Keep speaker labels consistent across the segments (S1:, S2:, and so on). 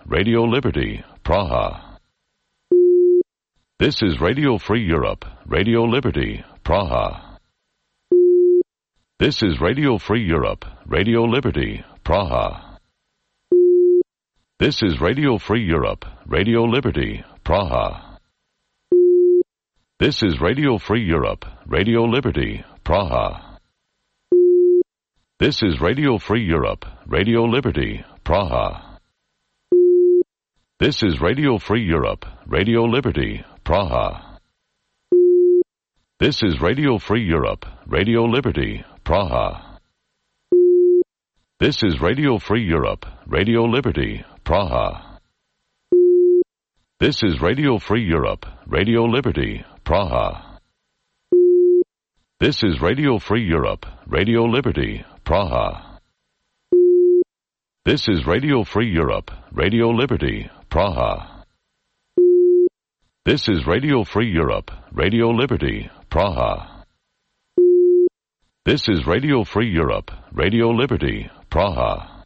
S1: Radio Liberty, Praha. This is Radio Free Europe, Radio Liberty, Praha. This is Radio Free Europe, Radio Liberty, Praha. This is Radio Free Europe, Radio Liberty, Praha. This is Radio Free Europe, Radio Liberty, Praha. This is Radio Free Europe, Radio Liberty, Praha. This is Radio Free Europe, Radio Liberty, Praha. This is Radio Free Europe, Radio Liberty, Praha. This is Radio Free Europe, Radio Liberty, Praha. This is Radio Free Europe, Radio Liberty, Praha. This is Radio Free Europe, Radio Liberty, Praha. This is Radio Free Europe, Radio Liberty, Praha. This is Radio Free Europe, Radio Liberty, Praha. This is Radio Free Europe, Radio Liberty, Praha.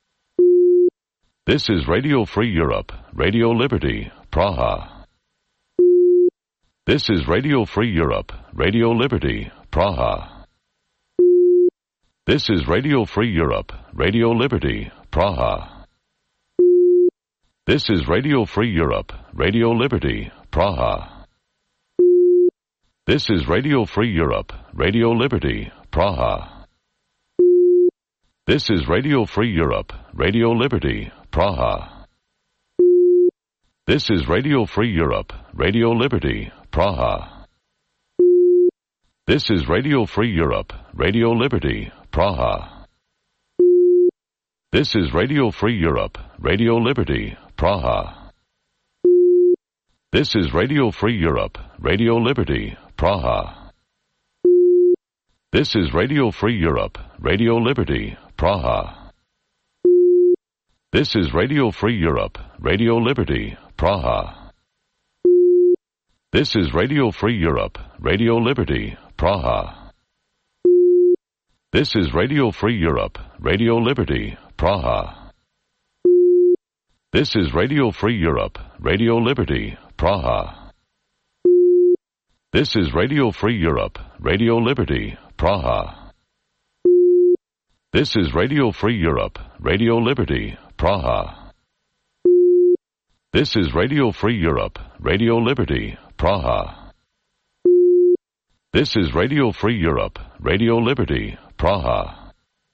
S1: This is Radio Free Europe, Radio Liberty, Praha. This is Radio Free Europe, Radio Liberty, Praha. This is Radio Free Europe, Radio Liberty, Praha. This is Radio Free Europe, Radio Liberty, Praha. This is Radio Free Europe, Radio Liberty, Praha. This is Radio Free Europe, Radio Liberty, Praha. This is Radio Free Europe, Radio Liberty, Praha. This is Radio Free Europe, Radio Liberty, Praha. This is Radio Free Europe, Radio Liberty, Praha. This is Radio Free Europe, Radio Liberty, Praha. This is Radio Free Europe, Radio Liberty, Praha. This is Radio Free Europe, Radio Liberty, Praha. This is Radio Free Europe, Radio Liberty, Praha. This is Radio Free Europe, Radio Liberty, Praha. This is Radio Free Europe, Radio Liberty, Praha. This is Radio Free Europe, Radio Liberty, Praha. This is Radio Free Europe, Radio Liberty, Praha. This is Radio Free Europe, Radio Liberty, Praha. This is Radio Free Europe, Radio Liberty, Praha.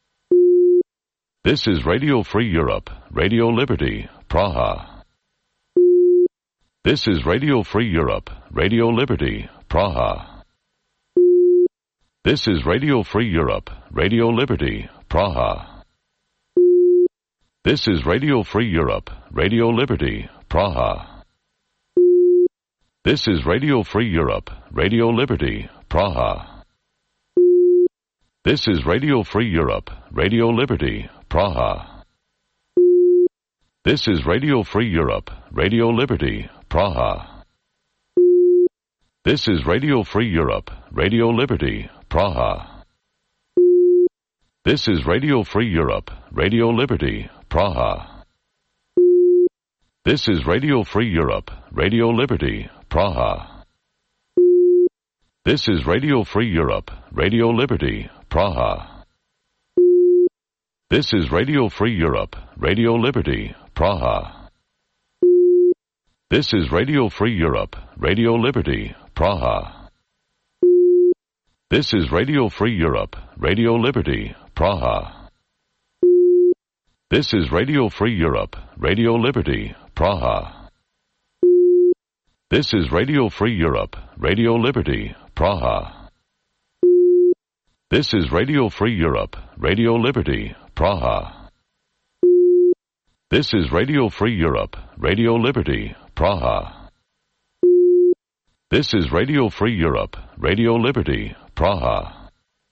S1: This is Radio Free Europe, Radio Liberty, Praha. This is Radio Free Europe, Radio Liberty, Praha. This is Radio Free Europe, Radio Liberty, Praha. This is Radio Free Europe, Radio Liberty, Praha. This is Radio Free Europe, Radio Liberty, Praha. This is Radio Free Europe, Radio Liberty, Praha. This is Radio Free Europe, Radio Liberty, Praha. This is Radio Free Europe, Radio Liberty, Praha. This is Radio Free Europe, Radio Liberty, Praha. This is Radio Free Europe, Radio Liberty, Praha. This is Radio Free Europe, Radio Liberty, Praha. This is Radio Free Europe, Radio Liberty, Praha. This is Radio Free Europe, Radio Liberty, Praha. This is Radio Free Europe, Radio Liberty, Praha. This is Radio Free Europe, Radio Liberty, Praha. This is Radio Free Europe, Radio Liberty, Praha. This is Radio Free Europe, Radio Liberty, Praha. This is Radio Free Europe, Radio Liberty, Praha. This is Radio Free Europe, Radio Liberty, Praha.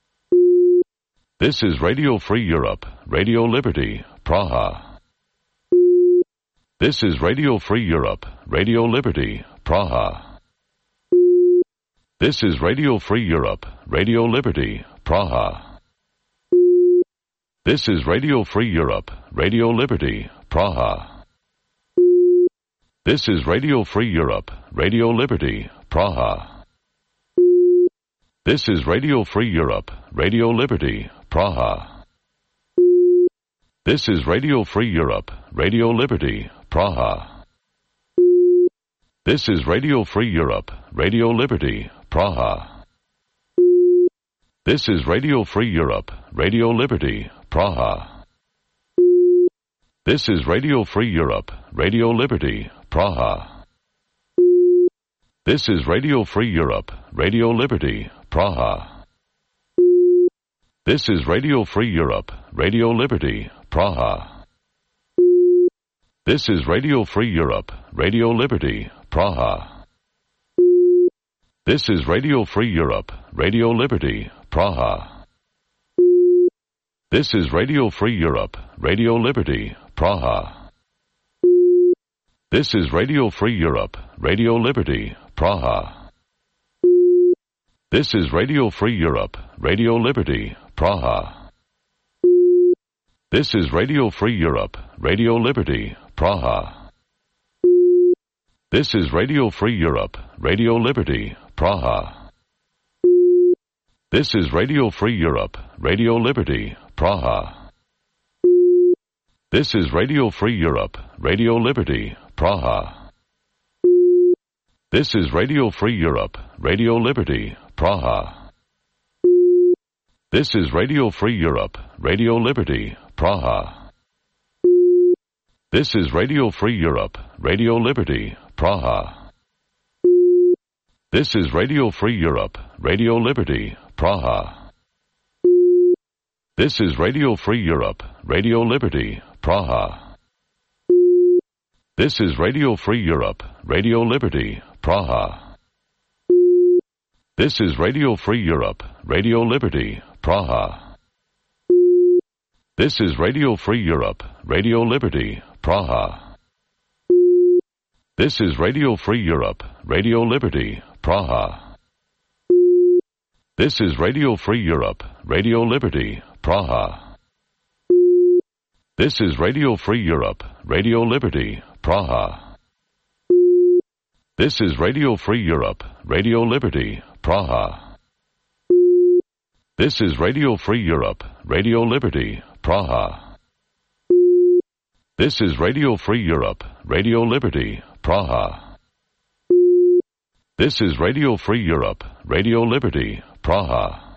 S1: This is Radio Free Europe, Radio Liberty, Praha. This is Radio Free Europe, Radio Liberty, Praha. This is Radio Free Europe, Radio Liberty, Praha. This is Radio Free Europe, Radio Liberty, Praha. This is Radio Free Europe, Radio Liberty, Praha. This is Radio Free Europe, Radio Liberty, Praha. This is Radio Free Europe, Radio Liberty, Praha. This is Radio Free Europe, Radio Liberty, Praha. This is Radio Free Europe, Radio Liberty, Praha. This is Radio Free Europe, Radio Liberty, Praha. This is Radio Free Europe, Radio Liberty, Praha. This is Radio Free Europe, Radio Liberty, Praha. This is Radio Free Europe, Radio Liberty, Praha. This is Radio Free Europe, Radio Liberty, Praha. This is Radio Free Europe, Radio Liberty, Praha. This is Radio Free Europe, Radio Liberty, Praha. This is Radio Free Europe, Radio Liberty, Praha. This is Radio Free Europe, Radio Liberty, Praha. This is Radio Free Europe, Radio Liberty, Praha. This is Radio Free Europe, Radio Liberty, Praha. This is Radio Free Europe, Radio Liberty, Praha. This is Radio Free Europe, Radio Liberty, Praha. This is Radio Free Europe, Radio Liberty, Praha. This is Radio Free Europe, Radio Liberty, Praha. This is Radio Free Europe, Radio Liberty, Praha. This is Radio Free Europe, Radio Liberty, Praha. This is Radio Free Europe, Radio Liberty, Praha. This is Radio Free Europe, Radio Liberty, Praha. This is Radio Free Europe, Radio Liberty, Praha. This is Radio Free Europe, Radio Liberty, Praha. This is Radio Free Europe, Radio Liberty, Praha. This is Radio Free Europe, Radio Liberty, Praha. This is Radio Free Europe, Radio Liberty, Praha. This is Radio Free Europe, Radio Liberty, Praha. This is Radio Free Europe, Radio Liberty, Praha. This is Radio Free Europe, Radio Liberty, Praha.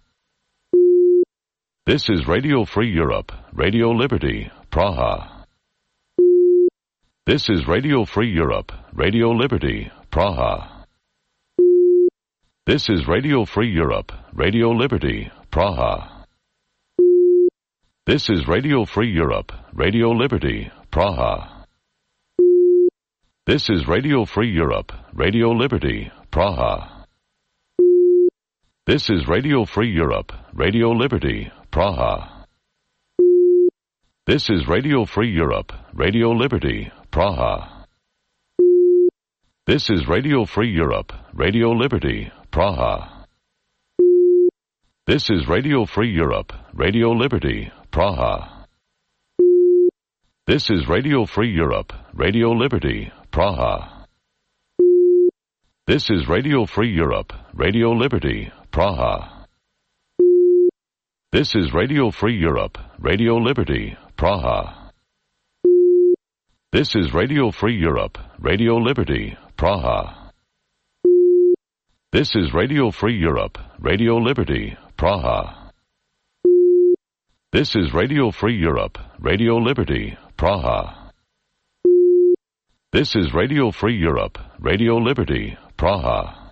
S1: This is Radio Free Europe, Radio Liberty, Praha. This is Radio Free Europe, Radio Liberty, Praha. This is Radio Free Europe, Radio Liberty, Praha. This is Radio Free Europe, Radio Liberty, Praha. This is Radio Free Europe, Radio Liberty, Praha. This is Radio Free Europe, Radio Liberty, Praha. This is Radio Free Europe, Radio Liberty, Praha. This is Radio Free Europe, Radio Liberty, Praha. This is Radio Free Europe, Radio Liberty, Praha. This is Radio Free Europe, Radio Liberty, Praha. This is Radio Free Europe, Radio Liberty, Praha. This is Radio Free Europe, Radio Liberty, Praha. This is Radio Free Europe, Radio Liberty, Praha. This is Radio Free Europe, Radio Liberty, Praha. This is Radio Free Europe, Radio Liberty, Praha. This is Radio Free Europe, Radio Liberty, Praha.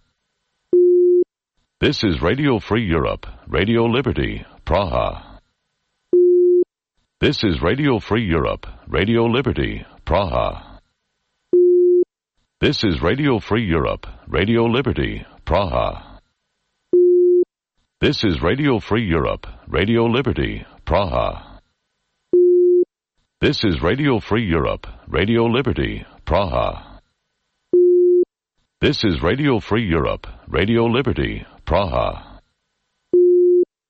S1: This is Radio Free Europe, Radio Liberty, Praha. This is Radio Free Europe, Radio Liberty, Praha. This is Radio Free Europe, Radio Liberty, Praha. This is Radio Free Europe, Radio Liberty, Praha. This is Radio Free Europe, Radio Liberty, Praha. This is Radio Free Europe, Radio Liberty, Praha.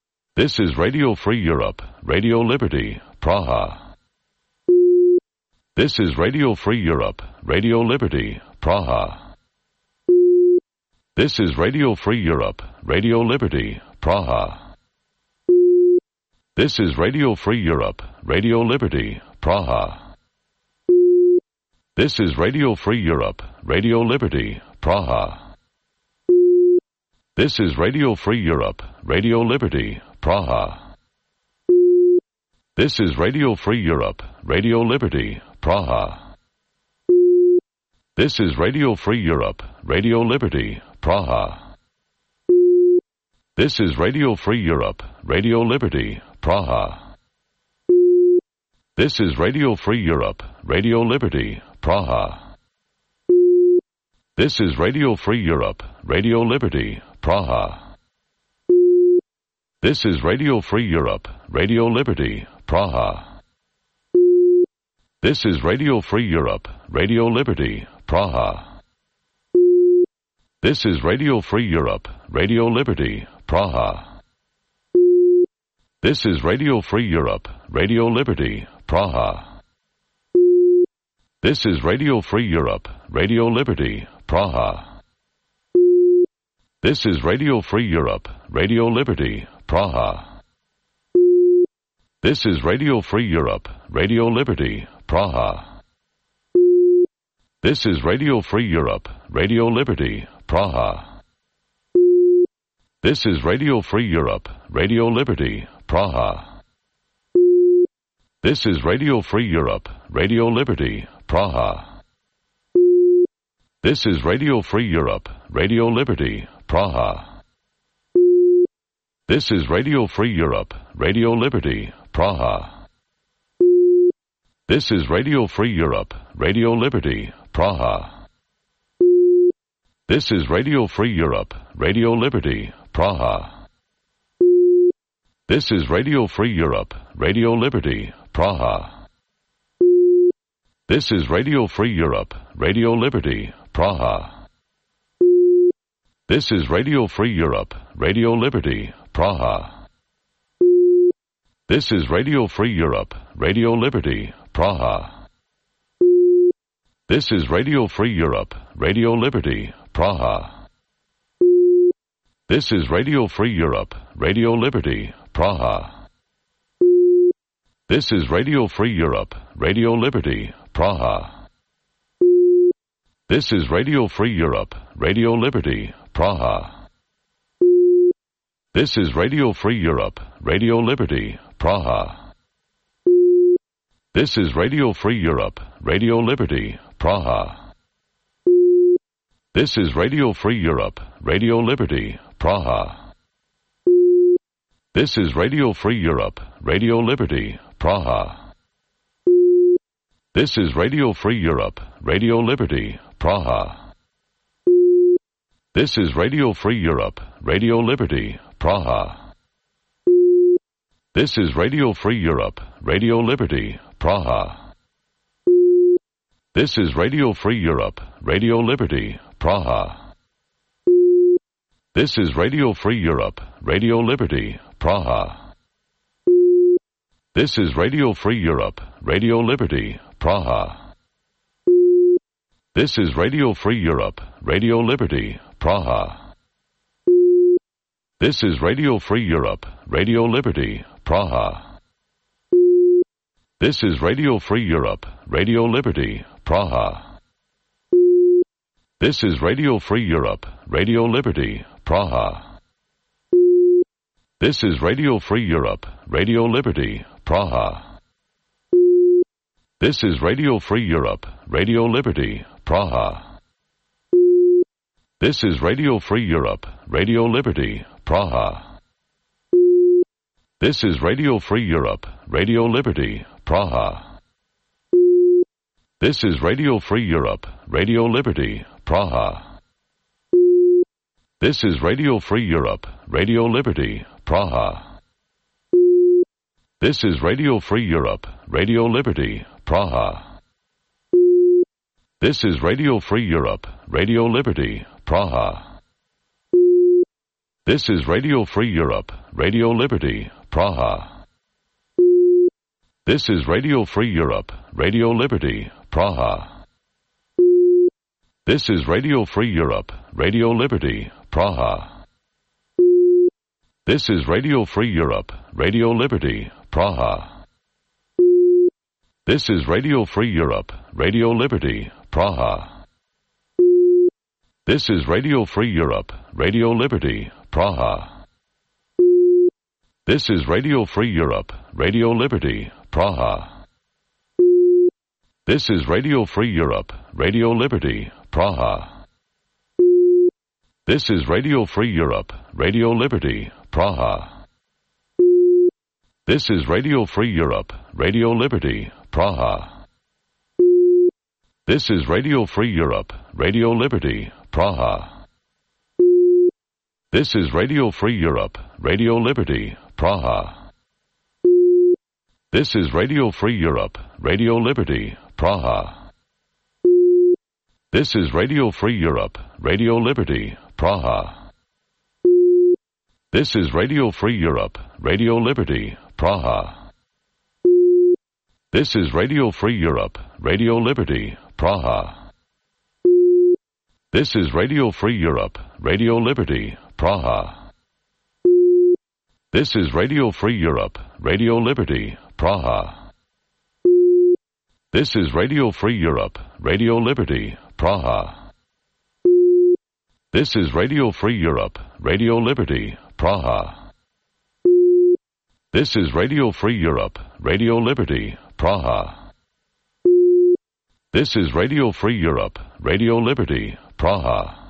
S1: This is Radio Free Europe, Radio Liberty, Praha. This is Radio Free Europe, Radio Liberty, Praha. This is Radio Free Europe, Radio Liberty, Praha. This is Radio Free Europe, Radio Liberty, Praha. This is Radio Free Europe, Radio Liberty, Praha. This is Radio Free Europe, Radio Liberty, Praha. This is Radio Free Europe, Radio Liberty, Praha. This is Radio Free Europe, Radio Liberty, Praha. This is Radio Free Europe, Radio Liberty, Praha. This is Radio Free Europe, Radio Liberty, Praha. This is Radio Free Europe, Radio Liberty, Praha. This is Radio Free Europe, Radio Liberty, Praha. This is Radio Free Europe, Radio Liberty, Praha. This is Radio Free Europe, Radio Liberty, Praha. This is Radio Free Europe, Radio Liberty, Praha. This is Radio Free Europe, Radio Liberty, Praha. This is Radio Free Europe, Radio Liberty, Praha. This is Radio Free Europe, Radio Liberty, Praha. This is Radio Free Europe, Radio Liberty, Praha. This is Radio Free Europe, Radio Liberty, Praha. This is Radio Free Europe, Radio Liberty, Praha. This is Radio Free Europe, Radio Liberty, Praha. This is Radio Free Europe, Radio Liberty, Praha. This is Radio Free Europe, Radio Liberty, Praha. This is Radio Free Europe, Radio Liberty, Praha. This is Radio Free Europe, Radio Liberty, Praha. This is Radio Free Europe, Radio Liberty, Praha. This is Radio Free Europe, Radio Liberty, Praha. This is Radio Free Europe, Radio Liberty, Praha. This is Radio Free Europe, Radio Liberty, Praha. This is Radio Free Europe, Radio Liberty, Praha. This is Radio Free Europe, Radio Liberty, Praha. This is Radio Free Europe, Radio Liberty, Praha. This is Radio Free Europe, Radio Liberty, Praha. This is Radio Free Europe, Radio Liberty, Praha. This is Radio Free Europe, Radio Liberty, Praha. This is Radio Free Europe, Radio Liberty, Praha. This is Radio Free Europe, Radio Liberty, Praha. This is Radio Free Europe, Radio Liberty, Praha. This is Radio Free Europe, Radio Liberty, Praha. This is Radio Free Europe, Radio Liberty, Praha. This is Radio Free Europe, Radio Liberty, Praha. This is Radio Free Europe, Radio Liberty, Praha. This is Radio Free Europe, Radio Liberty, Praha. This is Radio Free Europe, Radio Liberty, Praha. This is Radio Free Europe, Radio Liberty, Praha. This is Radio Free Europe, Radio Liberty, Praha. This is Radio Free Europe, Radio Liberty, Praha. This is Radio Free Europe, Radio Liberty, Praha. This is Radio Free Europe, Radio Liberty, Praha. This is Radio Free Europe, Radio Liberty, Praha. This is Radio Free Europe, Radio Liberty, Praha. This is Radio Free Europe, Radio Liberty, Praha. This is Radio Free Europe, Radio Liberty, Praha. This is Radio Free Europe, Radio Liberty, Praha. This is Radio Free Europe, Radio Liberty, Praha. This is Radio Free Europe, Radio Liberty, Praha. This is Radio Free Europe, Radio Liberty, Praha. This is Radio Free Europe, Radio Liberty, Praha. This is Radio Free Europe, Radio Liberty, Praha. This is Radio Free Europe, Radio Liberty, Praha. This is Radio Free Europe, Radio Liberty, Praha. This is Radio Free Europe, Radio Liberty, Praha. This is Radio Free Europe, Radio Liberty, Praha. This is Radio Free Europe, Radio Liberty, Praha. This is Radio Free Europe, Radio Liberty, Praha. This is Radio Free Europe, Radio Liberty, Praha. This is Radio Free Europe, Radio Liberty, Praha. This is Radio Free Europe, Radio Liberty, Praha. This is Radio Free Europe, Radio Liberty, Praha. This is Radio Free Europe, Radio Liberty, Praha. This is Radio Free Europe, Radio Liberty, Praha. This is Radio Free Europe, Radio Liberty, Praha. This is Radio Free Europe, Radio Liberty, Praha. This is Radio Free Europe, Radio Liberty, Praha. This is Radio Free Europe, Radio Liberty, Praha. This is Radio Free Europe, Radio Liberty, Praha.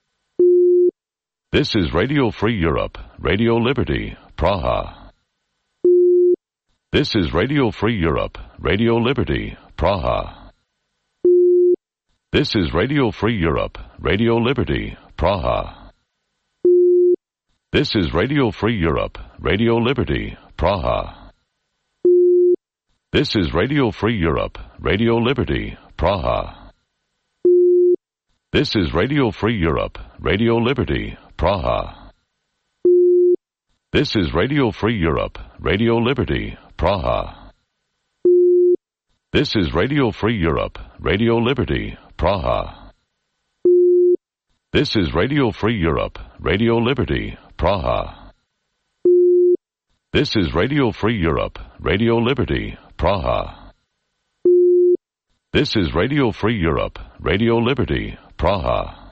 S1: This is Radio Free Europe, Radio Liberty, Praha. This is Radio Free Europe, Radio Liberty, Praha. This is Radio Free Europe, Radio Liberty, Praha. This is Radio Free Europe, Radio Liberty, Praha. This is Radio Free Europe, Radio Liberty, Praha. This is Radio Free Europe, Radio Liberty, Praha. This is Radio Free Europe, Radio Liberty, Praha. This is Radio Free Europe, Radio Liberty, Praha. This is Radio Free Europe, Radio Liberty, Praha. This is Radio Free Europe, Radio Liberty, Praha. This is Radio Free Europe, Radio Liberty, Praha.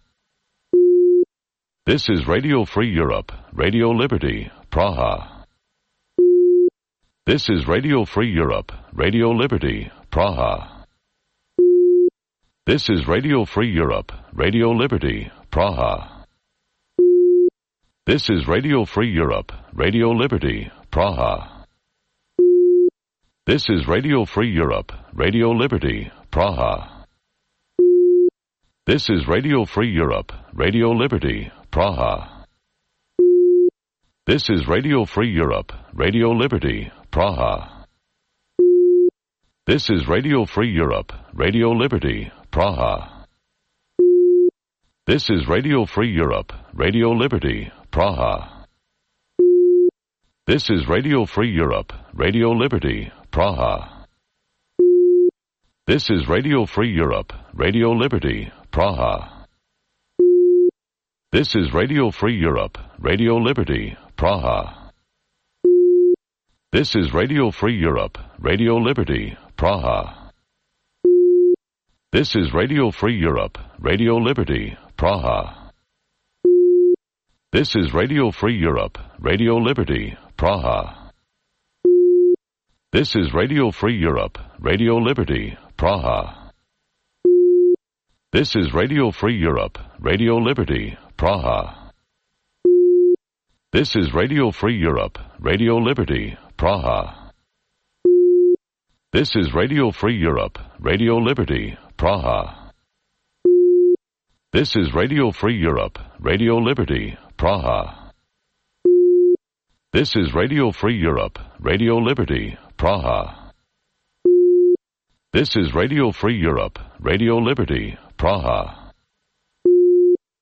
S1: This is Radio Free Europe, Radio Liberty, Praha. This is Radio Free Europe, Radio Liberty, Praha. This is Radio Free Europe, Radio Liberty, Praha. This is Radio Free Europe, Radio Liberty, Praha. This is Radio Free Europe, Radio Liberty, Praha. This is Radio Free Europe, Radio Liberty, Praha. This is Radio Free Europe, Radio Liberty, Praha. This is Radio Free Europe, Radio Liberty, Praha. This is Radio Free Europe, Radio Liberty, Praha. This is Radio Free Europe, Radio Liberty, Praha. This is Radio Free Europe, Radio Liberty, Praha. This is Radio Free Europe, Radio Liberty, Praha. This is Radio Free Europe, Radio Liberty, Praha. This is Radio Free Europe, Radio Liberty, Praha. This is Radio Free Europe, Radio Liberty, Praha. This is Radio Free Europe, Radio Liberty, Praha. This is Radio Free Europe, Radio Liberty, Praha. This is Radio Free Europe, Radio Liberty, Praha. This is Radio Free Europe, Radio Liberty, Praha. This is Radio Free Europe, Radio Liberty, Praha. This is Radio Free Europe, Radio Liberty, Praha. This is Radio Free Europe, Radio Liberty, Praha.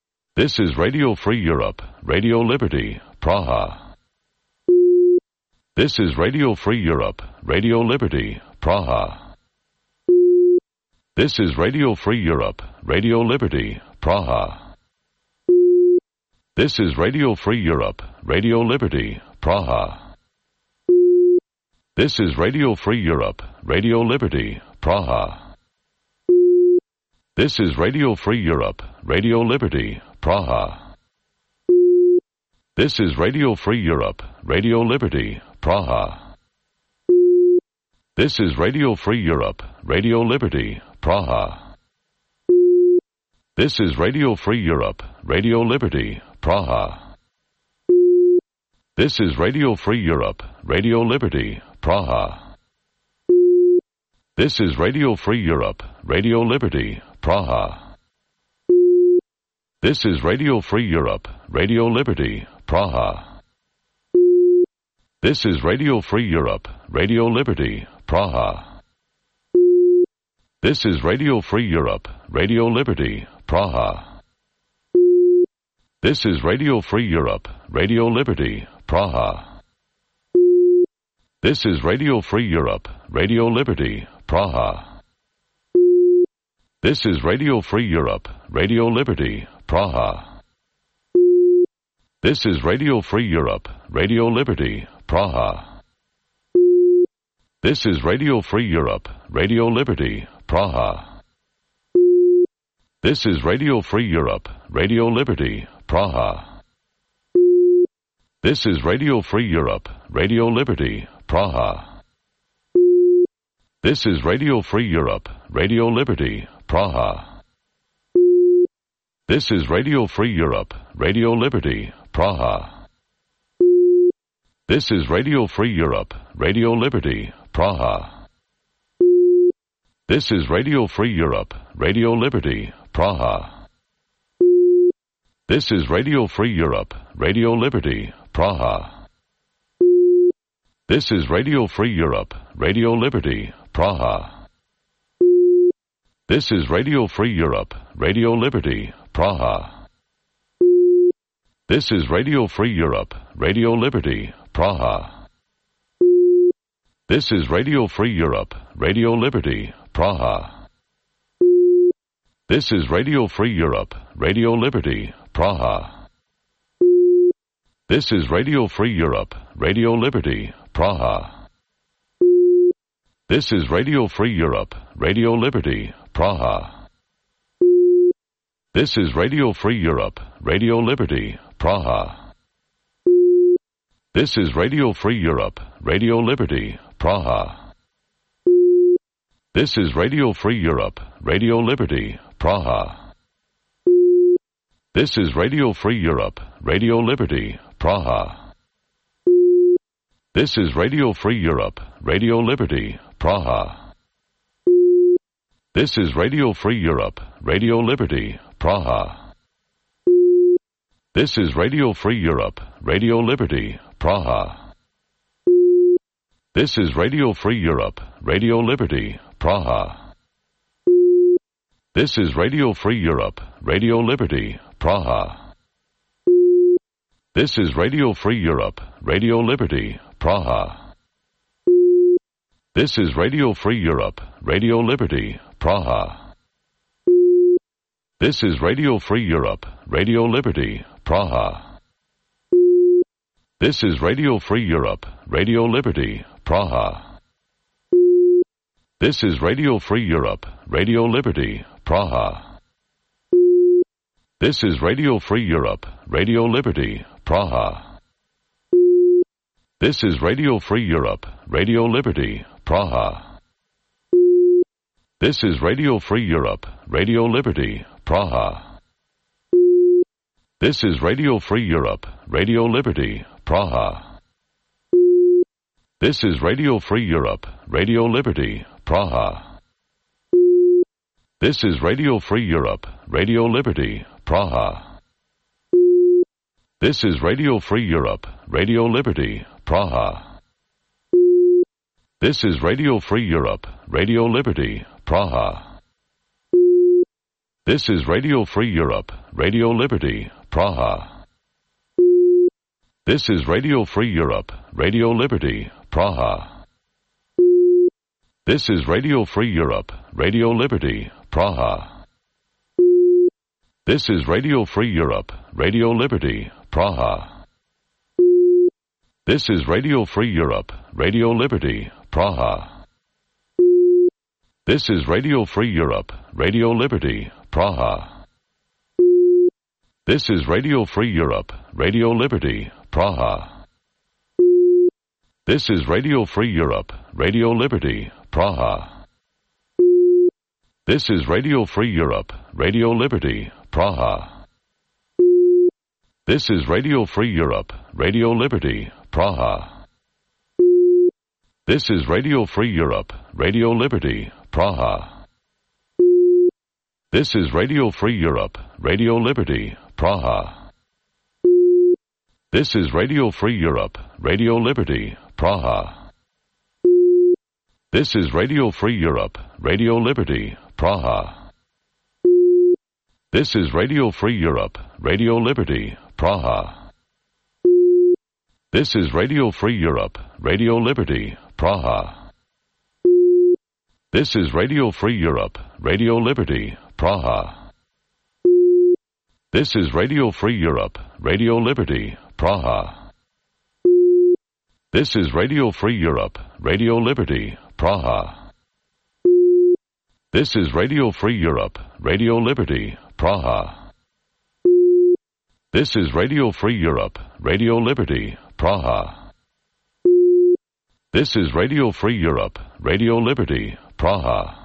S1: This is Radio Free Europe, Radio Liberty, Praha. This is Radio Free Europe, Radio Liberty, Praha. This is Radio Free Europe, Radio Liberty, Praha. This is Radio Free Europe, Radio Liberty, Praha. This is Radio Free Europe, Radio Liberty, Praha. This is Radio Free Europe, Radio Liberty, Praha. This is Radio Free Europe, Radio Liberty, Praha. This is Radio Free Europe, Radio Liberty, Praha. This is Radio Free Europe, Radio Liberty, Praha. This is Radio Free Europe, Radio Liberty, Praha. This is Radio Free Europe, Radio Liberty, Praha. This is Radio Free Europe, Radio Liberty, Praha. This is Radio Free Europe, Radio Liberty, Praha. This is Radio Free Europe, Radio Liberty, Praha. This is Radio Free Europe, Radio Liberty, Praha. This is Radio Free Europe, Radio Liberty, Praha. This is Radio Free Europe, Radio Liberty, Praha. This is Radio Free Europe, Radio Liberty, Praha. This is Radio Free Europe, Radio Liberty, Praha. This is Radio Free Europe, Radio Liberty, Praha. This is Radio Free Europe, Radio Liberty, Praha. This is Radio Free Europe, Radio Liberty, Praha. This is Radio Free Europe, Radio Liberty, Praha. This is Radio Free Europe, Radio Liberty, Praha. This is Radio Free Europe, Radio Liberty, Praha. This is Radio Free Europe, Radio Liberty, Praha. This is Radio Free Europe, Radio Liberty, Praha. This is Radio Free Europe, Radio Liberty, Praha. This is Radio Free Europe, Radio Liberty, Praha. This is Radio Free Europe, Radio Liberty, Praha. This is Radio Free Europe, Radio Liberty, Praha. This is Radio Free Europe, Radio Liberty, Praha. This is Radio Free Europe, Radio Liberty, Praha. This is Radio Free Europe, Radio Liberty, Praha. This is Radio Free Europe, Radio Liberty, Praha. This is Radio Free Europe, Radio Liberty, Praha. This is Radio Free Europe, Radio Liberty, Praha. This is Radio Free Europe, Radio Liberty, Praha. This is Radio Free Europe, Radio Liberty, Praha. This is Radio Free Europe, Radio Liberty, Praha. This is Radio Free Europe, Radio Liberty, Praha. This is Radio Free Europe, Radio Liberty, Praha. This is Radio Free Europe, Radio Liberty, Praha. This is Radio Free Europe, Radio Liberty, Praha. This is Radio Free Europe, Radio Liberty, Praha. This is Radio Free Europe, Radio Liberty, Praha. This is Radio Free Europe, Radio Liberty, Praha. This is Radio Free Europe, Radio Liberty, Praha. This is Radio Free Europe, Radio Liberty, Praha. This is Radio Free Europe, Radio Liberty, Praha. This is Radio Free Europe, Radio Liberty, Praha. This is Radio Free Europe, Radio Liberty, Praha. This is Radio Free Europe, Radio Liberty, Praha. This is Radio Free Europe, Radio Liberty, Praha. This is Radio Free Europe, Radio Liberty, Praha. This is Radio Free Europe, Radio Liberty, Praha. This is Radio Free Europe, Radio Liberty, Praha. This is Radio Free Europe, Radio Liberty, Praha. This is Radio Free Europe, Radio Liberty, Praha. This is Radio Free Europe, Radio Liberty, Praha. This is Radio Free Europe, Radio Liberty, Praha. This is Radio Free Europe, Radio Liberty, Praha. This is Radio Free Europe, Radio Liberty, Praha. This is Radio Free Europe, Radio Liberty, Praha. This is Radio Free Europe, Radio Liberty, Praha. This is Radio Free Europe, Radio Liberty, Praha. This is Radio Free Europe, Radio Liberty, Praha. This is Radio Free Europe, Radio Liberty, Praha. This is Radio Free Europe, Radio Liberty, Praha. This is Radio Free Europe, Radio Liberty, Praha. This is Radio Free Europe, Radio Liberty, Praha. This is Radio Free Europe, Radio Liberty, Praha. This is Radio Free Europe, Radio Liberty, Praha. This is Radio Free Europe, Radio Liberty, Praha. This is Radio Free Europe, Radio Liberty, Praha. This is Radio Free Europe, Radio Liberty, Praha. This is Radio Free Europe, Radio Liberty, Praha.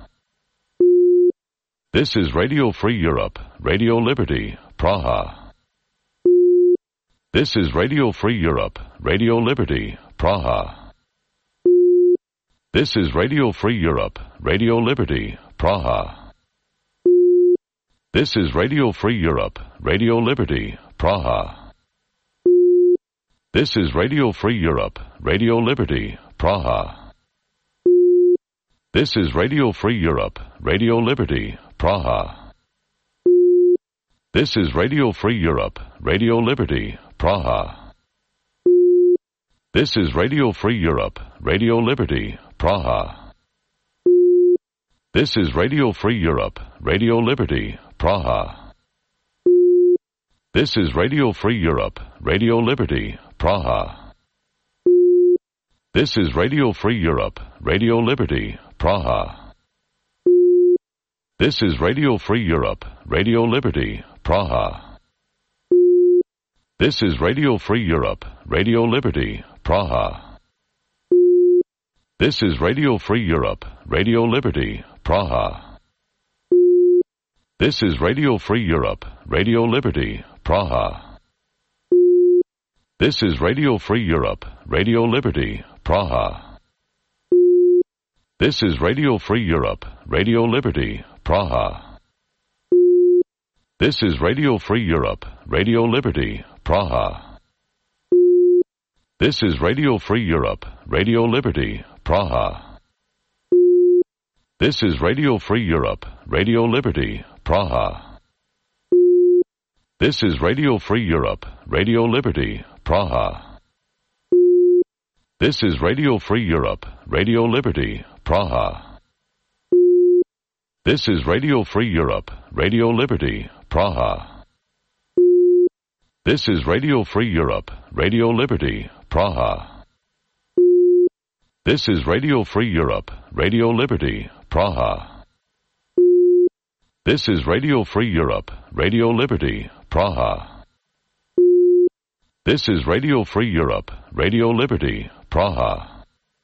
S1: This is Radio Free Europe, Radio Liberty, Praha. This is Radio Free Europe, Radio Liberty, Praha. This is Radio Free Europe, Radio Liberty, Praha. This is Radio Free Europe, Radio Liberty, Praha. This is Radio Free Europe, Radio Liberty, Praha. This is Radio Free Europe, Radio Liberty, Praha. This is Radio Free Europe, Radio Liberty, Praha. This is Radio Free Europe, Radio Liberty, Praha. This is Radio Free Europe, Radio Liberty, Praha. This is Radio Free Europe, Radio Liberty, Praha. This is Radio Free Europe, Radio Liberty, Praha. This is Radio Free Europe, Radio Liberty, Praha. This is Radio Free Europe, Radio Liberty, Praha. This is Radio Free Europe, Radio Liberty, Praha. This is Radio Free Europe, Radio Liberty, Praha. This is Radio Free Europe, Radio Liberty, Praha. This is Radio Free Europe, Radio Liberty, Praha. This is Radio Free Europe, Radio Liberty, Praha. This is Radio Free Europe, Radio Liberty, Praha. This is Radio Free Europe, Radio Liberty, Praha. This is Radio Free Europe, Radio Liberty, Praha. This is Radio Free Europe, Radio Liberty, Praha. This is Radio Free Europe, Radio Liberty, Praha. This is Radio Free Europe, Radio Liberty, Praha. This is Radio Free Europe, Radio Liberty, Praha. This is Radio Free Europe, Radio Liberty, Praha. This is Radio Free Europe, Radio Liberty, Praha.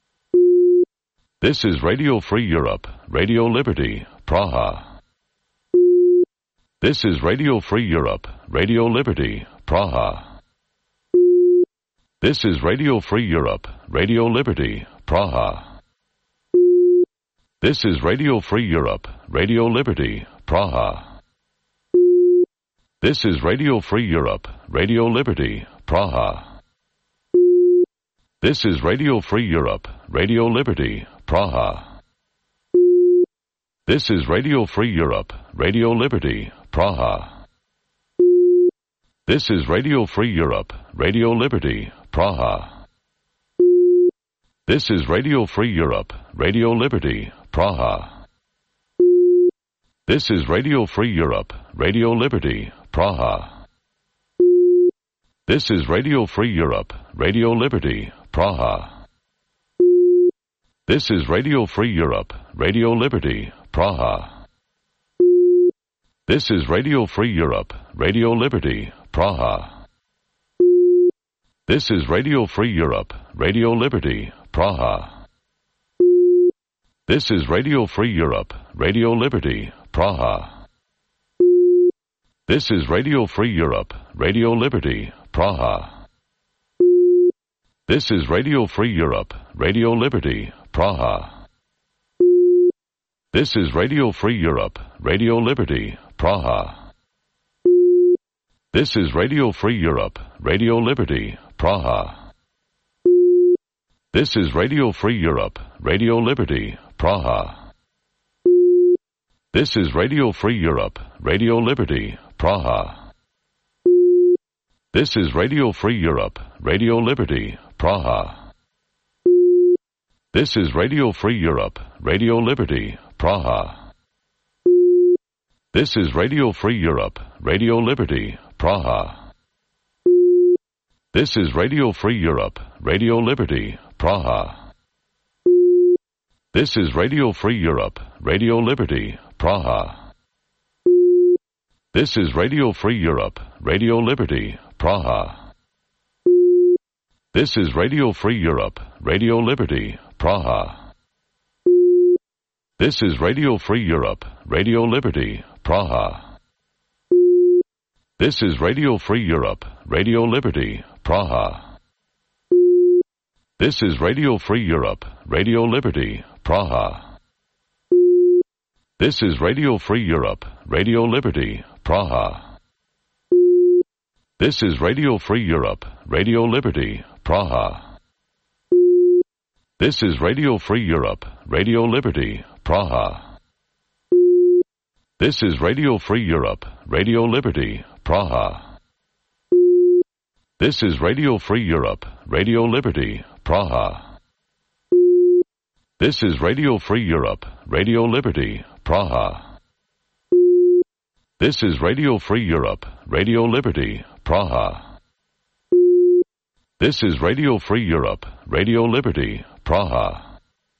S1: This is Radio Free Europe, Radio Liberty, Praha. This is Radio Free Europe, Radio Liberty, Praha. This is Radio Free Europe, Radio Liberty, Praha. This is Radio Free Europe, Radio Liberty, Praha. This is Radio Free Europe, Radio Liberty, Praha. This is Radio Free Europe, Radio Liberty, Praha. This is Radio Free Europe, Radio Liberty, Praha. This is Radio Free Europe, Radio Liberty, Praha. This is Radio Free Europe, Radio Liberty, Praha. This is Radio Free Europe, Radio Liberty, Praha. This is Radio Free Europe, Radio Liberty, Praha. This is Radio Free Europe, Radio Liberty, Praha. This is Radio Free Europe, Radio Liberty, Praha. This is Radio Free Europe, Radio Liberty, Praha. This is Radio Free Europe, Radio Liberty, Praha. This is Radio Free Europe, Radio Liberty, Praha. This is Radio Free Europe, Radio Liberty, Praha. This is Radio Free Europe, Radio Liberty, Praha. This is Radio Free Europe, Radio Liberty, Praha. This is Radio Free Europe, Radio Liberty, Praha. This is Radio Free Europe, Radio Liberty, Praha. This is Radio Free Europe, Radio Liberty, Praha. This is Radio Free Europe, Radio Liberty, Praha. This is Radio Free Europe, Radio Liberty, Praha. This is Radio Free Europe, Radio Liberty, Praha. This is Radio Free Europe, Radio Liberty, Praha. This is Radio Free Europe, Radio Liberty, Praha. This is Radio Free Europe, Radio Liberty, Praha. This is Radio Free Europe, Radio Liberty, Praha. This is Radio Free Europe, Radio Liberty, Praha. This is Radio Free Europe, Radio Liberty, Praha. This is Radio Free Europe, Radio Liberty, Praha. This is Radio Free Europe, Radio Liberty, Praha. This is Radio Free Europe, Radio Liberty, Praha. This is Radio Free Europe, Radio Liberty, Praha. This is Radio Free Europe, Radio Liberty, Praha. This is Radio Free Europe, Radio Liberty, Praha. This is Radio Free Europe, Radio Liberty, Praha. This is Radio Free Europe, Radio Liberty, Praha.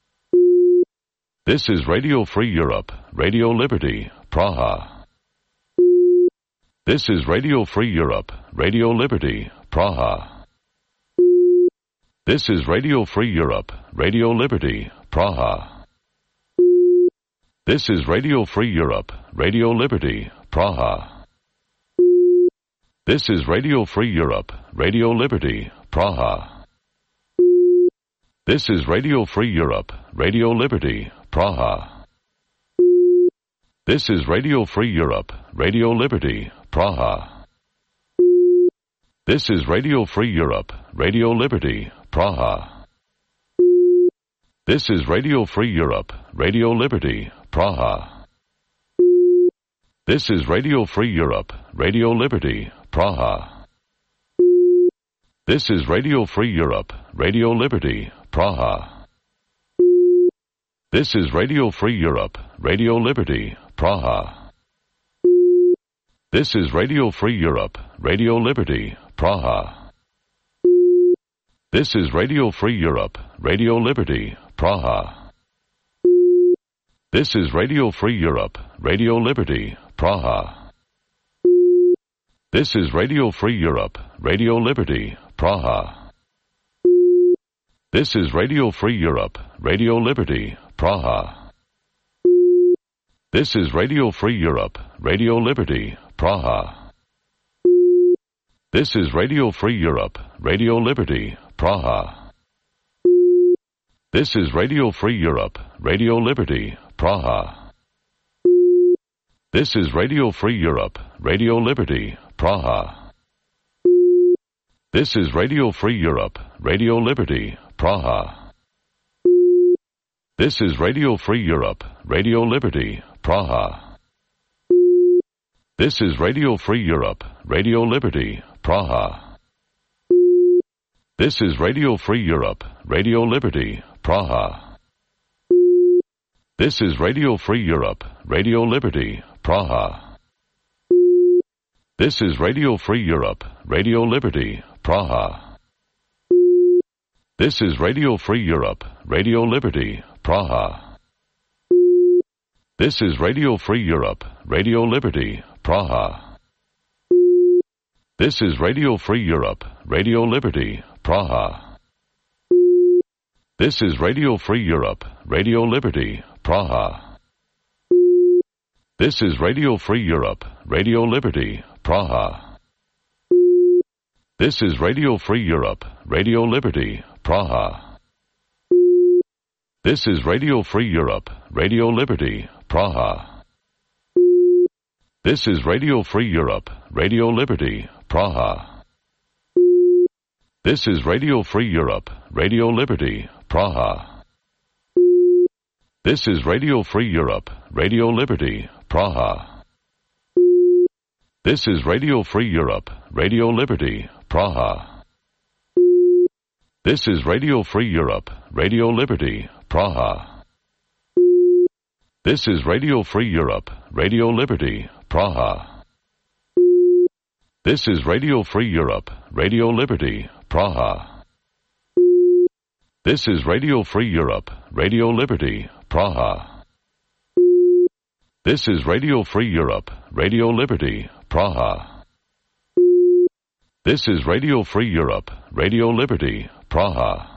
S1: This is Radio Free Europe, Radio Liberty, Praha. This is Radio Free Europe, Radio Liberty, Praha. This is Radio Free Europe, Radio Liberty, Praha. This is Radio Free Europe, Radio Liberty, Praha. This is Radio Free Europe, Radio Liberty, Praha. This is Radio Free Europe, Radio Liberty, Praha. This is Radio Free Europe, Radio Liberty, Praha. This is Radio Free Europe, Radio Liberty, Praha. This is Radio Free Europe, Radio Liberty, Praha. This is Radio Free Europe, Radio Liberty, Praha. This is Radio Free Europe, Radio Liberty, Praha. This is Radio Free Europe, Radio Liberty, Praha. This is Radio Free Europe, Radio Liberty, Praha. This is Radio Free Europe, Radio Liberty, Praha. This is Radio Free Europe, Radio Liberty, Praha. This is Radio Free Europe, Radio Liberty, Praha. This is Radio Free Europe, Radio Liberty, Praha. This is Radio Free Europe, Radio Liberty, Praha. This is Radio Free Europe, Radio Liberty, Praha. This is Radio Free Europe, Radio Liberty, Praha. This is Radio Free Europe, Radio Liberty, Praha. This is Radio Free Europe, Radio Liberty, Praha. This is Radio Free Europe, Radio Liberty, Praha. This is Radio Free Europe, Radio Liberty, Praha. This is Radio Free Europe, Radio Liberty, Praha. This is Radio Free Europe, Radio Liberty, Praha. This is Radio Free Europe, Radio Liberty, Praha. This is Radio Free Europe, Radio Liberty, Praha. This is Radio Free Europe, Radio Liberty, Praha. This is Radio Free Europe, Radio Liberty, Praha. This is Radio Free Europe, Radio Liberty, Praha. This is Radio Free Europe, Radio Liberty, Praha. This is Radio Free Europe, Radio Liberty, Praha. This is Radio Free Europe, Radio Liberty, Praha. This is Radio Free Europe, Radio Liberty, Praha. This is Radio Free Europe, Radio Liberty, Praha. This is Radio Free Europe, Radio Liberty, Praha. This is Radio Free Europe, Radio Liberty, Praha. This is Radio Free Europe, Radio Liberty, Praha. This is Radio Free Europe, Radio Liberty, Praha. This is Radio Free Europe, Radio Liberty, Praha. This is Radio Free Europe, Radio Liberty, Praha. This is Radio Free Europe, Radio Liberty, Praha. This is Radio Free Europe, Radio Liberty, Praha.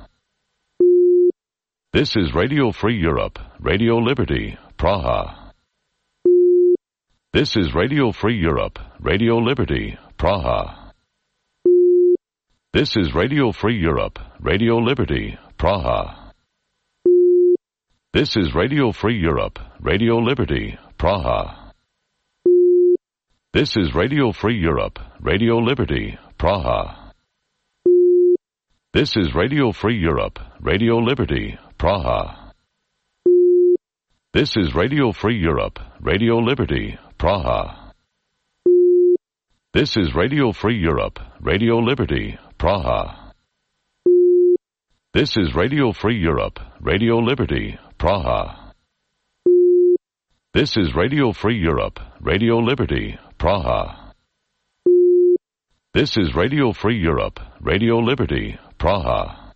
S1: This is Radio Free Europe, Radio Liberty, Praha. This is Radio Free Europe, Radio Liberty, Praha. This is Radio Free Europe, Radio Liberty, Praha. This is Radio Free Europe, Radio Liberty, Praha. This is Radio Free Europe, Radio Liberty, Praha. This is Radio Free Europe, Radio Liberty, Praha. This is Radio Free Europe, Radio Liberty, Praha. This is Radio Free Europe, Radio Liberty, Praha. This is Radio Free Europe, Radio Liberty, Praha. This is Radio Free Europe, Radio Liberty, Praha. This is Radio Free Europe, Radio Liberty, Praha.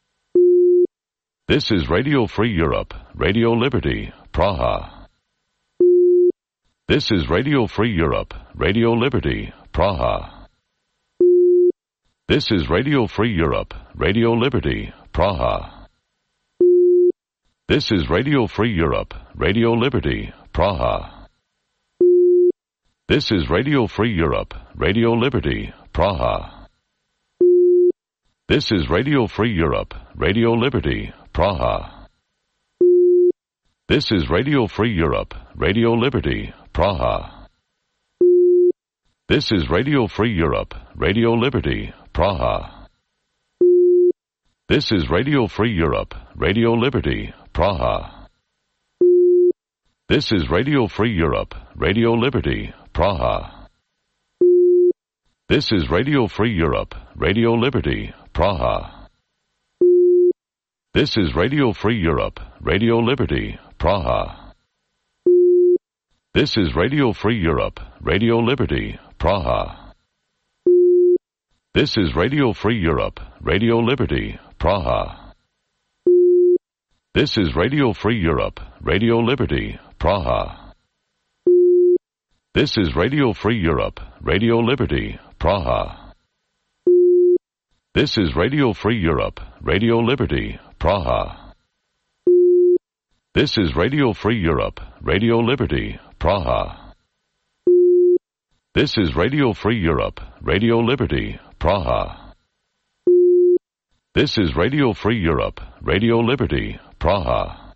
S1: This is Radio Free Europe, Radio Liberty, Praha. This is Radio Free Europe, Radio Liberty, Praha. This is Radio Free Europe, Radio Liberty, Praha. This is Radio Free Europe, Radio Liberty, Praha. This is Radio Free Europe, Radio Liberty, Praha. This is Radio Free Europe, Radio Liberty, Praha. This is Radio Free Europe, Radio Liberty, Praha. This is Radio Free Europe, Radio Liberty, Praha. This is Radio Free Europe, Radio Liberty, Praha. This is Radio Free Europe, Radio Liberty, Praha. This is Radio Free Europe, Radio Liberty, Praha. This is Radio Free Europe, Radio Liberty, Praha. This is Radio Free Europe, Radio Liberty, Praha. This is Radio Free Europe, Radio Liberty, Praha. This is Radio Free Europe, Radio Liberty, Praha. This is Radio Free Europe, Radio Liberty, Praha. This is Radio Free Europe, Radio Liberty, Praha. This is Radio Free Europe, Radio Liberty, Praha. This is Radio Free Europe, Radio Liberty, Praha. This is Radio Free Europe, Radio Liberty, Praha.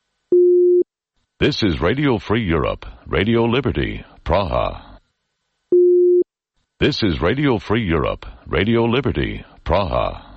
S1: This is Radio Free Europe, Radio Liberty, Praha. This is Radio Free Europe, Radio Liberty, Praha.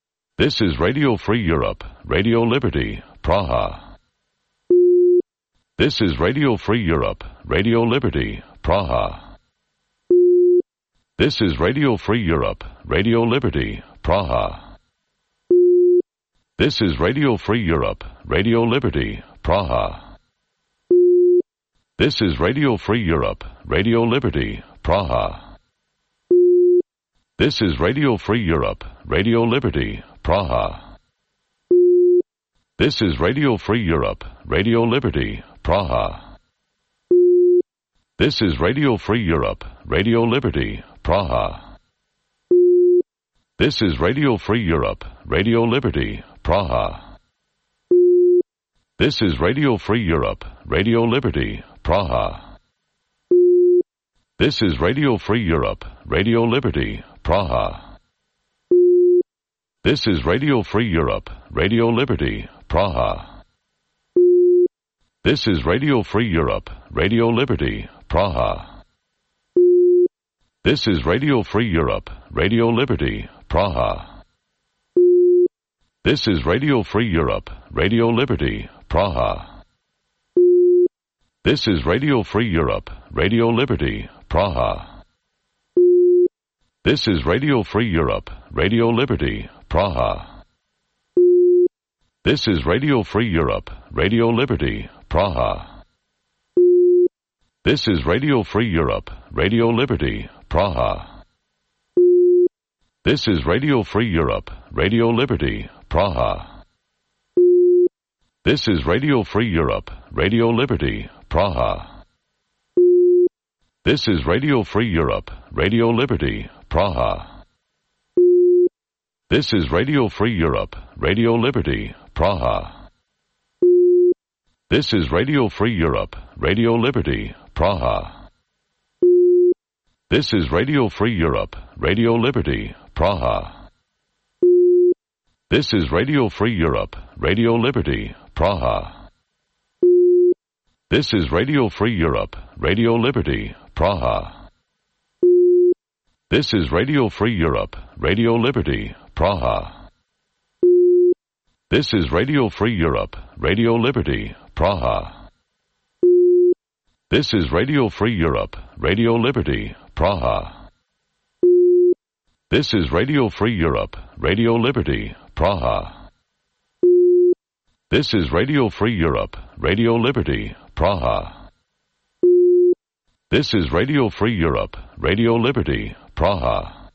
S1: This is Radio Free Europe, Radio Liberty, Praha. This is Radio Free Europe, Radio Liberty, Praha. This is Radio Free Europe, Radio Liberty, Praha. This is Radio Free Europe, Radio Liberty, Praha. This is Radio Free Europe, Radio Liberty, Praha. This is Radio Free Europe, Radio Liberty, Praha. This is Radio Free Europe, Radio Liberty, Praha. This is Radio Free Europe, Radio Liberty, Praha. This is Radio Free Europe, Radio Liberty, Praha. This is Radio Free Europe, Radio Liberty, Praha. This is Radio Free Europe, Radio Liberty, Praha. This is Radio Free Europe, Radio Liberty, Praha. This is Radio Free Europe, Radio Liberty, Praha. This is Radio Free Europe, Radio Liberty, Praha. This is Radio Free Europe, Radio Liberty, Praha. This is Radio Free Europe, Radio Liberty, Praha. This is Radio Free Europe, Radio Liberty, Praha. This is Radio Free Europe, Radio Liberty, Praha. This is Radio Free Europe, Radio Liberty, Praha. This is Radio Free Europe, Radio Liberty, Praha. This is Radio Free Europe, Radio Liberty, Praha. This is Radio Free Europe, Radio Liberty, Praha. This is Radio Free Europe, Radio Liberty, Praha. This is Radio Free Europe, Radio Liberty, Praha. This is Radio Free Europe, Radio Liberty, Praha. This is Radio Free Europe, Radio Liberty, Praha. This is Radio Free Europe, Radio Liberty, Praha. This is Radio Free Europe, Radio Liberty, Praha. This is Radio Free Europe, Radio Liberty, Praha. This is Radio Free Europe, Radio Liberty, Praha. This is Radio Free Europe, Radio Liberty, Praha. This is Radio Free Europe, Radio Liberty, Praha. This is Radio Free Europe, Radio Liberty, Praha.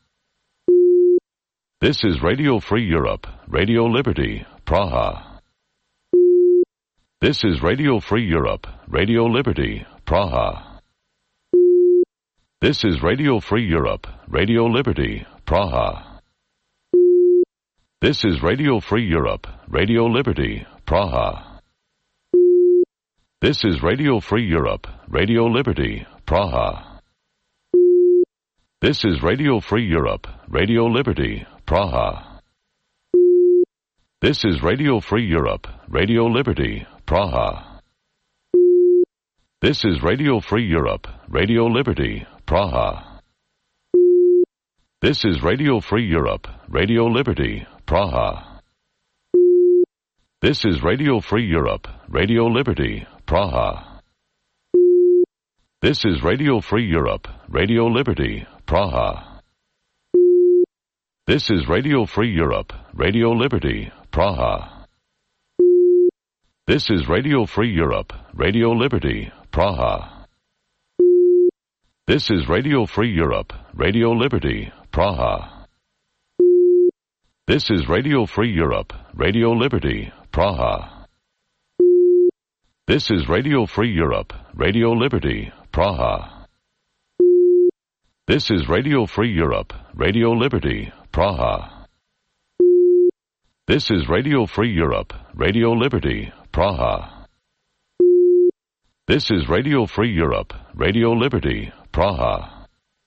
S1: This is Radio Free Europe, Radio Liberty, Praha. This is Radio Free Europe, Radio Liberty, Praha. This is Radio Free Europe, Radio Liberty, Praha. This is Radio Free Europe, Radio Liberty, Praha. This is Radio Free Europe, Radio Liberty, Praha. This is Radio Free Europe, Radio Liberty, Praha. This is Radio Free Europe, Radio Liberty, Praha. This is Radio Free Europe, Radio Liberty, Praha. This is Radio Free Europe, Radio Liberty, Praha. This is Radio Free Europe, Radio Liberty, Praha. This is Radio Free Europe, Radio Liberty, Praha. This is Radio Free Europe, Radio Liberty, Praha. This is Radio Free Europe, Radio Liberty, Praha. This is Radio Free Europe, Radio Liberty, Praha. This is Radio Free Europe, Radio Liberty, Praha. This is Radio Free Europe, Radio Liberty, Praha. This is Radio Free Europe, Radio Liberty, Praha. This is Radio Free Europe, Radio Liberty, Praha. This is Radio Free Europe, Radio Liberty, Praha.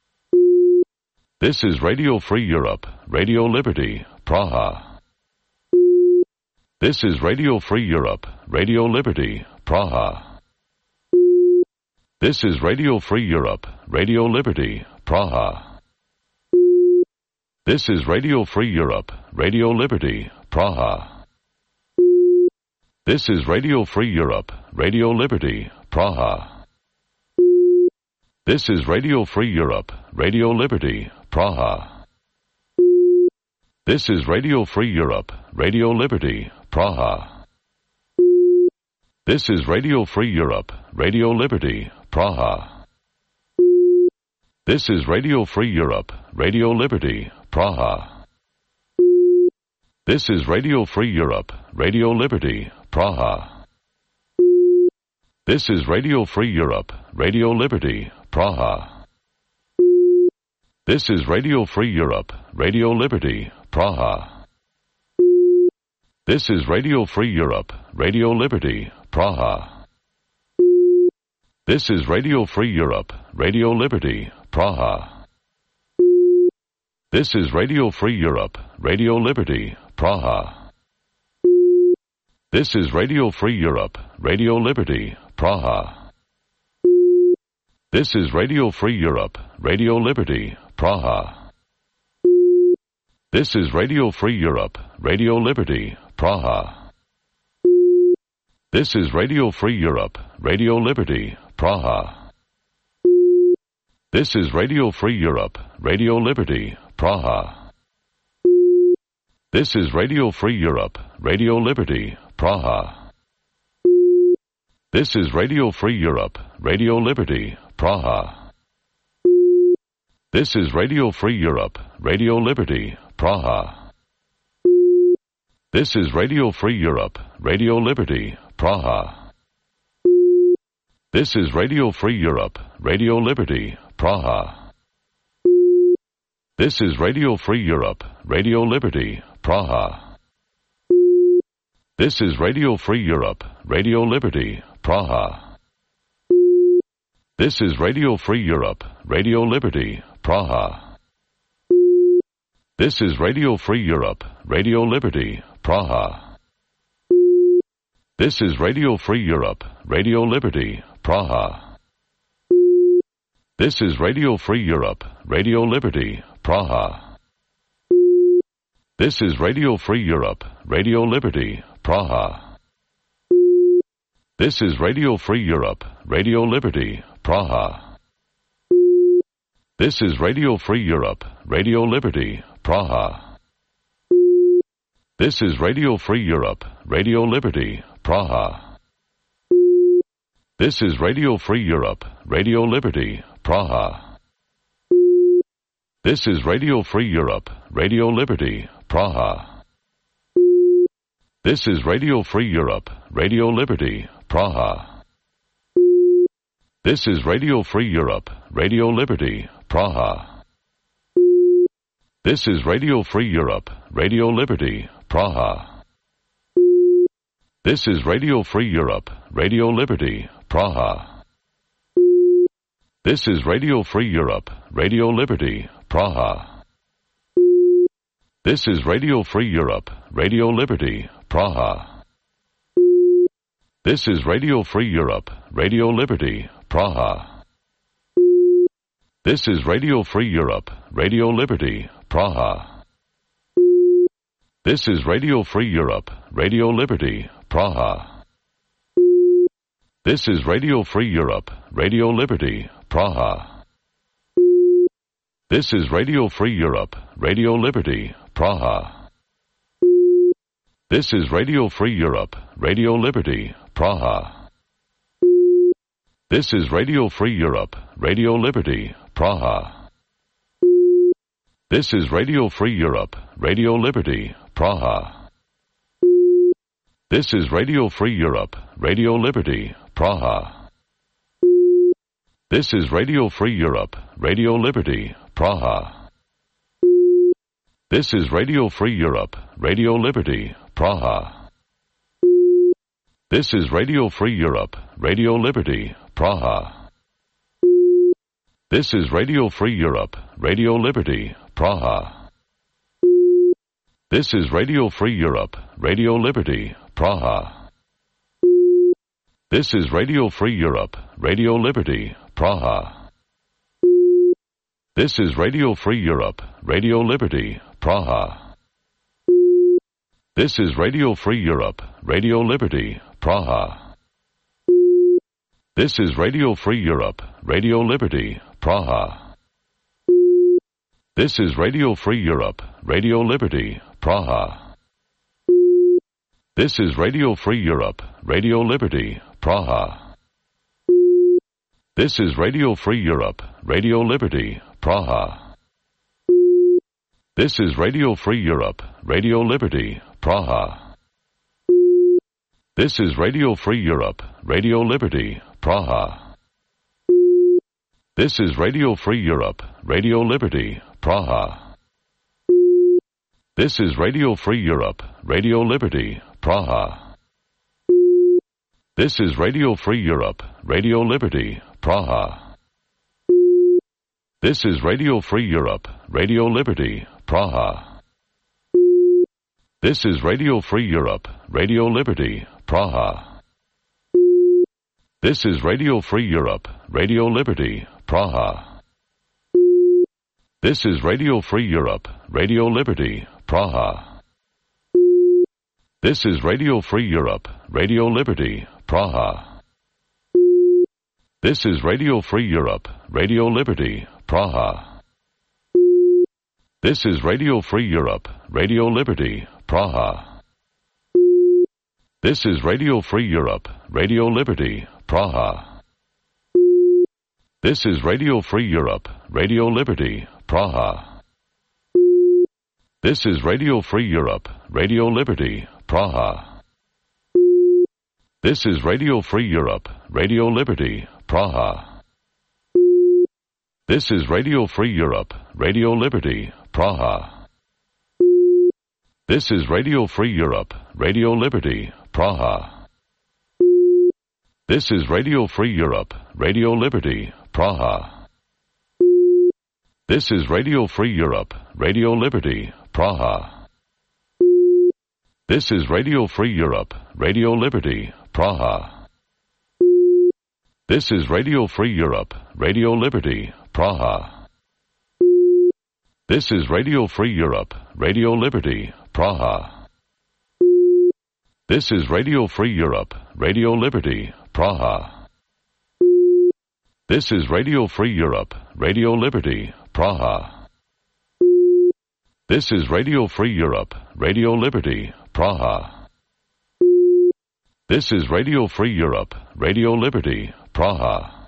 S1: This is Radio Free Europe, Radio Liberty, Praha. This is Radio Free Europe, Radio Liberty, Praha. This is Radio Free Europe, Radio Liberty, Praha. This is Radio Free Europe, Radio Liberty, Praha. This is Radio Free Europe, Radio Liberty, Praha. This is Radio Free Europe, Radio Liberty, Praha. This is Radio Free Europe, Radio Liberty, Praha. This is Radio Free Europe, Radio Liberty, Praha. This is Radio Free Europe, Radio Liberty, Praha. This is Radio Free Europe, Radio Liberty, Praha. This is Radio Free Europe, Radio Liberty, Praha. This is Radio Free Europe, Radio Liberty, Praha. This is Radio Free Europe, Radio Liberty, Praha. This is Radio Free Europe, Radio Liberty, Praha. This is Radio Free Europe, Radio Liberty, Praha. This is Radio Free Europe, Radio Liberty, Praha. This is Radio Free Europe, Radio Liberty, Praha. This is Radio Free Europe, Radio Liberty, Praha. This is Radio Free Europe, Radio Liberty, Praha. This is Radio Free Europe, Radio Liberty, Praha. This is Radio Free Europe, Radio Liberty, Praha. This is Radio Free Europe, Radio Liberty, Praha. This is Radio Free Europe, Radio Liberty, Praha. This is Radio Free Europe, Radio Liberty, Praha. This is Radio Free Europe, Radio Liberty, Praha. This is Radio Free Europe, Radio Liberty, Praha. This is Radio Free Europe, Radio Liberty, Praha. This is Radio Free Europe, Radio Liberty, Praha. This is Radio Free Europe, Radio Liberty, Praha. This is Radio Free Europe, Radio Liberty, Praha. This is Radio Free Europe, Radio Liberty, Praha. This is Radio Free Europe, Radio Liberty, Praha. This is Radio Free Europe, Radio Liberty, Praha. This is Radio Free Europe, Radio Liberty, Praha. This is Radio Free Europe, Radio Liberty, Praha. This is Radio Free Europe, Radio Liberty, Praha. This is Radio Free Europe, Radio Liberty, Praha. This is Radio Free Europe, Radio Liberty, Praha. This is Radio Free Europe, Radio Liberty, Praha. This is Radio Free Europe, Radio Liberty, Praha. This is Radio Free Europe, Radio Liberty, Praha. This is Radio Free Europe, Radio Liberty, Praha. This is Radio Free Europe, Radio Liberty, Praha. This is Radio Free Europe, Radio Liberty, Praha. This is Radio Free Europe, Radio Liberty, Praha. This is Radio Free Europe, Radio Liberty, Praha. This is Radio Free Europe, Radio Liberty, Praha. This is Radio Free Europe, Radio Liberty, Praha. This is Radio Free Europe, Radio Liberty, Praha. This is Radio Free Europe, Radio Liberty, Praha. This is Radio Free Europe, Radio Liberty, Praha. This is Radio Free Europe, Radio Liberty, Praha. This is Radio Free Europe, Radio Liberty, Praha. This is Radio Free Europe, Radio Liberty, Praha. This is Radio Free Europe, Radio Liberty, Praha. This is Radio Free Europe, Radio Liberty, Praha. This is Radio Free Europe, Radio Liberty, Praha. This is Radio Free Europe, Radio Liberty, Praha. This is Radio Free Europe, Radio Liberty, Praha. This is Radio Free Europe, Radio Liberty, Praha. This is Radio Free Europe, Radio Liberty, Praha. This is Radio Free Europe, Radio Liberty, Praha. This is Radio Free Europe, Radio Liberty, Praha. This is Radio Free Europe, Radio Liberty, Praha. This is Radio Free Europe, Radio Liberty, Praha. This is Radio Free Europe, Radio Liberty, Praha. This is Radio Free Europe, Radio Liberty, Praha. This is Radio Free Europe, Radio Liberty, Praha. This is Radio Free Europe, Radio Liberty, Praha. This is Radio Free Europe, Radio Liberty, Praha. This is Radio Free Europe, Radio Liberty, Praha. This is Radio Free Europe, Radio Liberty, Praha. This is Radio Free Europe, Radio Liberty, Praha. This is Radio Free Europe, Radio Liberty, Praha. This is Radio Free Europe, Radio Liberty, Praha. This is Radio Free Europe, Radio Liberty, Praha. This is Radio Free Europe, Radio Liberty, Praha. This is Radio Free Europe, Radio Liberty, Praha. This is Radio Free Europe, Radio Liberty, Praha. This is Radio Free Europe, Radio Liberty, Praha. This is Radio Free Europe, Radio Liberty, Praha. This is Radio Free Europe, Radio Liberty, Praha. This is Radio Free Europe, Radio Liberty, Praha. This is Radio Free Europe, Radio Liberty, Praha. This is Radio Free Europe, Radio Liberty, Praha. This is Radio Free Europe, Radio Liberty, Praha. This is Radio Free Europe, Radio Liberty, Praha. This is Radio Free Europe, Radio Liberty, Praha. This is Radio Free Europe, Radio Liberty, Praha. This is Radio Free Europe, Radio Liberty, Praha. This is Radio Free Europe, Radio Liberty, Praha.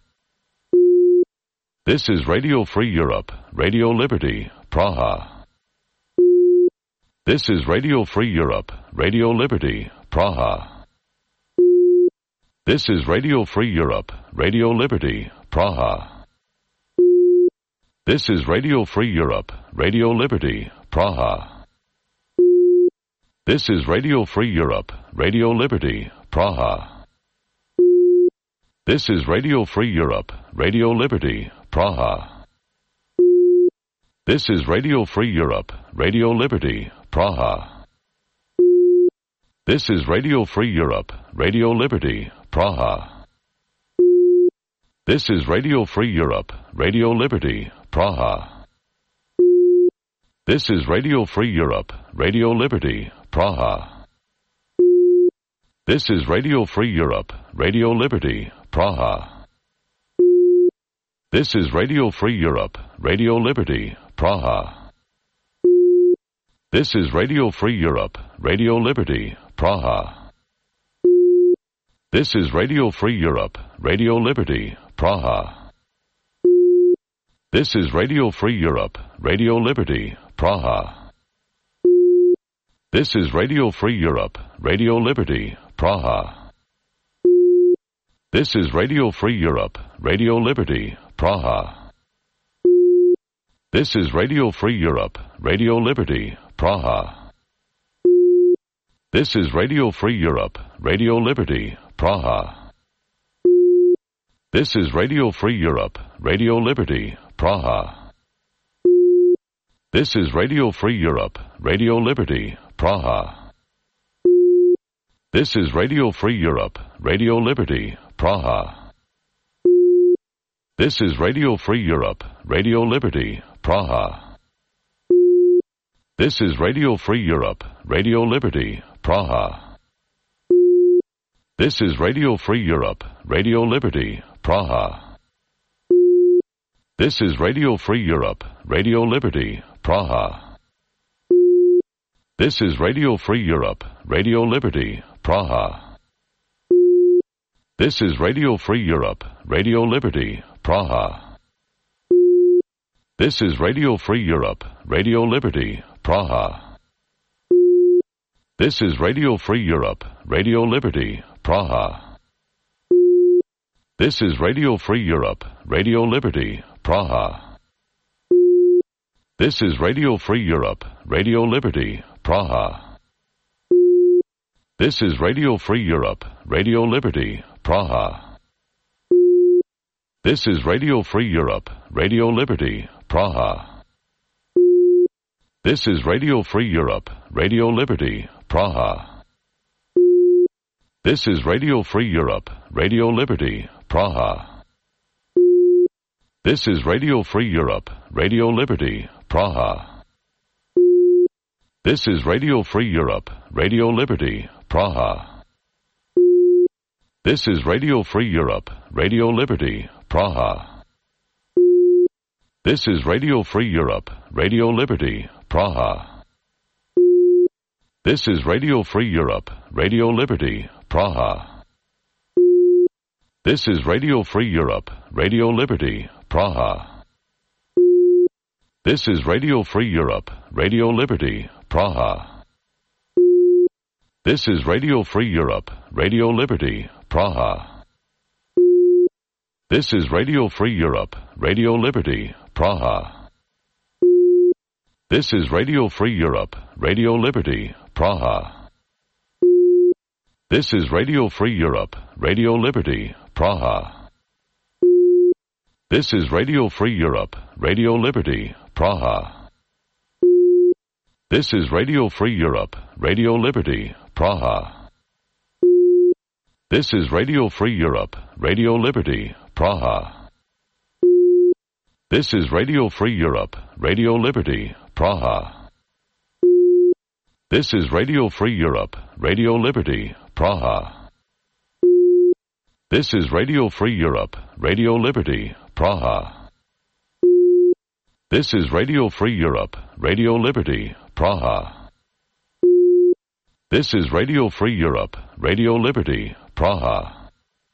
S1: This is Radio Free Europe, Radio Liberty, Praha. This is Radio Free Europe, Radio Liberty, Praha. This is Radio Free Europe, Radio Liberty, Praha. This is Radio Free Europe, Radio Liberty, Praha. This is Radio Free Europe, Radio Liberty, Praha. This is Radio Free Europe, Radio Liberty, Praha. This is Radio Free Europe, Radio Liberty, Praha. This is Radio Free Europe, Radio Liberty, Praha. This is Radio Free Europe, Radio Liberty, Praha. This is Radio Free Europe, Radio Liberty, Praha. This is Radio Free Europe, Radio Liberty, Praha. This is Radio Free Europe, Radio Liberty, Praha. This is Radio Free Europe, Radio Liberty, Praha. This is Radio Free Europe, Radio Liberty, Praha. This is Radio Free Europe, Radio Liberty, Praha. This is Radio Free Europe, Radio Liberty, Praha. This is Radio Free Europe, Radio Liberty, Praha. This is Radio Free Europe, Radio Liberty, Praha. This is Radio Free Europe, Radio Liberty, Praha. This is Radio Free Europe, Radio Liberty, Praha. This is Radio Free Europe, Radio Liberty, Praha. This is Radio Free Europe, Radio Liberty, Praha. This is Radio Free Europe, Radio Liberty, Praha. This is Radio Free Europe, Radio Liberty, Praha. This is Radio Free Europe, Radio Liberty, Praha. This is Radio Free Europe, Radio Liberty, Praha. This is Radio Free Europe, Radio Liberty, Praha. This is Radio Free Europe, Radio Liberty, Praha. This is Radio Free Europe, Radio Liberty, Praha. This is Radio Free Europe, Radio Liberty, Praha. This is Radio Free Europe, Radio Liberty, Praha. This is Radio Free Europe, Radio Liberty, Praha. This is Radio Free Europe, Radio Liberty, Praha. This is Radio Free Europe, Radio Liberty, Praha. This is Radio Free Europe, Radio Liberty, Praha. This is Radio Free Europe, Radio Liberty, Praha. This is Radio Free Europe, Radio Liberty, Praha. This is Radio Free Europe, Radio Liberty, Praha. This is Radio Free Europe, Radio Liberty, Praha. This is Radio Free Europe, Radio Liberty, Praha. This is Radio Free Europe, Radio Liberty, Praha. This is Radio Free Europe, Radio Liberty, Praha. This is Radio Free Europe, Radio Liberty, Praha. This is Radio Free Europe, Radio Liberty, Praha. This is Radio Free Europe, Radio Liberty, Praha. This is Radio Free Europe, Radio Liberty, Praha. This is Radio Free Europe, Radio Liberty, Praha. This is Radio Free Europe, Radio Liberty, Praha. This is Radio Free Europe, Radio Liberty, Praha. This is Radio Free Europe, Radio Liberty, Praha. This is Radio Free Europe, Radio Liberty, Praha. This is Radio Free Europe, Radio Liberty, Praha. This is Radio Free Europe, Radio Liberty, Praha. This is Radio Free Europe, Radio Liberty, Praha. This is Radio Free Europe, Radio Liberty, Praha.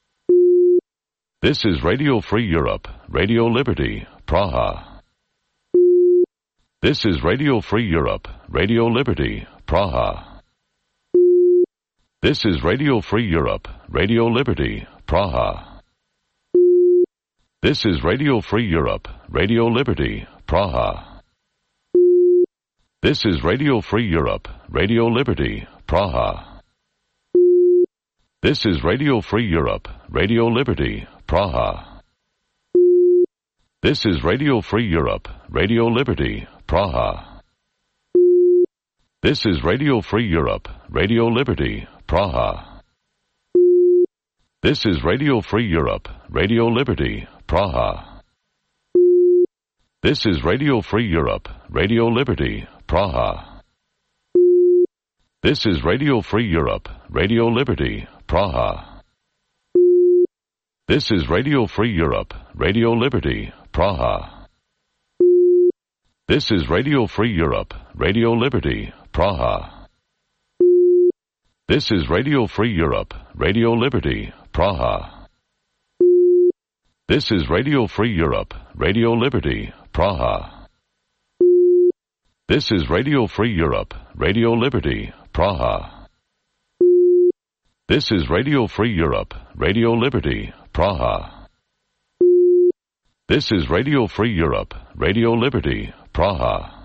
S1: This is Radio Free Europe, Radio Liberty, Praha. This is Radio Free Europe, Radio Liberty, Praha. This is Radio Free Europe, Radio Liberty, Praha. This is Radio Free Europe, Radio Liberty, Praha. This is Radio Free Europe, Radio Liberty, Praha. This is Radio Free Europe, Radio Liberty, Praha. This is Radio Free Europe, Radio Liberty, Praha. This is Radio Free Europe, Radio Liberty, Praha. This is Radio Free Europe, Radio Liberty, Praha. This is Radio Free Europe, Radio Liberty, Praha. This is Radio Free Europe, Radio Liberty, Praha. This is Radio Free Europe, Radio Liberty, Praha. This is Radio Free Europe, Radio Liberty, Praha. This is Radio Free Europe, Radio Liberty, Praha. This is Radio Free Europe, Radio Liberty, Praha. This is Radio Free Europe, Radio Liberty, Praha. This is Radio Free Europe, Radio Liberty, Praha. This is Radio Free Europe, Radio Liberty, Praha.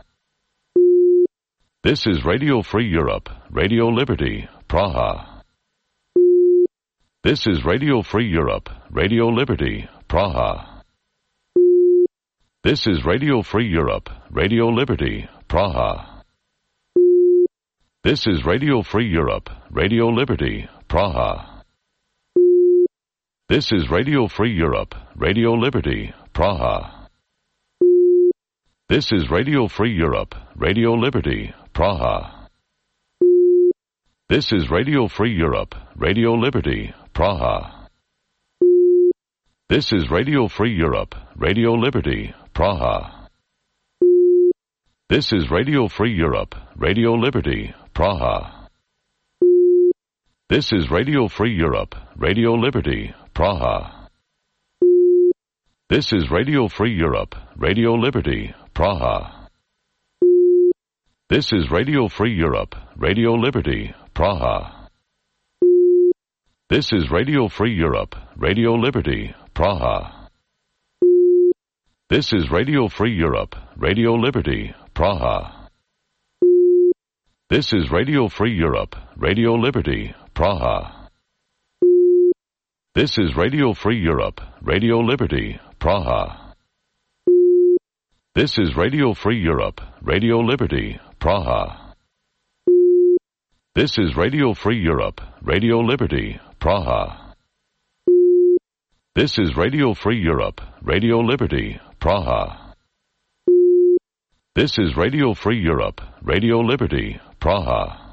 S1: This is Radio Free Europe, Radio Liberty, Praha. This is Radio Free Europe, Radio Liberty, Praha. This is Radio Free Europe, Radio Liberty, Praha. This is Radio Free Europe, Radio Liberty, Praha. This is Radio Free Europe, Radio Liberty, Praha. This is Radio Free Europe, Radio Liberty, Praha. This is Radio Free Europe, Radio Liberty, Praha. This is Radio Free Europe, Radio Liberty, Praha. This is Radio Free Europe, Radio Liberty, Praha. This is Radio Free Europe, Radio Liberty, Praha. This is Radio Free Europe, Radio Liberty, Praha. This is Radio Free Europe, Radio Liberty, Praha. This is Radio Free Europe, Radio Liberty, Praha. This is Radio Free Europe, Radio Liberty, Praha. This is Radio Free Europe, Radio Liberty, Praha. This is Radio Free Europe, Radio Liberty, Praha. This is Radio Free Europe, Radio Liberty, Praha. This is Radio Free Europe, Radio Liberty, Praha. This is Radio Free Europe, Radio Liberty, Praha. This is Radio Free Europe, Radio Liberty, Praha.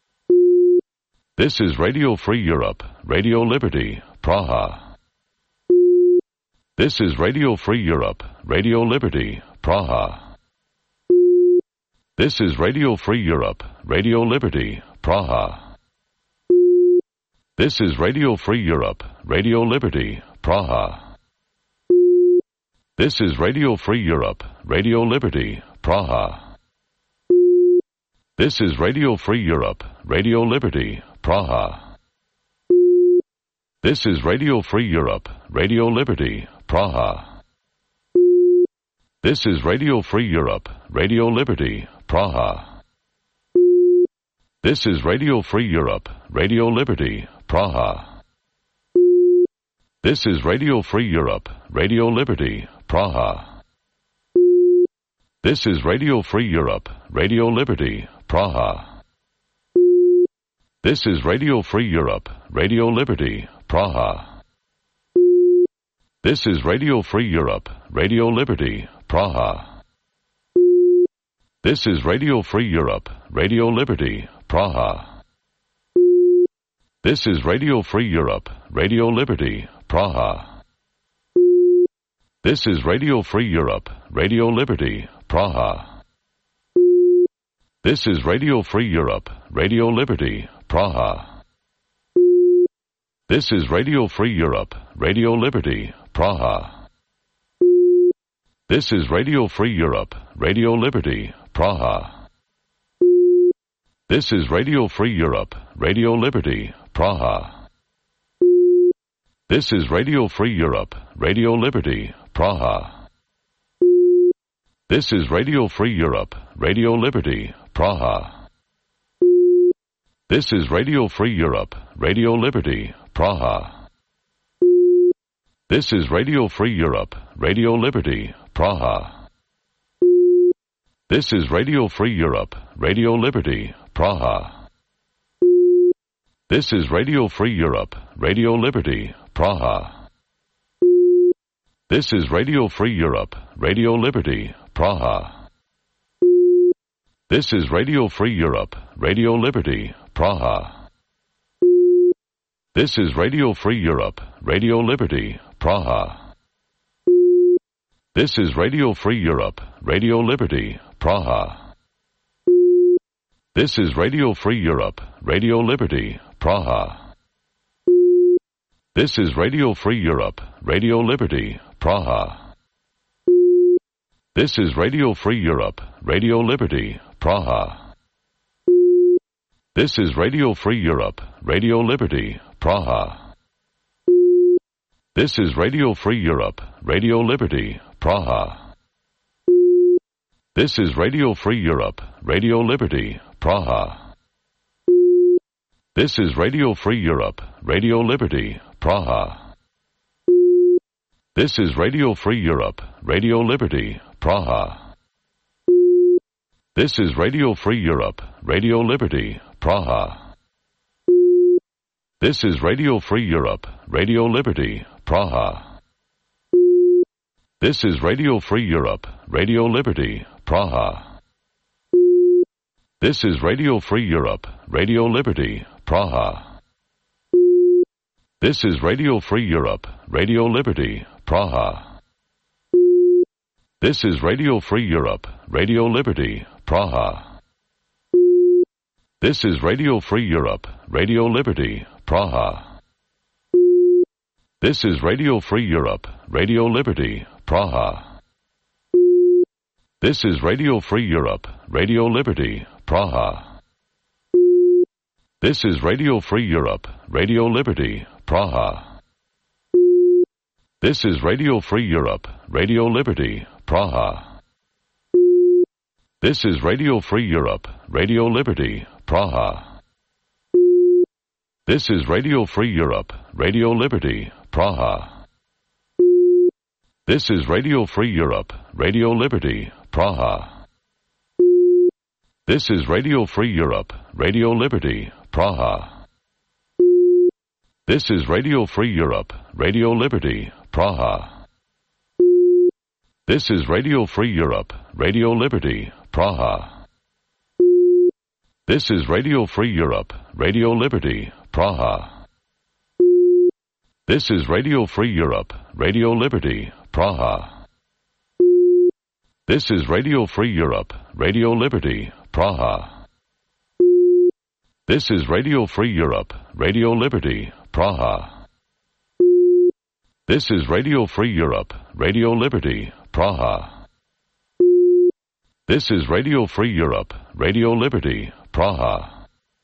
S1: This is Radio Free Europe, Radio Liberty, Praha. This is Radio Free Europe, Radio Liberty, Praha. This is Radio Free Europe, Radio Liberty, Praha. This is Radio Free Europe, Radio Liberty, Praha. This is Radio Free Europe, Radio Liberty, Praha. This is Radio Free Europe, Radio Liberty, Praha. This is Radio Free Europe, Radio Liberty, Praha. This is Radio Free Europe, Radio Liberty, Praha. This is Radio Free Europe, Radio Liberty, Praha. This is Radio Free Europe, Radio Liberty, Praha. This is Radio Free Europe, Radio Liberty, Praha. This is Radio Free Europe, Radio Liberty, Praha. This is Radio Free Europe, Radio Liberty, Praha. This is Radio Free Europe, Radio Liberty, Praha. This is Radio Free Europe, Radio Liberty, Praha. This is Radio Free Europe, Radio Liberty, Praha. This is Radio Free Europe, Radio Liberty, Praha. This is Radio Free Europe, Radio Liberty, Praha. This is Radio Free Europe, Radio Liberty, Praha. This is Radio Free Europe, Radio Liberty, Praha. This is Radio Free Europe, Radio Liberty, Praha. This is Radio Free Europe, Radio Liberty, Praha. This is Radio Free Europe, Radio Liberty, Praha. This is Radio Free Europe, Radio Liberty, Praha. This is Radio Free Europe, Radio Liberty, Praha. This is Radio Free Europe, Radio Liberty, Praha. This is Radio Free Europe, Radio Liberty, Praha. This is Radio Free Europe, Radio Liberty, Praha. This is Radio Free Europe, Radio Liberty, Praha. This is Radio Free Europe, Radio Liberty, Praha. This is Radio Free Europe, Radio Liberty, Praha. This is Radio Free Europe, Radio Liberty, Praha. This is Radio Free Europe, Radio Liberty, Praha. This is Radio Free Europe, Radio Liberty, Praha. This is Radio Free Europe, Radio Liberty, Praha. This is Radio Free Europe, Radio Liberty, Praha. This is Radio Free Europe, Radio Liberty, Praha. This is Radio Free Europe, Radio Liberty, Praha. This is Radio Free Europe, Radio Liberty, Praha. This is Radio Free Europe, Radio Liberty, Praha. This is Radio Free Europe, Radio Liberty, Praha. This is Radio Free Europe, Radio Liberty, Praha. This is Radio Free Europe, Radio Liberty, Praha. This is Radio Free Europe, Radio Liberty, Praha. This is Radio Free Europe, Radio Liberty, Praha. This is Radio Free Europe, Radio Liberty, Praha. This is Radio Free Europe, Radio Liberty, Praha. This is Radio Free Europe, Radio Liberty, Praha. This is Radio Free Europe, Radio Liberty, Praha. This is Radio Free Europe, Radio Liberty, Praha. This is Radio Free Europe, Radio Liberty, Praha. This is Radio Free Europe, Radio Liberty, Praha. This is Radio Free Europe, Radio Liberty, Praha. This is Radio Free Europe, Radio Liberty, Praha. This is Radio Free Europe, Radio Liberty, Praha. This is Radio Free Europe, Radio Liberty, Praha. This is Radio Free Europe, Radio Liberty, Praha. This is Radio Free Europe, Radio Liberty, Praha. This is Radio Free Europe, Radio Liberty, Praha. This is Radio Free Europe, Radio Liberty, Praha. This is Radio Free Europe, Radio Liberty, Praha.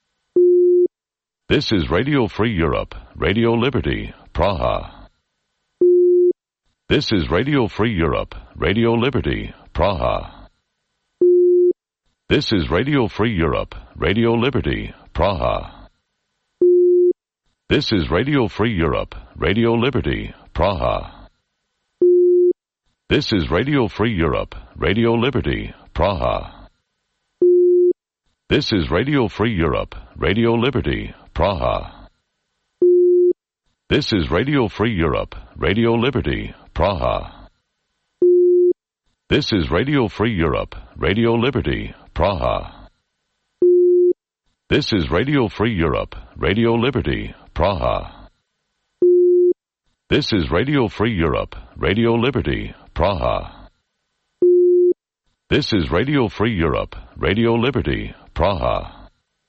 S1: This is Radio Free Europe, Radio Liberty, Praha. This is Radio Free Europe, Radio Liberty, Praha. This is Radio Free Europe, Radio Liberty, Praha. This is Radio Free Europe, Radio Liberty, Praha. This is Radio Free Europe, Radio Liberty, Praha. This is Radio Free Europe, Radio Liberty, Praha. This is Radio Free Europe, Radio Liberty, Praha. This is Radio Free Europe, Radio Liberty, Praha. This is Radio Free Europe, Radio Liberty, Praha. This is Radio Free Europe, Radio Liberty, Praha. This is Radio Free Europe, Radio Liberty, Praha.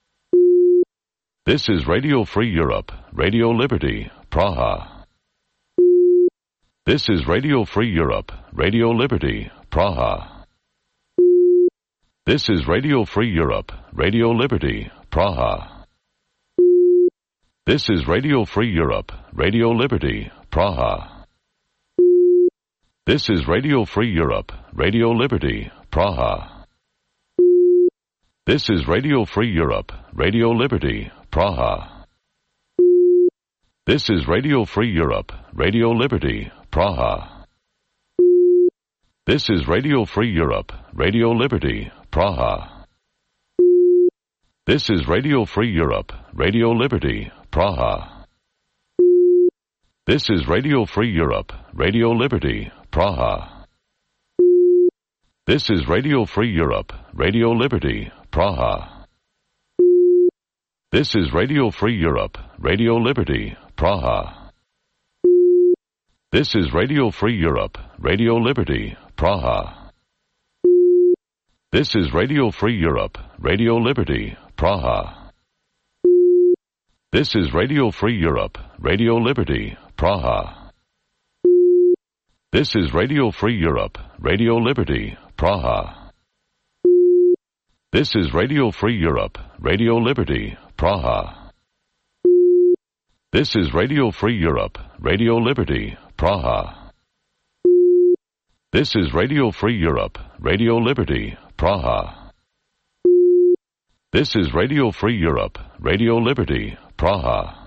S1: This is Radio Free Europe, Radio Liberty, Praha. This is Radio Free Europe, Radio Liberty, Praha. This is Radio Free Europe, Radio Liberty, Praha. This is Radio Free Europe, Radio Liberty, Praha. This is Radio Free Europe, Radio Liberty, Praha. This is Radio Free Europe, Radio Liberty, Praha. This is Radio Free Europe, Radio Liberty, Praha. This is Radio Free Europe, Radio Liberty, Praha. This is Radio Free Europe, Radio Liberty, Praha. This is Radio Free Europe, Radio Liberty, Praha. This is Radio Free Europe, Radio Liberty, Praha. This is Radio Free Europe, Radio Liberty, Praha. This is Radio Free Europe, Radio Liberty, Praha. This is Radio Free Europe, Radio Liberty, Praha. This is Radio Free Europe, Radio Liberty, Praha. This is Radio Free Europe, Radio Liberty, Praha. This is Radio Free Europe, Radio Liberty, Praha. This is Radio Free Europe, Radio Liberty, Praha. This is Radio Free Europe, Radio Liberty, Praha. This is Radio Free Europe, Radio Liberty, Praha.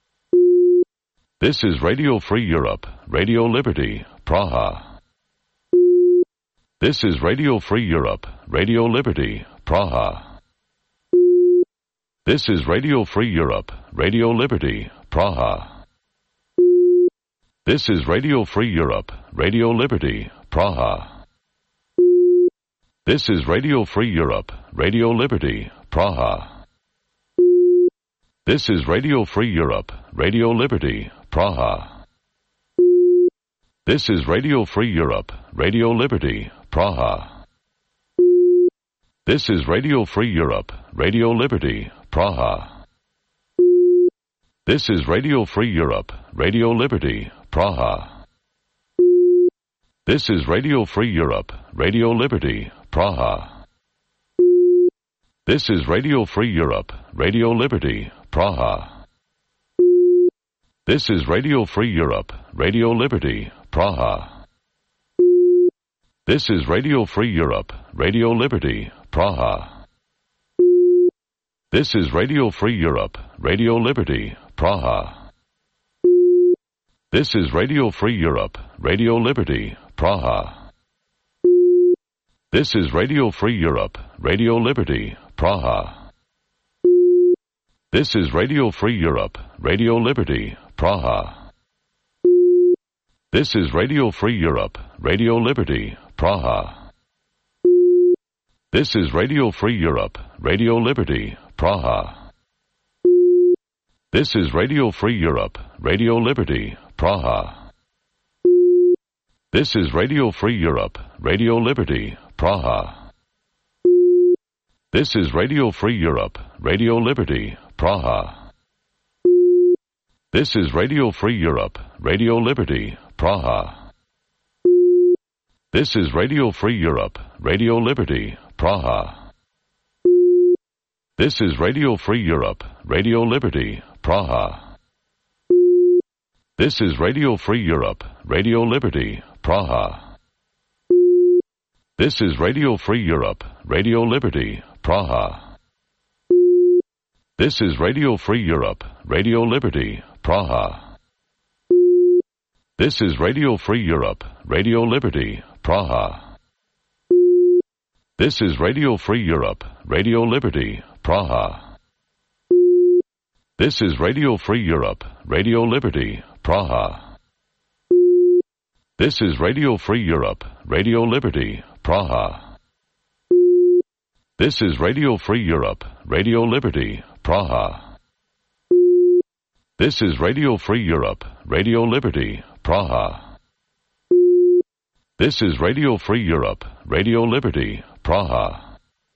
S1: This is Radio Free Europe, Radio Liberty, Praha. This is Radio Free Europe, Radio Liberty, Praha. This is Radio Free Europe, Radio Liberty, Praha. This is Radio Free Europe, Radio Liberty, Praha. This is Radio Free Europe, Radio Liberty, Praha. This is Radio Free Europe, Radio Liberty, Praha. This is Radio Free Europe, Radio Liberty, Praha. This is Radio Free Europe, Radio Liberty, Praha. This is Radio Free Europe, Radio Liberty, Praha. This is Radio Free Europe, Radio Liberty, Praha. This is Radio Free Europe, Radio Liberty, Praha. This is Radio Free Europe, Radio Liberty, Praha. This is Radio Free Europe, Radio Liberty, Praha. This is Radio Free Europe, Radio Liberty, Praha. This is Radio Free Europe, Radio Liberty, Praha. This is Radio Free Europe, Radio Liberty, Praha. This is Radio Free Europe, Radio Liberty, Praha. This is Radio Free Europe, Radio Liberty, Praha. This is Radio Free Europe, Radio Liberty, Praha. This is Radio Free Europe, Radio Liberty, Praha. This is Radio Free Europe, Radio Liberty, Praha. This is Radio Free Europe, Radio Liberty, Praha. This is Radio Free Europe, Radio Liberty, Praha. This is Radio Free Europe, Radio Liberty, Praha. This is Radio Free Europe, Radio Liberty, Praha. This is Radio Free Europe, Radio Liberty, Praha. This is Radio Free Europe, Radio Liberty, Praha. This is Radio Free Europe, Radio Liberty, Praha. This is Radio Free Europe, Radio Liberty, Praha. This is Radio Free Europe, Radio Liberty, Praha. This is Radio Free Europe, Radio Liberty, Praha. This is Radio Free Europe, Radio Liberty, Praha. This is Radio Free Europe, Radio Liberty, Praha. This is Radio Free Europe, Radio Liberty, Praha. This is Radio Free Europe, Radio Liberty, Praha.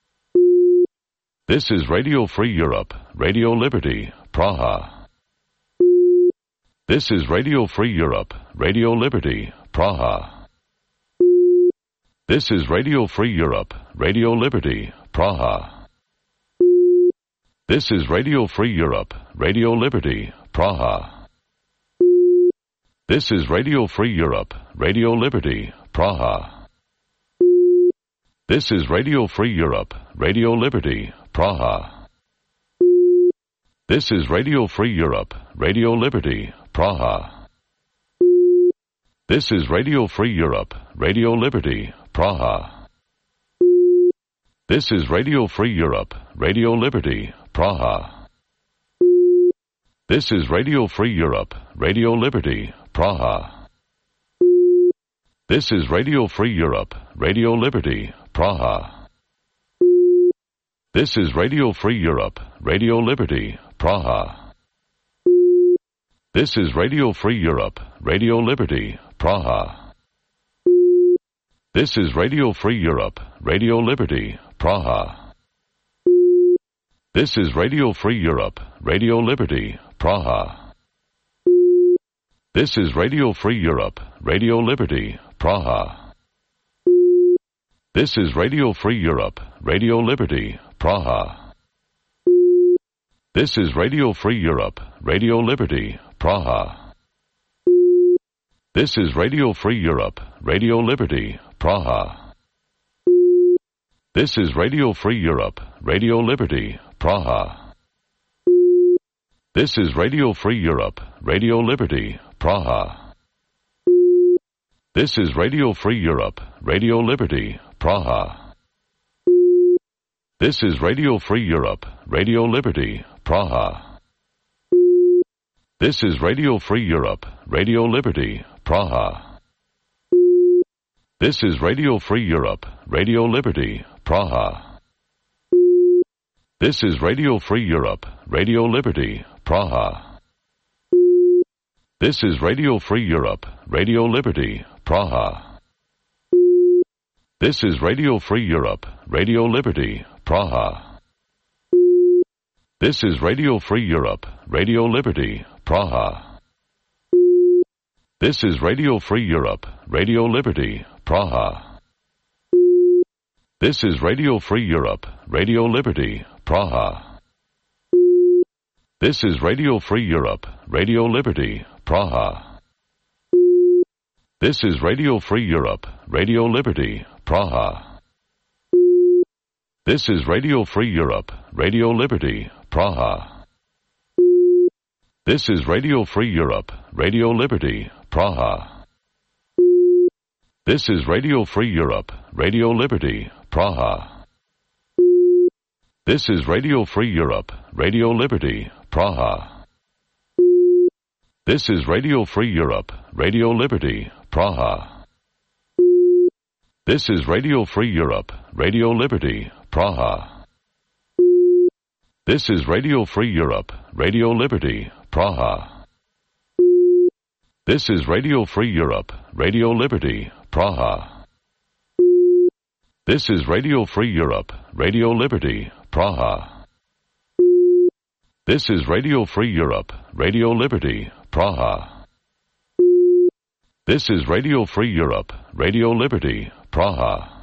S1: This is Radio Free Europe, Radio Liberty, Praha. This is Radio Free Europe, Radio Liberty, Praha. This is Radio Free Europe, Radio Liberty, Praha. This is Radio Free Europe, Radio Liberty, Praha. This is Radio Free Europe, Radio Liberty, Praha. This is Radio Free Europe, Radio Liberty, Praha. This is Radio Free Europe, Radio Liberty, Praha. This is Radio Free Europe, Radio Liberty, Praha. This is Radio Free Europe, Radio Liberty, Praha. This is Radio Free Europe, Radio Liberty, Praha. This is Radio Free Europe, Radio Liberty, Praha. This is Radio Free Europe, Radio Liberty, Praha. This is Radio Free Europe, Radio Liberty, Praha. This is Radio Free Europe, Radio Liberty, Praha. This is Radio Free Europe, Radio Liberty, Praha. This is Radio Free Europe, Radio Liberty, Praha. This is Radio Free Europe, Radio Liberty, Praha. This is Radio Free Europe, Radio Liberty, Praha. This is Radio Free Europe, Radio Liberty, Praha. This is Radio Free Europe, Radio Liberty, Praha. This is Radio Free Europe, Radio Liberty, Praha. This is Radio Free Europe, Radio Liberty, Praha. This is Radio Free Europe, Radio Liberty, Praha. This is Radio Free Europe, Radio Liberty, Praha. This is Radio Free Europe, Radio Liberty, Praha. This is Radio Free Europe, Radio Liberty, Praha. This is Radio Free Europe, Radio Liberty, Praha. This is Radio Free Europe, Radio Liberty, Praha. This is Radio Free Europe, Radio Liberty, Praha. This is Radio Free Europe, Radio Liberty, Praha. This is Radio Free Europe, Radio Liberty, Praha. This is Radio Free Europe, Radio Liberty, Praha. This is Radio Free Europe, Radio Liberty, Praha. This is Radio Free Europe, Radio Liberty, Praha. This is Radio Free Europe, Radio Liberty, Praha. This is Radio Free Europe, Radio Liberty, Praha. This is Radio Free Europe, Radio Liberty, Praha. This is Radio Free Europe, Radio Liberty, Praha. This is Radio Free Europe, Radio Liberty, Praha. This is Radio Free Europe, Radio Liberty, Praha. This is Radio Free Europe, Radio Liberty, Praha. This is Radio Free Europe, Radio Liberty, Praha. This is Radio Free Europe, Radio Liberty, Praha. This is Radio Free Europe, Radio Liberty, Praha.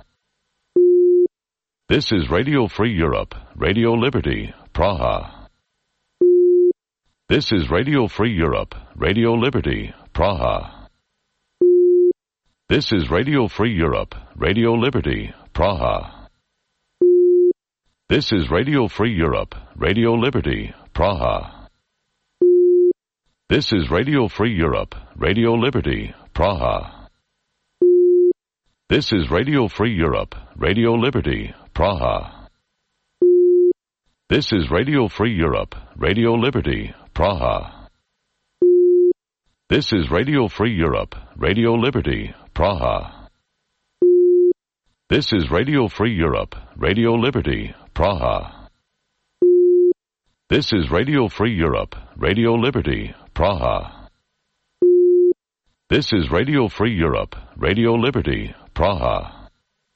S1: This is Radio Free Europe, Radio Liberty, Praha. This is Radio Free Europe, Radio Liberty, Praha. This is Radio Free Europe, Radio Liberty, Praha. This is Radio Free Europe, Radio Liberty, Praha. This is Radio Free Europe, Radio Liberty, Praha. This is Radio Free Europe, Radio Liberty, Praha. This is Radio Free Europe, Radio Liberty, Praha. This is Radio Free Europe, Radio Liberty, Praha. This is Radio Free Europe, Radio Liberty, Praha. This is Radio Free Europe, Radio Liberty, Praha. This is Radio Free Europe, Radio Liberty, Praha.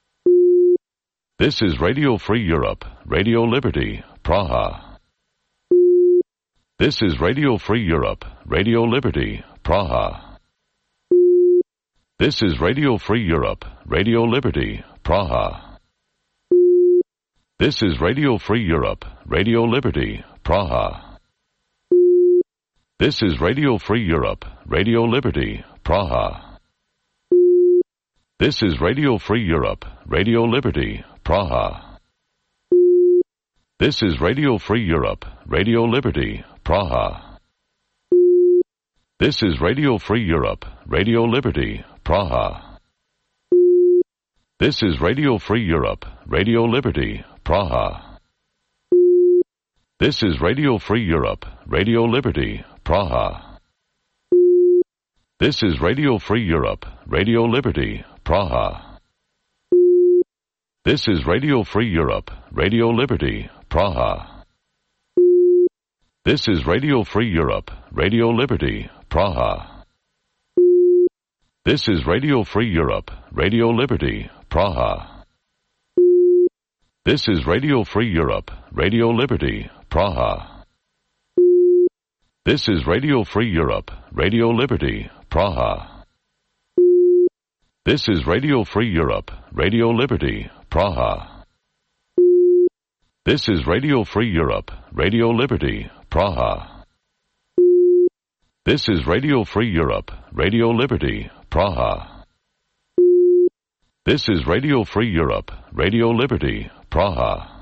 S1: This is Radio Free Europe, Radio Liberty, Praha. This is Radio Free Europe, Radio Liberty, Praha. This is Radio Free Europe, Radio Liberty, Praha. This is Radio Free Europe, Radio Liberty, Praha. This is Radio Free Europe, Radio Liberty, Praha. This is Radio Free Europe, Radio Liberty, Praha. This is Radio Free Europe, Radio Liberty, Praha. This is Radio Free Europe, Radio Liberty, Praha. This is Radio Free Europe, Radio Liberty, Praha. This is Radio Free Europe, Radio Liberty, Praha. This is Radio Free Europe, Radio Liberty, Praha. This is Radio Free Europe, Radio Liberty, Praha. This is Radio Free Europe, Radio Liberty, Praha. This is Radio Free Europe, Radio Liberty, Praha. This is Radio Free Europe, Radio Liberty, Praha. This is Radio Free Europe, Radio Liberty, Praha. This is Radio Free Europe, Radio Liberty, Praha. This is Radio Free Europe, Radio Liberty, Praha. This is Radio Free Europe, Radio Liberty, Praha. This is Radio Free Europe, Radio Liberty, Praha.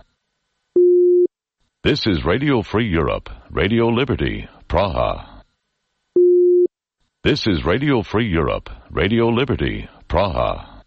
S1: This is Radio Free Europe, Radio Liberty, Praha. This is Radio Free Europe, Radio Liberty, Praha.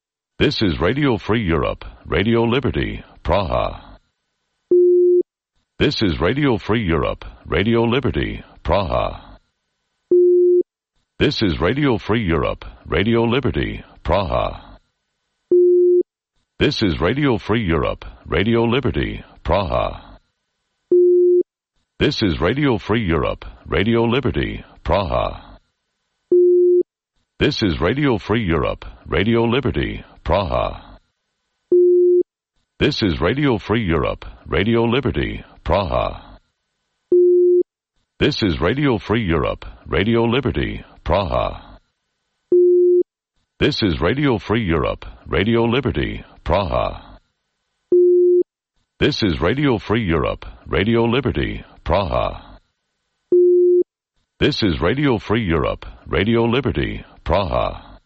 S1: This is Radio Free Europe, Radio Liberty, Praha. This is Radio Free Europe, Radio Liberty, Praha. This is Radio Free Europe, Radio Liberty, Praha. This is Radio Free Europe, Radio Liberty, Praha. This is Radio Free Europe, Radio Liberty, Praha. This is Radio Free Europe, Radio Liberty, Praha. This is Radio Free Europe, Radio Liberty, Praha. This is Radio Free Europe, Radio Liberty, Praha. This is Radio Free Europe, Radio Liberty, Praha. This is Radio Free Europe, Radio Liberty, Praha. This is Radio Free Europe, Radio Liberty, Praha.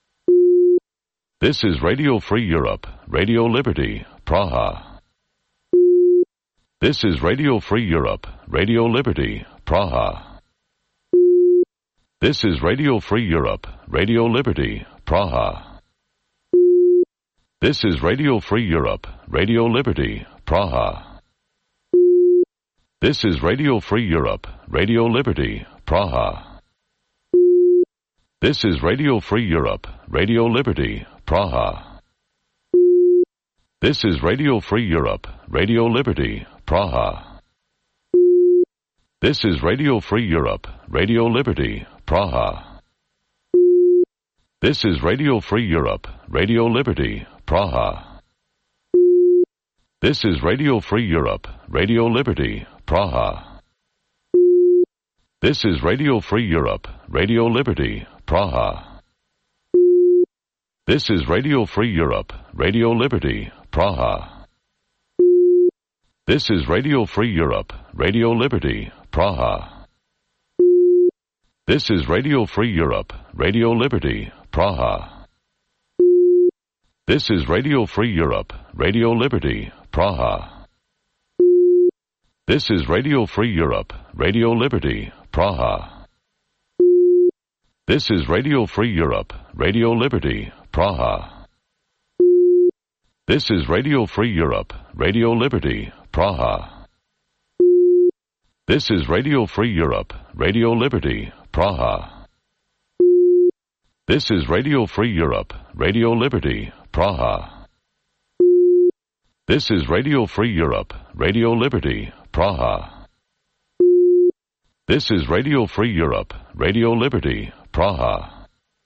S1: This is Radio Free Europe, Radio Liberty, Praha. This is Radio Free Europe, Radio Liberty, Praha. This is Radio Free Europe, Radio Liberty, Praha. This is Radio Free Europe, Radio Liberty, Praha. This is Radio Free Europe, Radio Liberty, Praha. This is Radio Free Europe, Radio Liberty, Praha. This is Radio Free Europe, Radio Liberty, Praha. This is Radio Free Europe, Radio Liberty, Praha. This is Radio Free Europe, Radio Liberty, Praha. This is Radio Free Europe, Radio Liberty, Praha. This is Radio Free Europe, Radio Liberty, Praha. This is Radio Free Europe, Radio Liberty, Praha. This is Radio Free Europe, Radio Liberty, Praha. This is Radio Free Europe, Radio Liberty, Praha. This is Radio Free Europe, Radio Liberty, Praha. This is Radio Free Europe, Radio Liberty, Praha. This is Radio Free Europe, Radio Liberty, Praha. This is Radio Free Europe, Radio Liberty, Praha. This is Radio Free Europe, Radio Liberty, Praha. This is Radio Free Europe, Radio Liberty, Praha. This is Radio Free Europe, Radio Liberty, Praha. This is Radio Free Europe, Radio Liberty, Praha.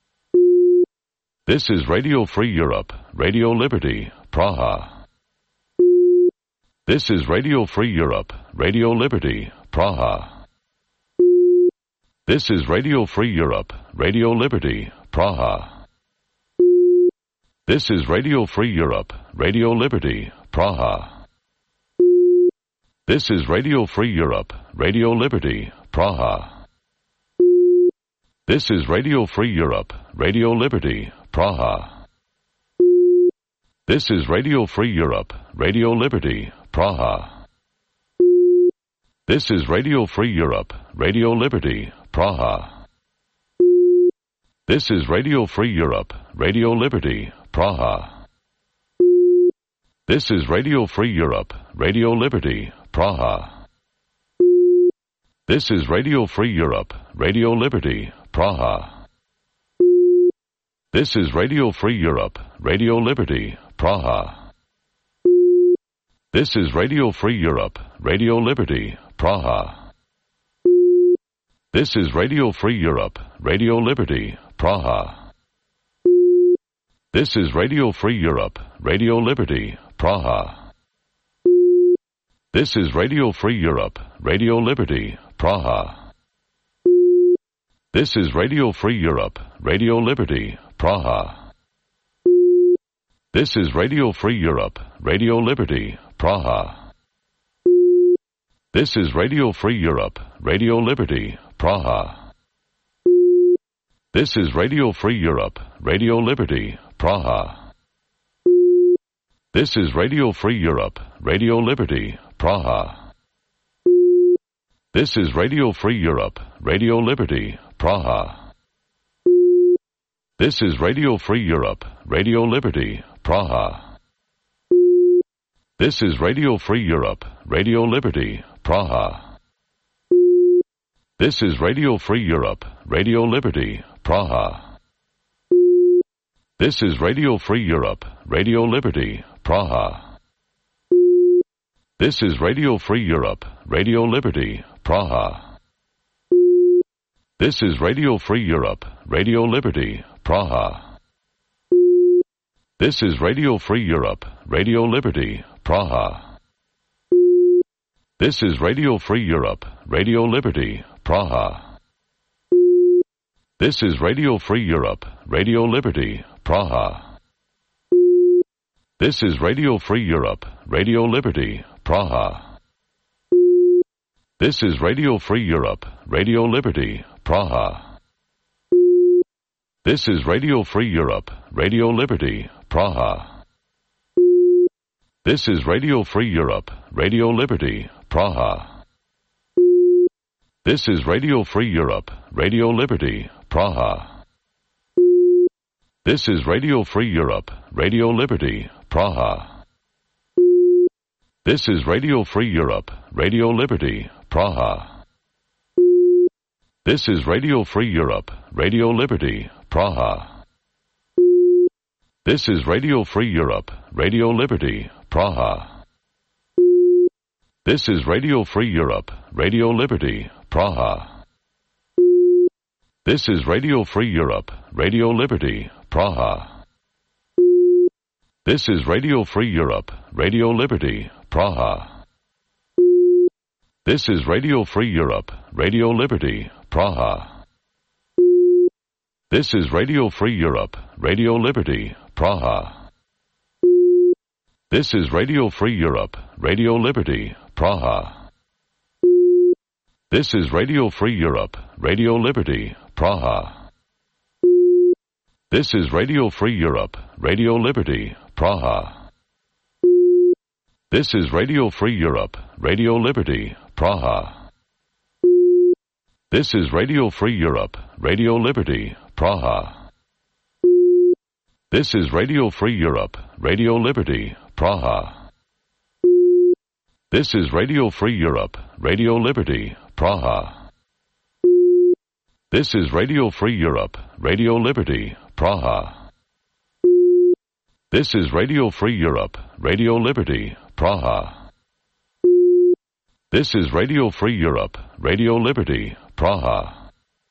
S1: This is Radio Free Europe, Radio Liberty, Praha. This is Radio Free Europe, Radio Liberty, Praha. This is Radio Free Europe, Radio Liberty, Praha. This is Radio Free Europe, Radio Liberty, Praha. This is Radio Free Europe, Radio Liberty, Praha. This is Radio Free Europe, Radio Liberty, Praha. This is Radio Free Europe, Radio Liberty, Praha. This is Radio Free Europe, Radio Liberty, Praha. This is Radio Free Europe, Radio Liberty, Praha. This is Radio Free Europe, Radio Liberty, Praha. This is Radio Free Europe, Radio Liberty, Praha. This is Radio Free Europe, Radio Liberty, Praha. This is Radio Free Europe, Radio Liberty, Praha. This is Radio Free Europe, Radio Liberty, Praha. This is Radio Free Europe, Radio Liberty, Praha. This is Radio Free Europe, Radio Liberty, Praha. This is Radio Free Europe, Radio Liberty, Praha. This is Radio Free Europe, Radio Liberty, Praha. This is Radio Free Europe, Radio Liberty, Praha. This is Radio Free Europe, Radio Liberty, Praha. This is Radio Free Europe, Radio Liberty, Praha. This is Radio Free Europe, Radio Liberty, Praha. This is Radio Free Europe, Radio Liberty, Praha. This is Radio Free Europe, Radio Liberty, Praha. This is Radio Free Europe, Radio Liberty, Praha. This is Radio Free Europe, Radio Liberty, Praha. This is Radio Free Europe, Radio Liberty, Praha. This is Radio Free Europe, Radio Liberty, Praha. This is Radio Free Europe, Radio Liberty, Praha. This is Radio Free Europe, Radio Liberty, Praha. This is Radio Free Europe, Radio Liberty, Praha. This is Radio Free Europe, Radio Liberty, Praha. This is Radio Free Europe, Radio Liberty, Praha. This is Radio Free Europe, Radio Liberty, Praha. This is Radio Free Europe, Radio Liberty, Praha. This is Radio Free Europe, Radio Liberty, Praha. This is Radio Free Europe, Radio Liberty, Praha. This is Radio Free Europe, Radio Liberty, Praha. This is Radio Free Europe, Radio Liberty, Praha. This is Radio Free Europe, Radio Liberty, Praha. This is Radio Free Europe, Radio Liberty, Praha. This is Radio Free Europe, Radio Liberty, Praha. This is Radio Free Europe, Radio Liberty, Praha. This is Radio Free Europe, Radio Liberty, Praha. This is Radio Free Europe, Radio Liberty, Praha. This is Radio Free Europe, Radio Liberty, Praha. This is Radio Free Europe, Radio Liberty, Praha. This is Radio Free Europe, Radio Liberty, Praha. This is Radio Free Europe, Radio Liberty, Praha. This is Radio Free Europe, Radio Liberty, Praha. This is Radio Free Europe, Radio Liberty, Praha. This is Radio Free Europe, Radio Liberty, Praha. This is Radio Free Europe, Radio Liberty, Praha. This is Radio Free Europe, Radio Liberty, Praha. This is Radio Free Europe, Radio Liberty, Praha.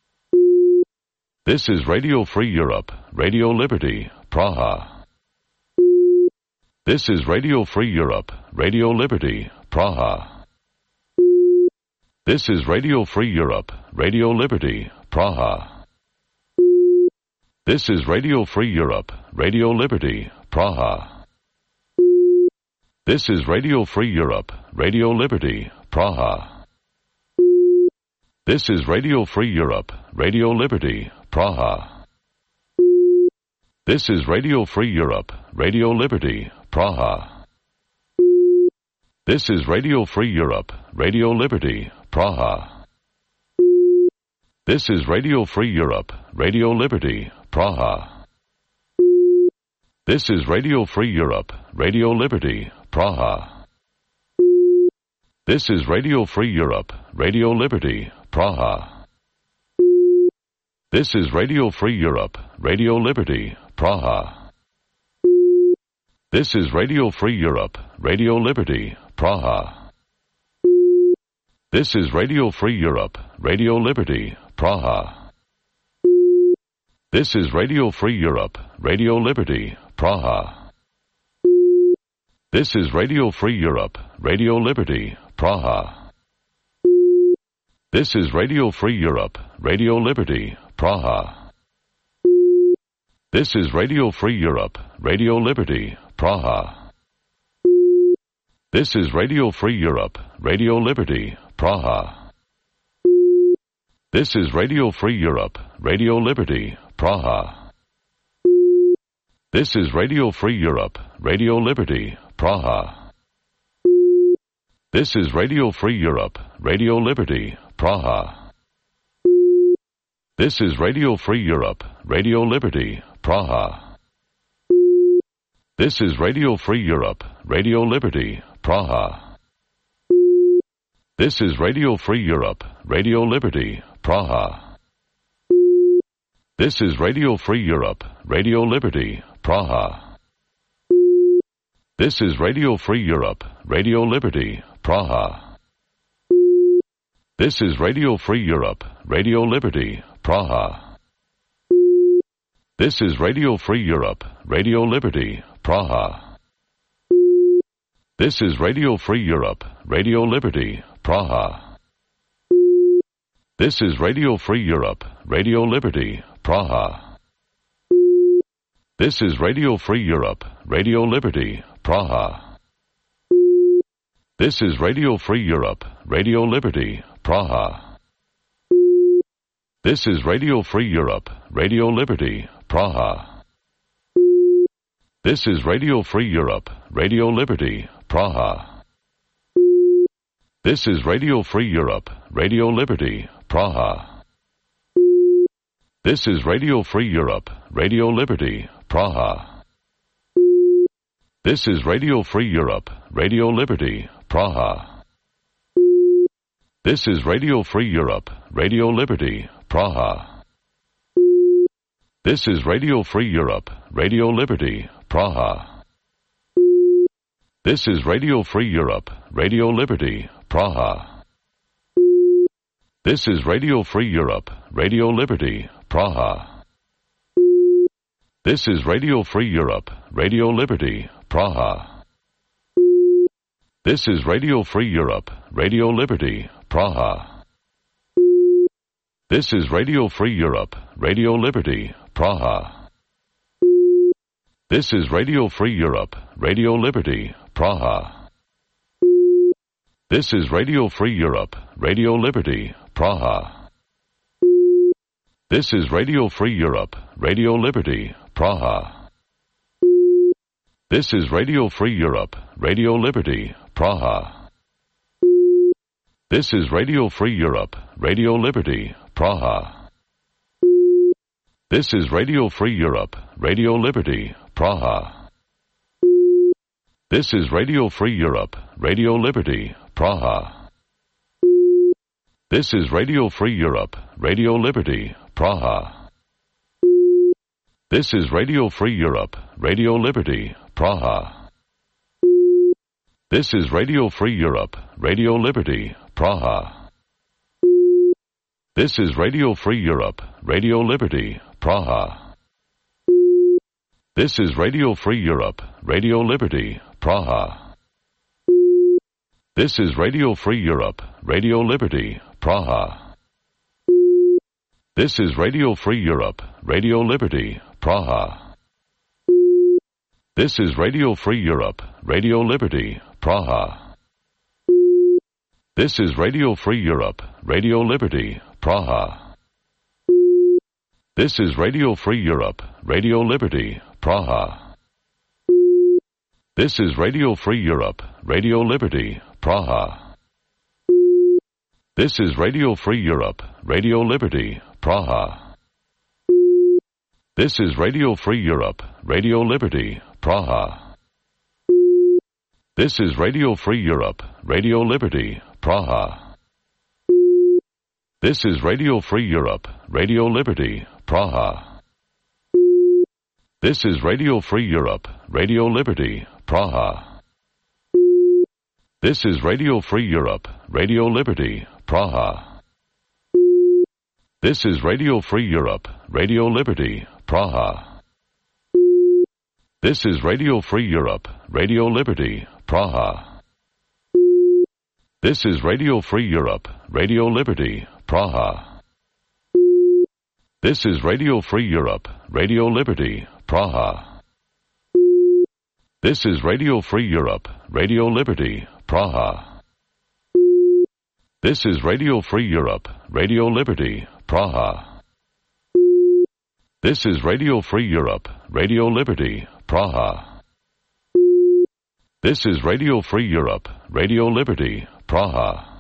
S1: This is Radio Free Europe, Radio Liberty, Praha. This is Radio Free Europe, Radio Liberty, Praha. This is Radio Free Europe, Radio Liberty, Praha. This is Radio Free Europe, Radio Liberty, Praha. This is Radio Free Europe, Radio Liberty, Praha. This is Radio Free Europe, Radio Liberty, Praha. This is Radio Free Europe, Radio Liberty, Praha. This is Radio Free Europe, Radio Liberty, Praha. This is Radio Free Europe, Radio Liberty, Praha. This is Radio Free Europe, Radio Liberty, Praha. This is Radio Free Europe, Radio Liberty, Praha. This is Radio Free Europe, Radio Liberty, Praha. This is Radio Free Europe, Radio Liberty, Praha. This is Radio Free Europe, Radio Liberty, Praha. This is Radio Free Europe, Radio Liberty, Praha. This is Radio Free Europe, Radio Liberty, Praha. This is Radio Free Europe, Radio Liberty, Praha. This is Radio Free Europe, Radio Liberty, Praha. This is Radio Free Europe, Radio Liberty, Praha. This is Radio Free Europe, Radio Liberty, Praha. This is Radio Free Europe, Radio Liberty, Praha. This is Radio Free Europe, Radio Liberty, Praha. This is Radio Free Europe, Radio Liberty, Praha. This is Radio Free Europe, Radio Liberty, Praha. This is Radio Free Europe, Radio Liberty, Praha. This is Radio Free Europe, Radio Liberty, Praha. This is Radio Free Europe, Radio Liberty, Praha. This is Radio Free Europe, Radio Liberty, Praha. This is Radio Free Europe, Radio Liberty, Praha. This is Radio Free Europe, Radio Liberty, Praha. This is Radio Free Europe, Radio Liberty, Praha. This is Radio Free Europe, Radio Liberty, Praha. This is Radio Free Europe, Radio Liberty, Praha. This is Radio Free Europe, Radio Liberty, Praha. This is Radio Free Europe, Radio Liberty, Praha. This is Radio Free Europe, Radio Liberty, Praha. This is Radio Free Europe, Radio Liberty, Praha. This is Radio Free Europe, Radio Liberty, Praha. This is Radio Free Europe, Radio Liberty, Praha. This is Radio Free Europe, Radio Liberty, Praha. This is Radio Free Europe, Radio Liberty, Praha. This is Radio Free Europe, Radio Liberty, Praha. This is Radio Free Europe, Radio Liberty, Praha. This is Radio Free Europe, Radio Liberty, Praha. This is Radio Free Europe, Radio Liberty, Praha. This is Radio Free Europe, Radio Liberty, Praha. This is Radio Free Europe, Radio Liberty, Praha. This is Radio Free Europe, Radio Liberty, Praha. This is Radio Free Europe, Radio Liberty, Praha. This is Radio Free Europe, Radio Liberty, Praha. This is Radio Free Europe, Radio Liberty, Praha. This is Radio Free Europe, Radio Liberty, Praha. This is Radio Free Europe, Radio Liberty, Praha. This is Radio Free Europe, Radio Liberty, Praha. This is Radio Free Europe, Radio Liberty, Praha. This is Radio Free Europe, Radio Liberty, Praha. This is Radio Free Europe, Radio Liberty, Praha. This is Radio Free Europe, Radio Liberty, Praha. This is Radio Free Europe, Radio Liberty, Praha. This is Radio Free Europe, Radio Liberty, Praha. This is Radio Free Europe, Radio Liberty, Praha. This is Radio Free Europe, Radio Liberty, Praha. This is Radio Free Europe, Radio Liberty, Praha. This is Radio Free Europe, Radio Liberty, Praha. This is Radio Free Europe, Radio Liberty, Praha. This is Radio Free Europe, Radio Liberty, Praha. This is Radio Free Europe, Radio Liberty, Praha. This is Radio Free Europe, Radio Liberty, Praha. This is Radio Free Europe, Radio Liberty, Praha. This is Radio Free Europe, Radio Liberty, Praha. This is Radio Free Europe, Radio Liberty, Praha. This is Radio Free Europe, Radio Liberty, Praha. This is Radio Free Europe, Radio Liberty, Praha. This is Radio Free Europe, Radio Liberty, Praha. This is Radio Free Europe, Radio Liberty, Praha. This is Radio Free Europe, Radio Liberty, Praha. This is Radio Free Europe, Radio Liberty, Praha.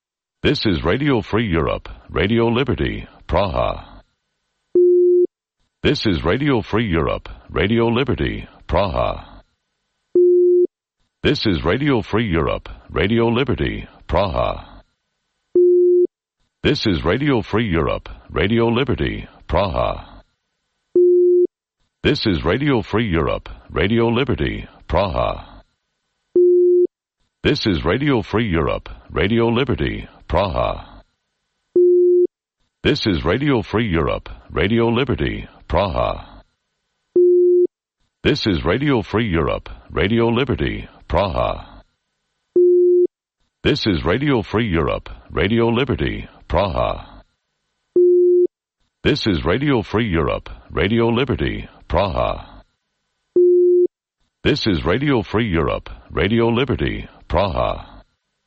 S1: This is Radio Free Europe, Radio Liberty, Praha. This is Radio Free Europe, Radio Liberty, Praha. This is Radio Free Europe, Radio Liberty, Praha. This is Radio Free Europe, Radio Liberty, Praha. This is Radio Free Europe, Radio Liberty, Praha. This is Radio Free Europe, Radio Liberty, Praha. This is Radio Free Europe, Radio Liberty, Praha. This is Radio Free Europe, Radio Liberty, Praha. This is Radio Free Europe, Radio Liberty, Praha. This is Radio Free Europe, Radio Liberty, Praha. This is Radio Free Europe, Radio Liberty, Praha.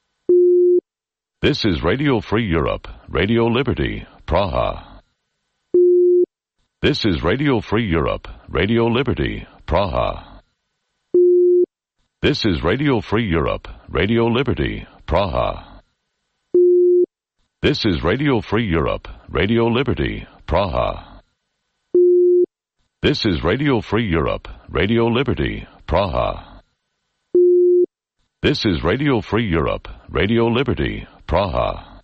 S1: This is Radio Free Europe, Radio Liberty, Praha. This is Radio Free Europe, Radio Liberty, Praha. This is Radio Free Europe, Radio Liberty, Praha. This is Radio Free Europe, Radio Liberty, Praha. This is Radio Free Europe, Radio Liberty, Praha. This is Radio Free Europe, Radio Liberty, Praha.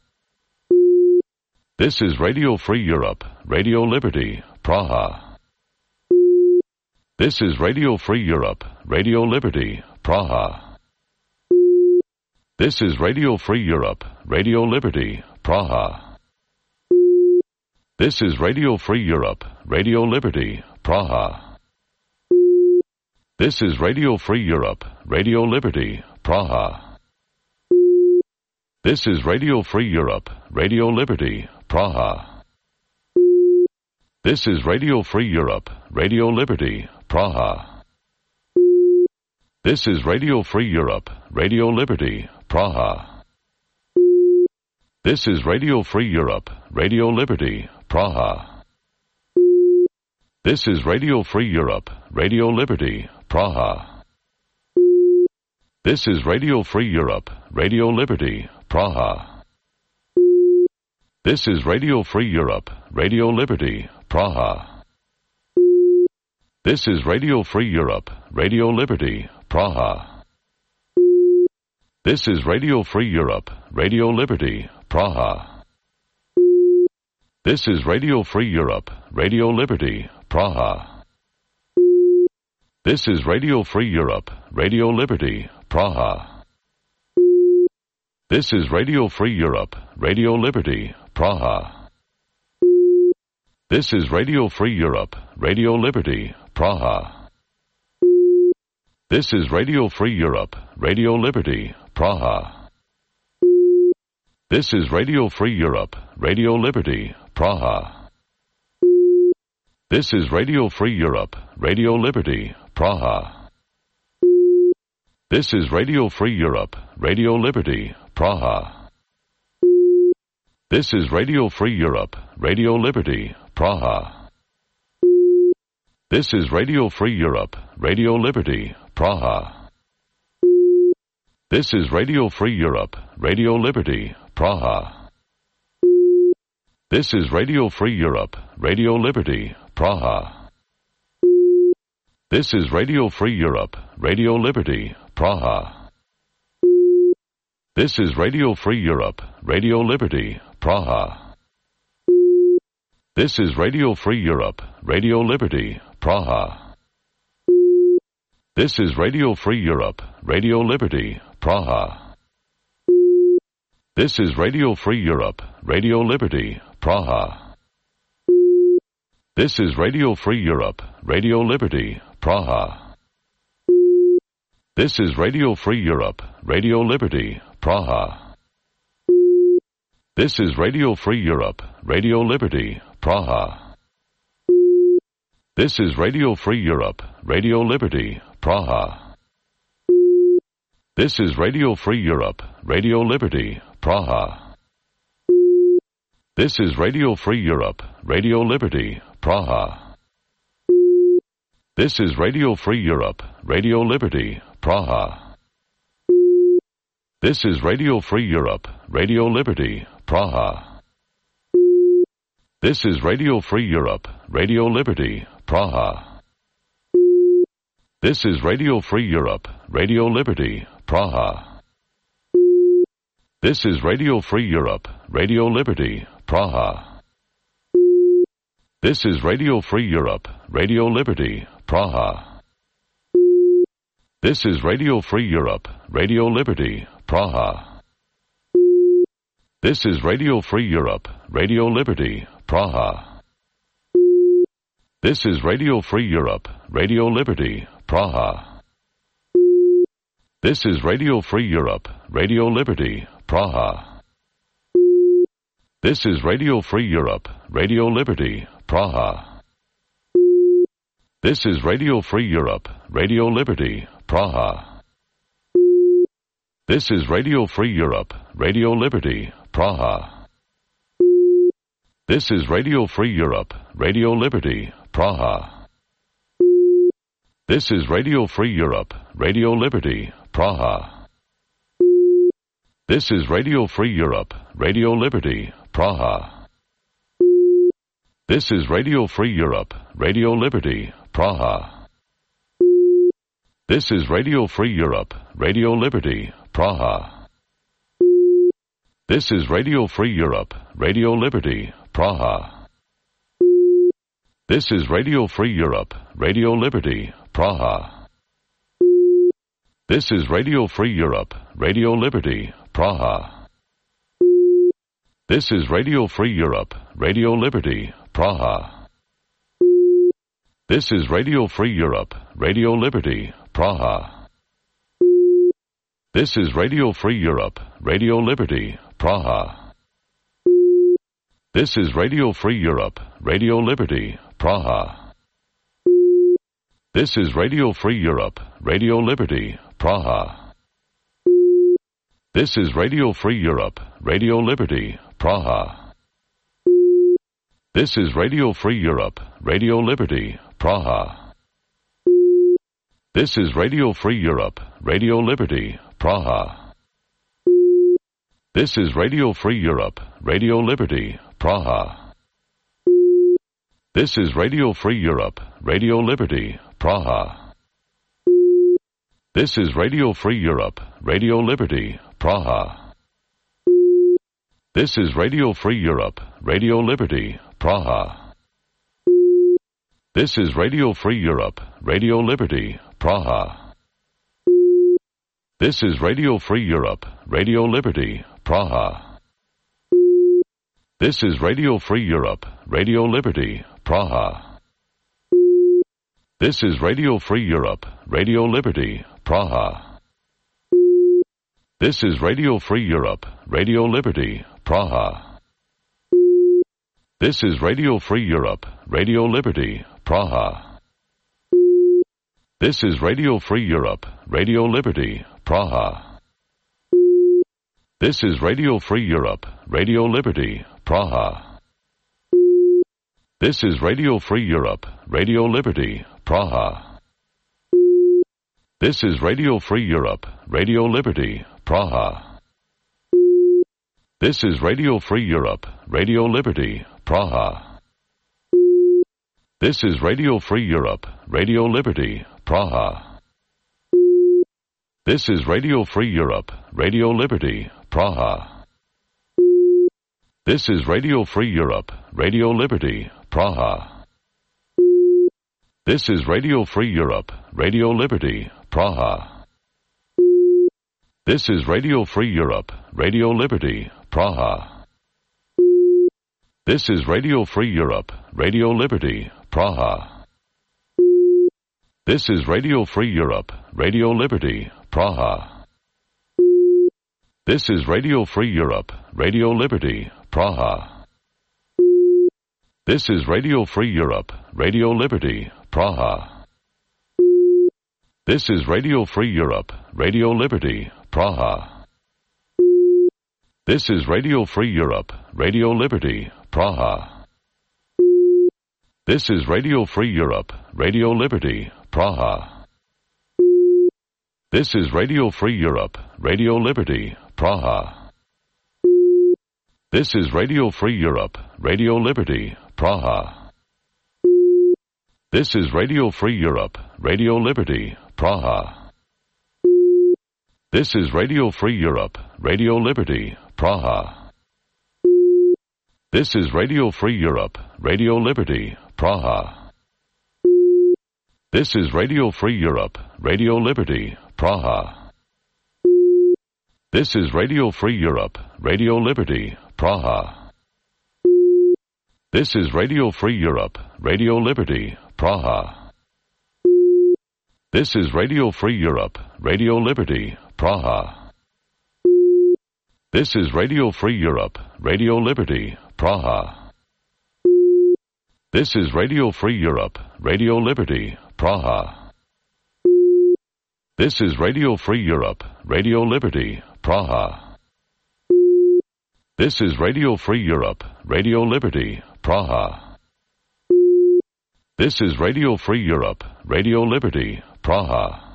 S1: This is Radio Free Europe, Radio Liberty, Praha. This is Radio Free Europe, Radio Liberty, Praha. This is Radio Free Europe, Radio Liberty, Praha. This is Radio Free Europe, Radio Liberty, Praha. This is Radio Free Europe, Radio Liberty, Praha. This is Radio Free Europe, Radio Liberty, Praha. This is Radio Free Europe, Radio Liberty, Praha. This is Radio Free Europe, Radio Liberty, Praha. This is Radio Free Europe, Radio Liberty, Praha. This is Radio Free Europe, Radio Liberty, Praha. This is Radio Free Europe, Radio Liberty, Praha. This is Radio Free Europe, Radio Liberty, Praha. This is Radio Free Europe, Radio Liberty, Praha. This is Radio Free Europe, Radio Liberty, Praha. This is Radio Free Europe, Radio Liberty, Praha. This is Radio Free Europe, Radio Liberty, Praha. This is Radio Free Europe, Radio Liberty, Praha. This is Radio Free Europe, Radio Liberty, Praha. This is Radio Free Europe, Radio Liberty, Praha. This is Radio Free Europe, Radio Liberty, Praha. This is Radio Free Europe, Radio Liberty, Praha. This is Radio Free Europe, Radio Liberty, Praha. This is Radio Free Europe, Radio Liberty, Praha. This is Radio Free Europe, Radio Liberty, Praha. This is Radio Free Europe, Radio Liberty, Praha. This is Radio Free Europe, Radio Liberty, Praha. This is Radio Free Europe, Radio Liberty, Praha. This is Radio Free Europe, Radio Liberty, Praha. This is Radio Free Europe, Radio Liberty, Praha. This is Radio Free Europe, Radio Liberty, Praha. This is Radio Free Europe, Radio Liberty, Praha. This is Radio Free Europe, Radio Liberty, Praha. This is Radio Free Europe, Radio Liberty, Praha. This is Radio Free Europe, Radio Liberty, Praha. This is Radio Free Europe, Radio Liberty, Praha. This is Radio Free Europe, Radio Liberty, Praha. This is Radio Free Europe, Radio Liberty, Praha. This is Radio Free Europe, Radio Liberty, Praha. This is Radio Free Europe, Radio Liberty, Praha. This is Radio Free Europe, Radio Liberty, Praha. This is Radio Free Europe, Radio Liberty, Praha. This is Radio Free Europe, Radio Liberty, Praha. This is Radio Free Europe, Radio Liberty, Praha. This is Radio Free Europe, Radio Liberty, Praha. This is Radio Free Europe, Radio Liberty, Praha. This is Radio Free Europe, Radio Liberty, Praha. This is Radio Free Europe, Radio Liberty, Praha. This is Radio Free Europe, Radio Liberty, Praha. This is Radio Free Europe, Radio Liberty, Praha. This is Radio Free Europe, Radio Liberty, Praha. This is Radio Free Europe, Radio Liberty, Praha. This is Radio Free Europe, Radio Liberty, Praha. This is Radio Free Europe, Radio Liberty, Praha. This is Radio Free Europe, Radio Liberty, Praha. This is Radio Free Europe, Radio Liberty, Praha. This is Radio Free Europe, Radio Liberty, Praha. This is Radio Free Europe, Radio Liberty, Praha. This is Radio Free Europe, Radio Liberty, Praha. This is Radio Free Europe, Radio Liberty, Praha. This is Radio Free Europe, Radio Liberty, Praha. This is Radio Free Europe, Radio Liberty, Praha. This is Radio Free Europe, Radio Liberty, Praha. This is Radio Free Europe, Radio Liberty, Praha. This is Radio Free Europe, Radio Liberty, Praha. This is Radio Free Europe, Radio Liberty, Praha. This is Radio Free Europe, Radio Liberty, Praha. This is Radio Free Europe, Radio Liberty, Praha. This is Radio Free Europe, Radio Liberty, Praha. This is Radio Free Europe, Radio Liberty, Praha. This is Radio Free Europe, Radio Liberty, Praha. This is Radio Free Europe, Radio Liberty, Praha. This is Radio Free Europe, Radio Liberty, Praha. This is Radio Free Europe, Radio Liberty, Praha. This is Radio Free Europe, Radio Liberty, Praha. This is Radio Free Europe, Radio Liberty, Praha. This is Radio Free Europe, Radio Liberty, Praha. This is Radio Free Europe, Radio Liberty, Praha. This is Radio Free Europe, Radio Liberty, Praha. This is Radio Free Europe, Radio Liberty, Praha. This is Radio Free Europe, Radio Liberty, Praha. This is Radio Free Europe, Radio Liberty, Praha. This is Radio Free Europe, Radio Liberty, Praha. This is Radio Free Europe, Radio Liberty, Praha. This is Radio Free Europe, Radio Liberty, Praha. This is Radio Free Europe, Radio Liberty, Praha. This is Radio Free Europe, Radio Liberty, Praha. This is Radio Free Europe, Radio Liberty, Praha. This is Radio Free Europe, Radio Liberty, Praha. This is Radio Free Europe, Radio Liberty, Praha. This is Radio Free Europe, Radio Liberty, Praha. This is Radio Free Europe, Radio Liberty, Praha. This is Radio Free Europe, Radio Liberty, Praha. This is Radio Free Europe, Radio Liberty, Praha. This is Radio Free Europe, Radio Liberty, Praha. This is Radio Free Europe, Radio Liberty, Praha. This is Radio Free Europe, Radio Liberty, Praha. This is Radio Free Europe, Radio Liberty, Praha. This is Radio Free Europe, Radio Liberty, Praha. This is Radio Free Europe, Radio Liberty, Praha. This is Radio Free Europe, Radio Liberty, Praha. This is Radio Free Europe, Radio Liberty, Praha. This is Radio Free Europe, Radio Liberty, Praha. This is Radio Free Europe, Radio Liberty, Praha. This is Radio Free Europe, Radio Liberty, Praha. This is Radio Free Europe, Radio Liberty, Praha. This is Radio Free Europe, Radio Liberty, Praha. This is Radio Free Europe, Radio Liberty, Praha.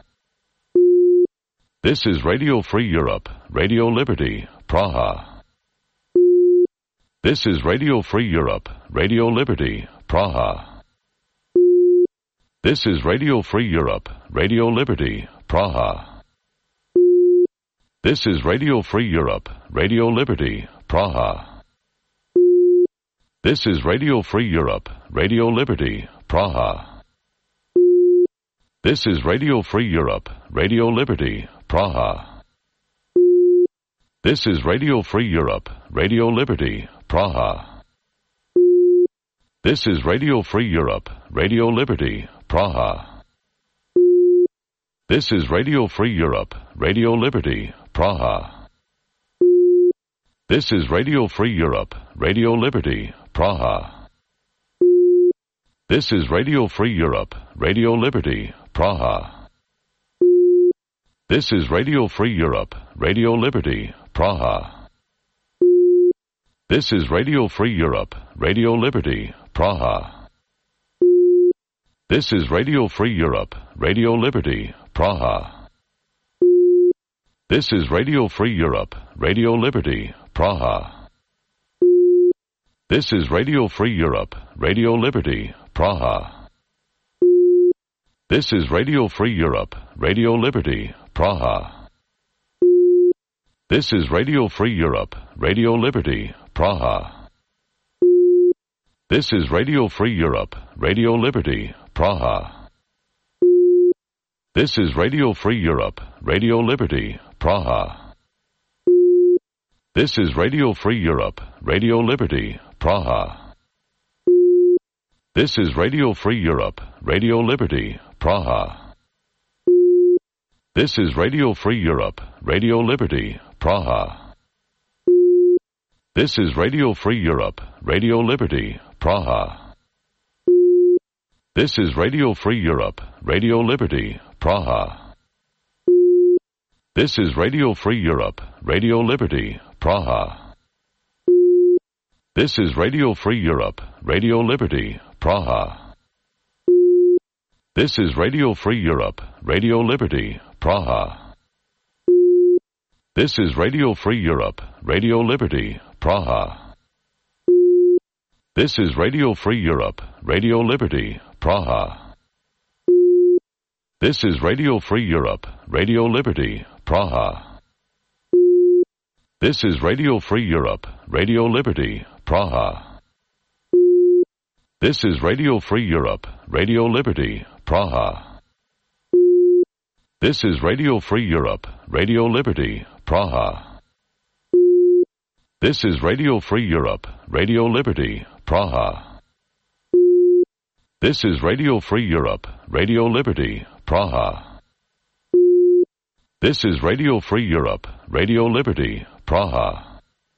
S1: This is Radio Free Europe, Radio Liberty, Praha. This is Radio Free Europe, Radio Liberty, Praha. This is Radio Free Europe, Radio Liberty, Praha. This is Radio Free Europe, Radio Liberty, Praha. This is Radio Free Europe, Radio Liberty, Praha. This is Radio Free Europe, Radio Liberty, Praha. This is Radio Free Europe, Radio Liberty, Praha. This is Radio Free Europe, Radio Liberty, Praha. This is Radio Free Europe, Radio Liberty, Praha. This is Radio Free Europe, Radio Liberty, Praha. This is Radio Free Europe, Radio Liberty, Praha. This is Radio Free Europe, Radio Liberty, Praha. This is Radio Free Europe, Radio Liberty, Praha. This is Radio Free Europe, Radio Liberty, Praha. This is Radio Free Europe, Radio Liberty, Praha. This is Radio Free Europe, Radio Liberty, Praha. This is Radio Free Europe, Radio Liberty, Praha. This is Radio Free Europe, Radio Liberty, Praha. This is Radio Free Europe, Radio Liberty, Praha. This is Radio Free Europe, Radio Liberty, Praha. This is Radio Free Europe, Radio Liberty, Praha. This is Radio Free Europe, Radio Liberty, Praha. This is Radio Free Europe, Radio Liberty, Praha. This is Radio Free Europe, Radio Liberty, Praha. This is Radio Free Europe, Radio Liberty, Praha. This is Radio Free Europe, Radio Liberty, Praha. This is Radio Free Europe, Radio Liberty, Praha. This is Radio Free Europe, Radio Liberty, Praha. This is Radio Free Europe, Radio Liberty, Praha. This is Radio Free Europe, Radio Liberty, Praha. This is Radio Free Europe, Radio Liberty, Praha. This is Radio Free Europe, Radio Liberty, Praha. This is Radio Free Europe, Radio Liberty, Praha. This is Radio Free Europe, Radio Liberty, Praha. This is Radio Free Europe, Radio Liberty, Praha. This is Radio Free Europe, Radio Liberty, Praha. This is Radio Free Europe, Radio Liberty, Praha.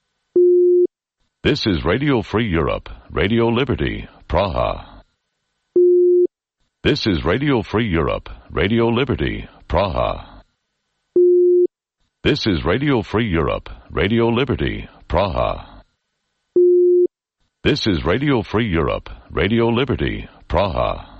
S1: This is Radio Free Europe, Radio Liberty, Praha. This is Radio Free Europe, Radio Liberty, Praha. This is Radio Free Europe, Radio Liberty, Praha. This is Radio Free Europe, Radio Liberty, Praha.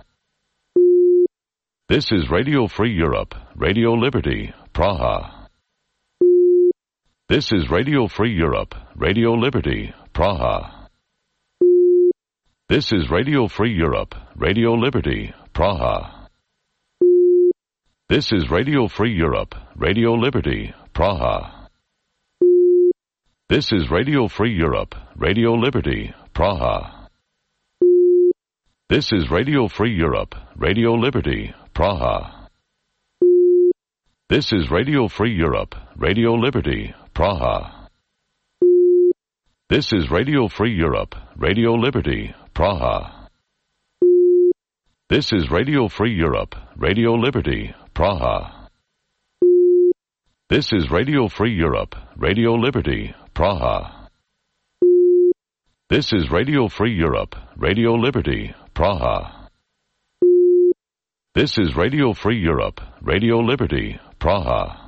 S1: This is Radio Free Europe, Radio Liberty, Praha. This is Radio Free Europe, Radio Liberty, Praha. This is Radio Free Europe, Radio Liberty, Praha. This is Radio Free Europe, Radio Liberty, Praha. This is Radio Free Europe, Radio Liberty, Praha. This is Radio Free Europe, Radio Liberty, Praha. This is Radio Free Europe, Radio Liberty, Praha. This is Radio Free Europe, Radio Liberty, Praha. This is Radio Free Europe, Radio Liberty, Praha. This is Radio Free Europe, Radio Liberty, Praha. This is Radio Free Europe, Radio Liberty, Praha. This is Radio Free Europe, Radio Liberty, Praha.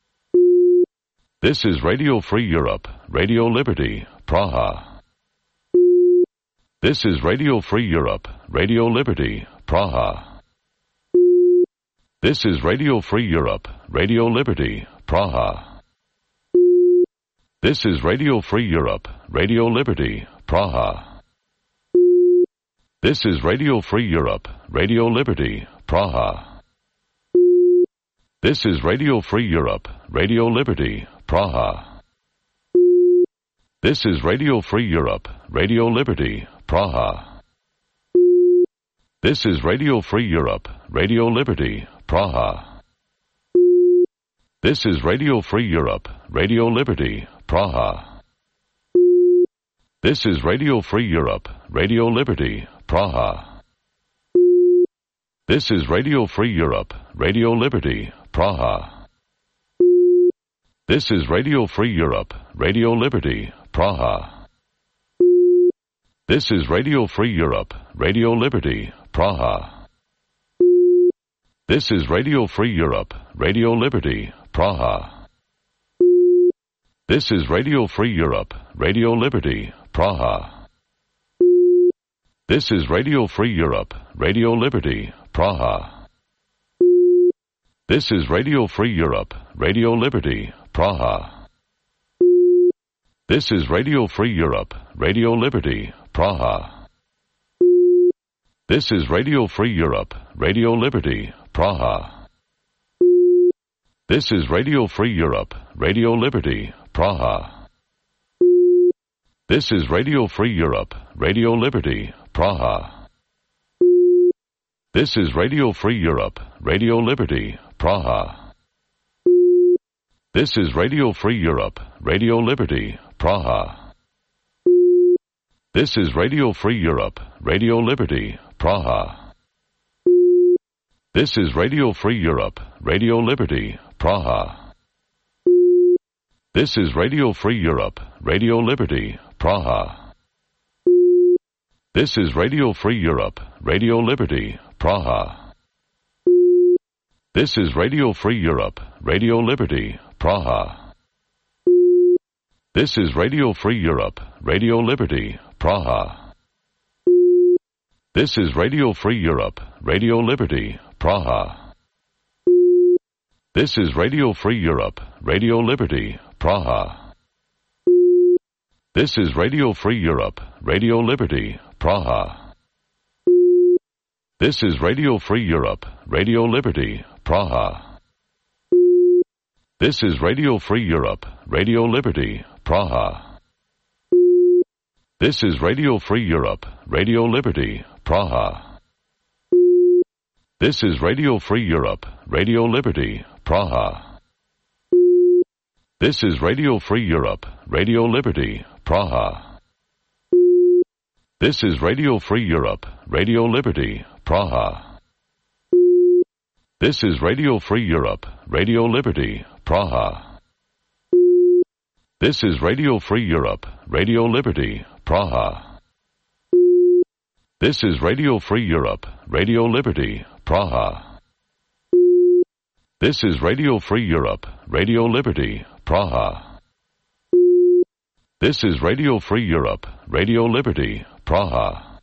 S1: This is Radio Free Europe, Radio Liberty, Praha. This is Radio Free Europe, Radio Liberty, Praha. This is Radio Free Europe, Radio Liberty, Praha. This is Radio Free Europe, Radio Liberty, Praha. This is Radio Free Europe, Radio Liberty, Praha. This is Radio Free Europe, Radio Liberty, Praha. This is Radio Free Europe, Radio Liberty, Praha. This is Radio Free Europe, Radio Liberty, Praha. This is Radio Free Europe, Radio Liberty, Praha. This is Radio Free Europe, Radio Liberty, Praha. This is Radio Free Europe, Radio Liberty, Praha. This is Radio Free Europe, Radio Liberty, Praha. This is Radio Free Europe, Radio Liberty, Praha. This is Radio Free Europe, Radio Liberty, Praha. This is Radio Free Europe, Radio Liberty, Praha. This is Radio Free Europe, Radio Liberty, Praha. This is Radio Free Europe, Radio Liberty, Praha. This is Radio Free Europe, Radio Liberty, Praha. This is Radio Free Europe, Radio Liberty, Praha. This is Radio Free Europe, Radio Liberty, Praha. This is Radio Free Europe, Radio Liberty, Praha. This is Radio Free Europe, Radio Liberty, Praha. This is Radio Free Europe, Radio Liberty, Praha. This is Radio Free Europe, Radio Liberty, Praha. This is Radio Free Europe, Radio Liberty, Praha. This is Radio Free Europe, Radio Liberty, Praha. This is Radio Free Europe, Radio Liberty, Praha. This is Radio Free Europe, Radio Liberty, Praha. This is Radio Free Europe, Radio Liberty, Praha. This is Radio Free Europe, Radio Liberty, Praha. This is Radio Free Europe, Radio Liberty, Praha. This is Radio Free Europe, Radio Liberty, Praha. This is Radio Free Europe, Radio Liberty, Praha. This is Radio Free Europe, Radio Liberty, Praha. This is Radio Free Europe, Radio Liberty, Praha. This is Radio Free Europe, Radio Liberty, Praha. This is Radio Free Europe, Radio Liberty, Praha. This is Radio Free Europe, Radio Liberty, Praha. This is Radio Free Europe, Radio Liberty, Praha. This is Radio Free Europe, Radio Liberty, Praha. This is Radio Free Europe, Radio Liberty, Praha. This is Radio Free Europe, Radio Liberty, Praha. This is Radio Free Europe, Radio Liberty, Praha.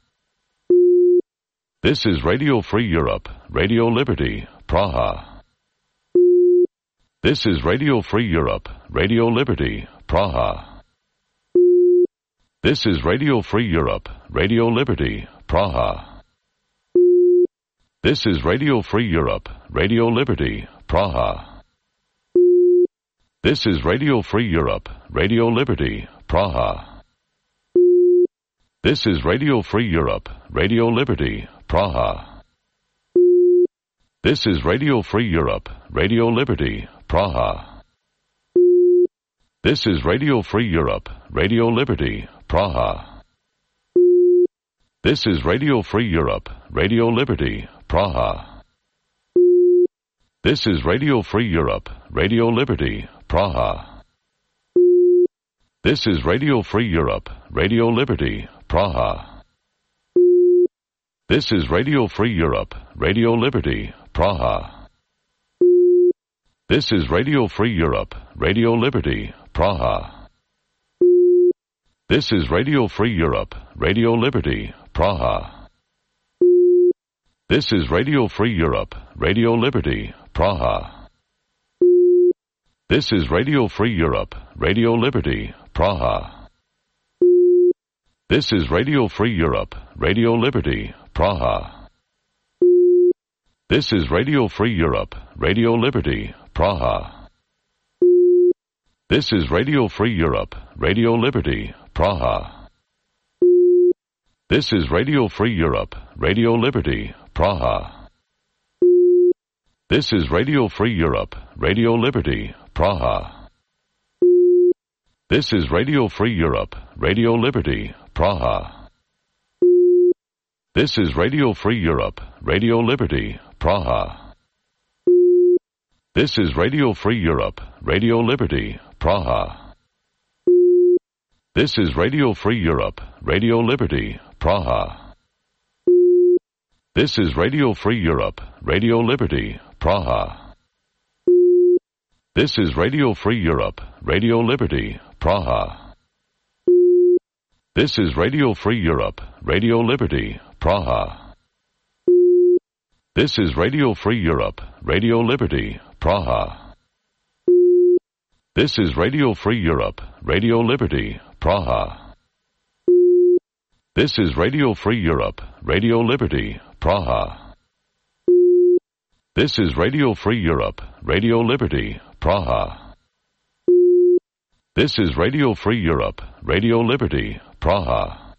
S1: This is Radio Free Europe, Radio Liberty, Praha. This is Radio Free Europe, Radio Liberty, Praha. This is Radio Free Europe, Radio Liberty, Praha. This is Radio Free Europe, Radio Liberty, Praha. This is Radio Free Europe, Radio Liberty, Praha. This is Radio Free Europe, Radio Liberty, Praha. This is Radio Free Europe, Radio Liberty, Praha. This is Radio Free Europe, Radio Liberty, Praha. This is Radio Free Europe, Radio Liberty, Praha. This is Radio Free Europe, Radio Liberty, Praha. This is Radio Free Europe, Radio Liberty, Praha. This is Radio Free Europe, Radio Liberty, Praha. This is Radio Free Europe, Radio Liberty, Praha. This is Radio Free Europe, Radio Liberty, Praha. This is Radio Free Europe, Radio Liberty, Praha. This is Radio Free Europe, Radio Liberty, Praha. This is Radio Free Europe, Radio Liberty, Praha. This is Radio Free Europe, Radio Liberty, Praha. This is Radio Free Europe, Radio Liberty, Praha. This is Radio Free Europe, Radio Liberty, Praha. This is Radio Free Europe, Radio Liberty, Praha. This is Radio Free Europe, Radio Liberty, Praha. This is Radio Free Europe, Radio Liberty, Praha. This is Radio Free Europe, Radio Liberty, Praha. This is Radio Free Europe, Radio Liberty, Praha. This is Radio Free Europe, Radio Liberty, Praha. This is Radio Free Europe, Radio Liberty, Praha. This is Radio Free Europe, Radio Liberty, Praha. This is Radio Free Europe, Radio Liberty, Praha. This is Radio Free Europe, Radio Liberty, Praha. This is Radio Free Europe, Radio Liberty, Praha. This is Radio Free Europe, Radio Liberty, Praha. This is Radio Free Europe, Radio Liberty, Praha.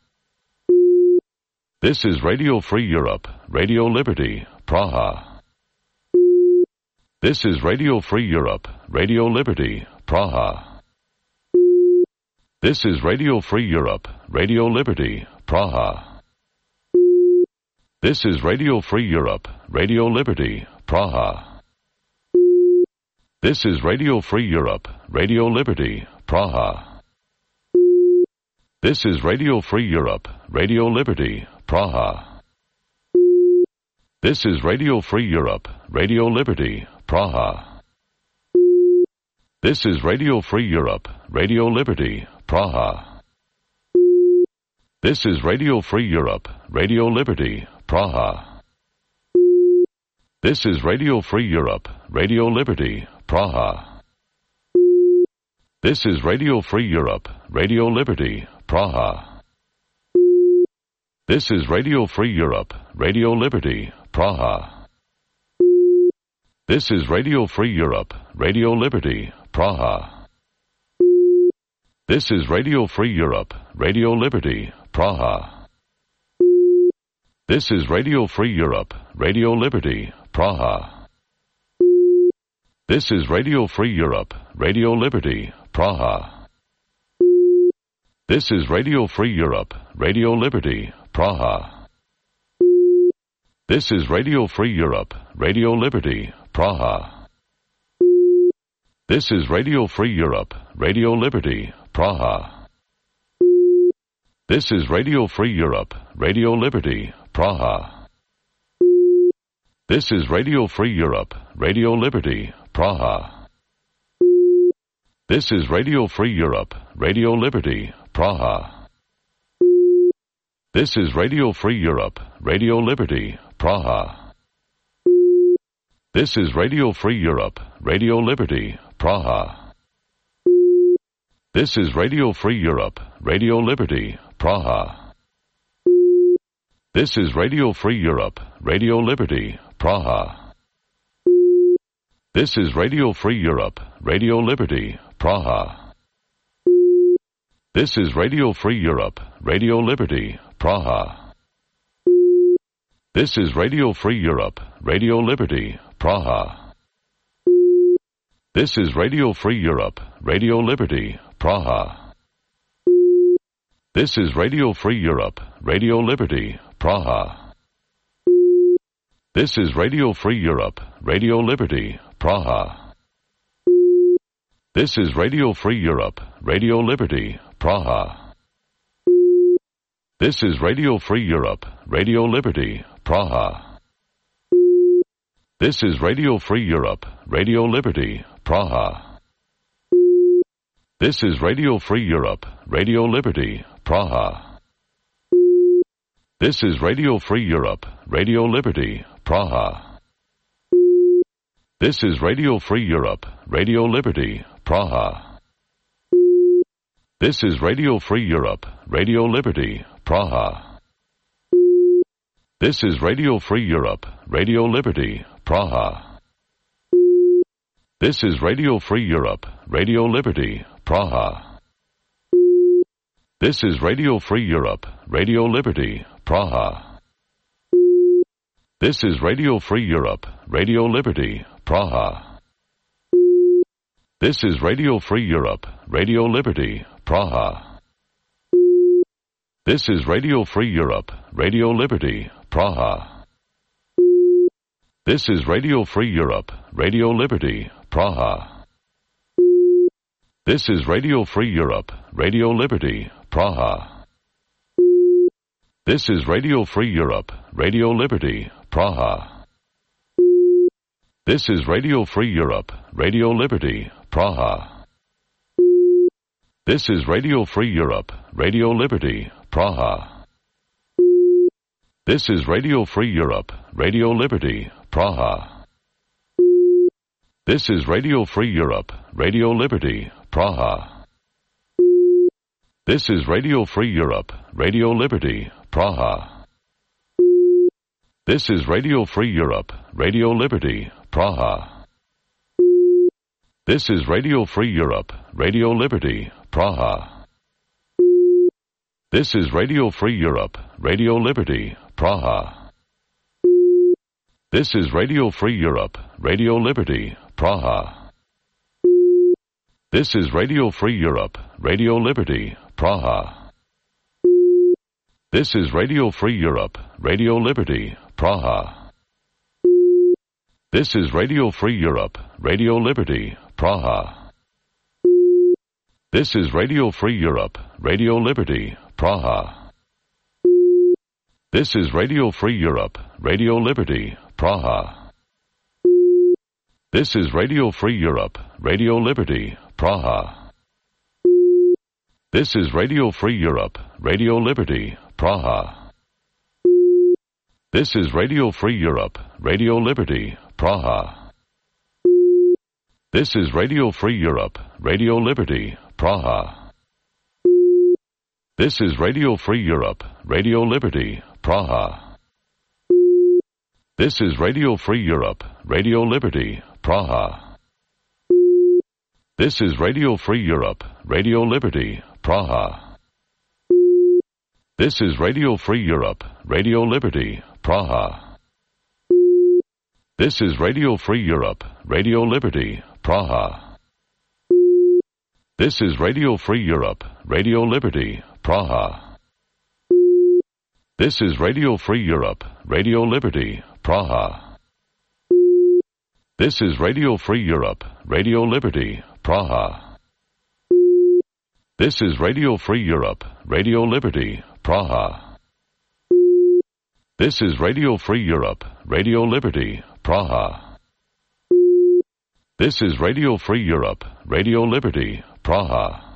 S1: This is Radio Free Europe, Radio Liberty, Praha. This is Radio Free Europe, Radio Liberty, Praha. This is Radio Free Europe, Radio Liberty, Praha. This is Radio Free Europe, Radio Liberty, Praha. This is Radio Free Europe, Radio Liberty, Praha. This is Radio Free Europe, Radio Liberty, Praha. This is Radio Free Europe, Radio Liberty, Praha. This is Radio Free Europe, Radio Liberty, Praha. This is Radio Free Europe, Radio Liberty, Praha. This is Radio Free Europe, Radio Liberty, Praha. This is Radio Free Europe, Radio Liberty, Praha. This is Radio Free Europe, Radio Liberty, Praha. This is Radio Free Europe, Radio Liberty, Praha. This is Radio Free Europe, Radio Liberty, Praha. This is Radio Free Europe, Radio Liberty, Praha. This is Radio Free Europe, Radio Liberty, Praha. This is Radio Free Europe, Radio Liberty, Praha. This is Radio Free Europe, Radio Liberty, Praha. This is Radio Free Europe, Radio Liberty, Praha. This is Radio Free Europe, Radio Liberty, Praha. This is Radio Free Europe, Radio Liberty, Praha. This is Radio Free Europe, Radio Liberty, Praha. This is Radio Free Europe, Radio Liberty, Praha. This is Radio Free Europe, Radio Liberty, Praha. This is Radio Free Europe, Radio Liberty, Praha. This is Radio Free Europe, Radio Liberty, Praha. This is Radio Free Europe, Radio Liberty, Praha. This is Radio Free Europe, Radio Liberty, Praha. This is Radio Free Europe, Radio Liberty, Praha. This is Radio Free Europe, Radio Liberty, Praha. This is Radio Free Europe, Radio Liberty, Praha. This is Radio Free Europe, Radio Liberty, Praha. This is Radio Free Europe, Radio Liberty, Praha. This is Radio Free Europe, Radio Liberty, Praha. This is Radio Free Europe, Radio Liberty, Praha. This is Radio Free Europe, Radio Liberty, Praha. This is Radio Free Europe, Radio Liberty, Praha. This is Radio Free Europe, Radio Liberty, Praha. This is Radio Free Europe, Radio Liberty, Praha. This is Radio Free Europe, Radio Liberty, Praha. This is Radio Free Europe, Radio Liberty, Praha. This is Radio Free Europe, Radio Liberty, Praha. This is Radio Free Europe, Radio Liberty, Praha. This is Radio Free Europe, Radio Liberty, Praha. This is Radio Free Europe, Radio Liberty, Praha. This is Radio Free Europe, Radio Liberty, Praha. This is Radio Free Europe, Radio Liberty, Praha. This is Radio Free Europe, Radio Liberty, Praha. This is Radio Free Europe, Radio Liberty, Praha. This is Radio Free Europe, Radio Liberty, Praha. This is Radio Free Europe, Radio Liberty, Praha. This is Radio Free Europe, Radio Liberty, Praha. This is Radio Free Europe, Radio Liberty, Praha. This is Radio Free Europe, Radio Liberty, Praha. This is Radio Free Europe, Radio Liberty, Praha. This is Radio Free Europe, Radio Liberty, Praha. This is Radio Free Europe, Radio Liberty, Praha. This is Radio Free Europe, Radio Liberty, Praha. This is Radio Free Europe, Radio Liberty, Praha. This is Radio Free Europe, Radio Liberty, Praha. This is Radio Free Europe, Radio Liberty, Praha. This is Radio Free Europe, Radio Liberty, Praha. This is Radio Free Europe, Radio Liberty, Praha. This is Radio Free Europe, Radio Liberty, Praha. This is Radio Free Europe, Radio Liberty, Praha. This is Radio Free Europe, Radio Liberty, Praha. This is Radio Free Europe, Radio Liberty, Praha. This is Radio Free Europe, Radio Liberty, Praha. This is Radio Free Europe, Radio Liberty, Praha. This is Radio Free Europe, Radio Liberty, Praha. This is Radio Free Europe, Radio Liberty, Praha. This is Radio Free Europe, Radio Liberty, Praha. This is Radio Free Europe, Radio Liberty, Praha. This is Radio Free Europe, Radio Liberty, Praha. This is Radio Free Europe, Radio Liberty, Praha. This is Radio Free Europe, Radio Liberty, Praha. This is Radio Free Europe, Radio Liberty, Praha.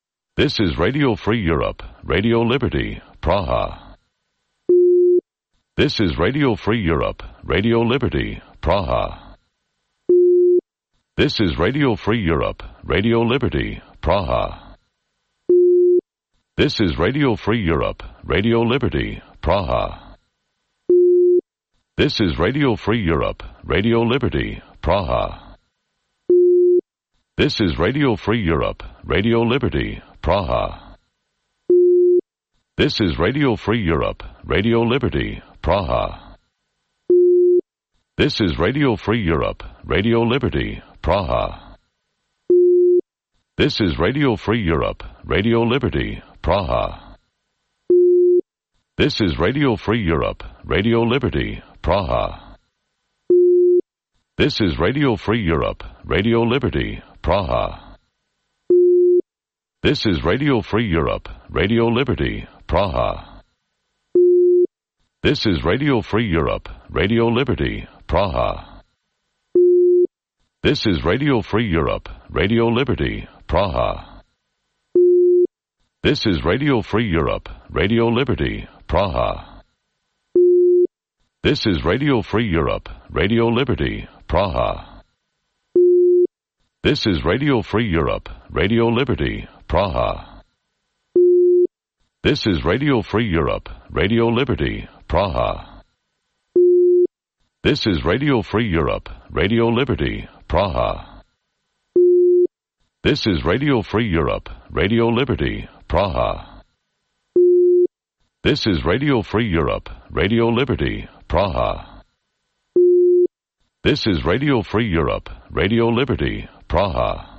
S1: This is Radio Free Europe, Radio Liberty, Praha. This is Radio Free Europe, Radio Liberty, Praha. This is Radio Free Europe, Radio Liberty, Praha. This is Radio Free Europe, Radio Liberty, Praha. This is Radio Free Europe, Radio Liberty, Praha. This is Radio Free Europe, Radio Liberty, Praha. This is Radio Free Europe, Radio Liberty, Praha. This is Radio Free Europe, Radio Liberty, Praha. This is Radio Free Europe, Radio Liberty, Praha. This is Radio Free Europe, Radio Liberty, Praha. This is Radio Free Europe, Radio Liberty, Praha. This is Radio Free Europe, Radio Liberty, Praha. This is Radio Free Europe, Radio Liberty, Praha. This is Radio Free Europe, Radio Liberty, Praha. This is Radio Free Europe, Radio Liberty, Praha. This is Radio Free Europe, Radio Liberty, Praha. This is Radio Free Europe, Radio Liberty, Praha. This is Radio Free Europe, Radio Liberty, Praha. This is Radio Free Europe, Radio Liberty, Praha. This is Radio Free Europe, Radio Liberty, Praha. This is Radio Free Europe, Radio Liberty, Praha. This is Radio Free Europe, Radio Liberty, Praha.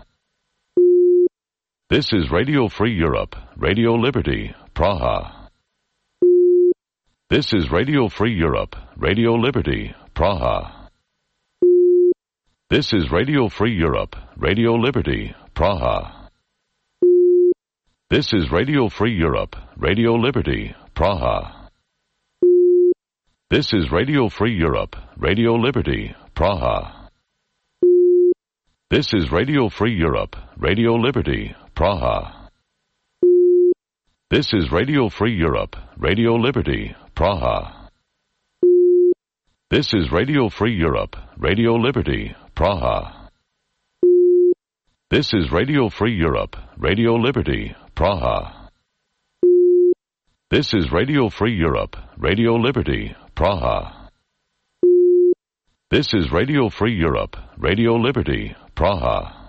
S1: This is Radio Free Europe, Radio Liberty, Praha. This is Radio Free Europe, Radio Liberty, Praha. This is Radio Free Europe, Radio Liberty, Praha. This is Radio Free Europe, Radio Liberty, Praha. This is Radio Free Europe, Radio Liberty, Praha. This is Radio Free Europe, Radio Liberty, Praha. This is Radio Free Europe, Radio Liberty, Praha. This is Radio Free Europe, Radio Liberty, Praha. This is Radio Free Europe, Radio Liberty, Praha. This is Radio Free Europe, Radio Liberty, Praha. This is Radio Free Europe, Radio Liberty, Praha.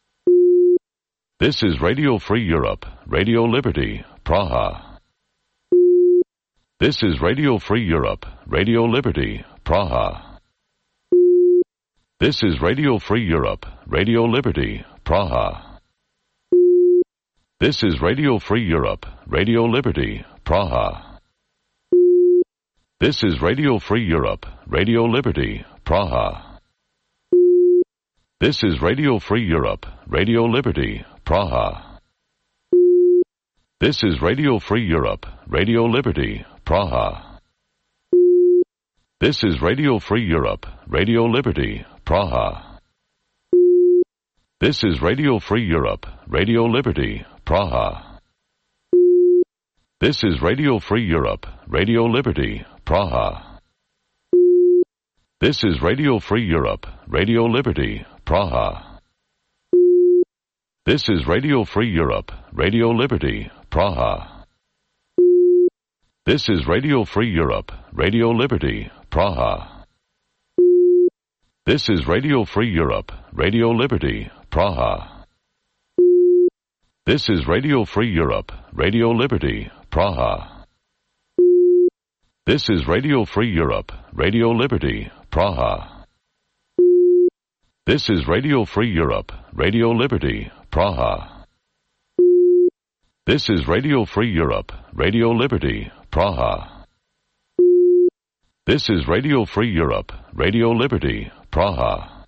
S1: This is Radio Free Europe, Radio Liberty, Praha. This is Radio Free Europe, Radio Liberty, Praha. This is Radio Free Europe, Radio Liberty, Praha. This is Radio Free Europe, Radio Liberty, Praha. This is Radio Free Europe, Radio Liberty, Praha. This is Radio Free Europe, Radio Liberty, Praha. This is Radio Free Europe, Radio Liberty, Praha. This is Radio Free Europe, Radio Liberty, Praha. This is Radio Free Europe, Radio Liberty, Praha. This is Radio Free Europe, Radio Liberty, Praha. This is Radio Free Europe, Radio Liberty, Praha. This is Radio Free Europe, Radio Liberty, Praha. This is Radio Free Europe, Radio Liberty, Praha. This is Radio Free Europe, Radio Liberty, Praha. This is Radio Free Europe, Radio Liberty, Praha. This is Radio Free Europe, Radio Liberty, Praha. This is Radio Free Europe, Radio Liberty, Praha. This is Radio Free Europe, Radio Liberty, Praha. This is Radio Free Europe, Radio Liberty, Praha.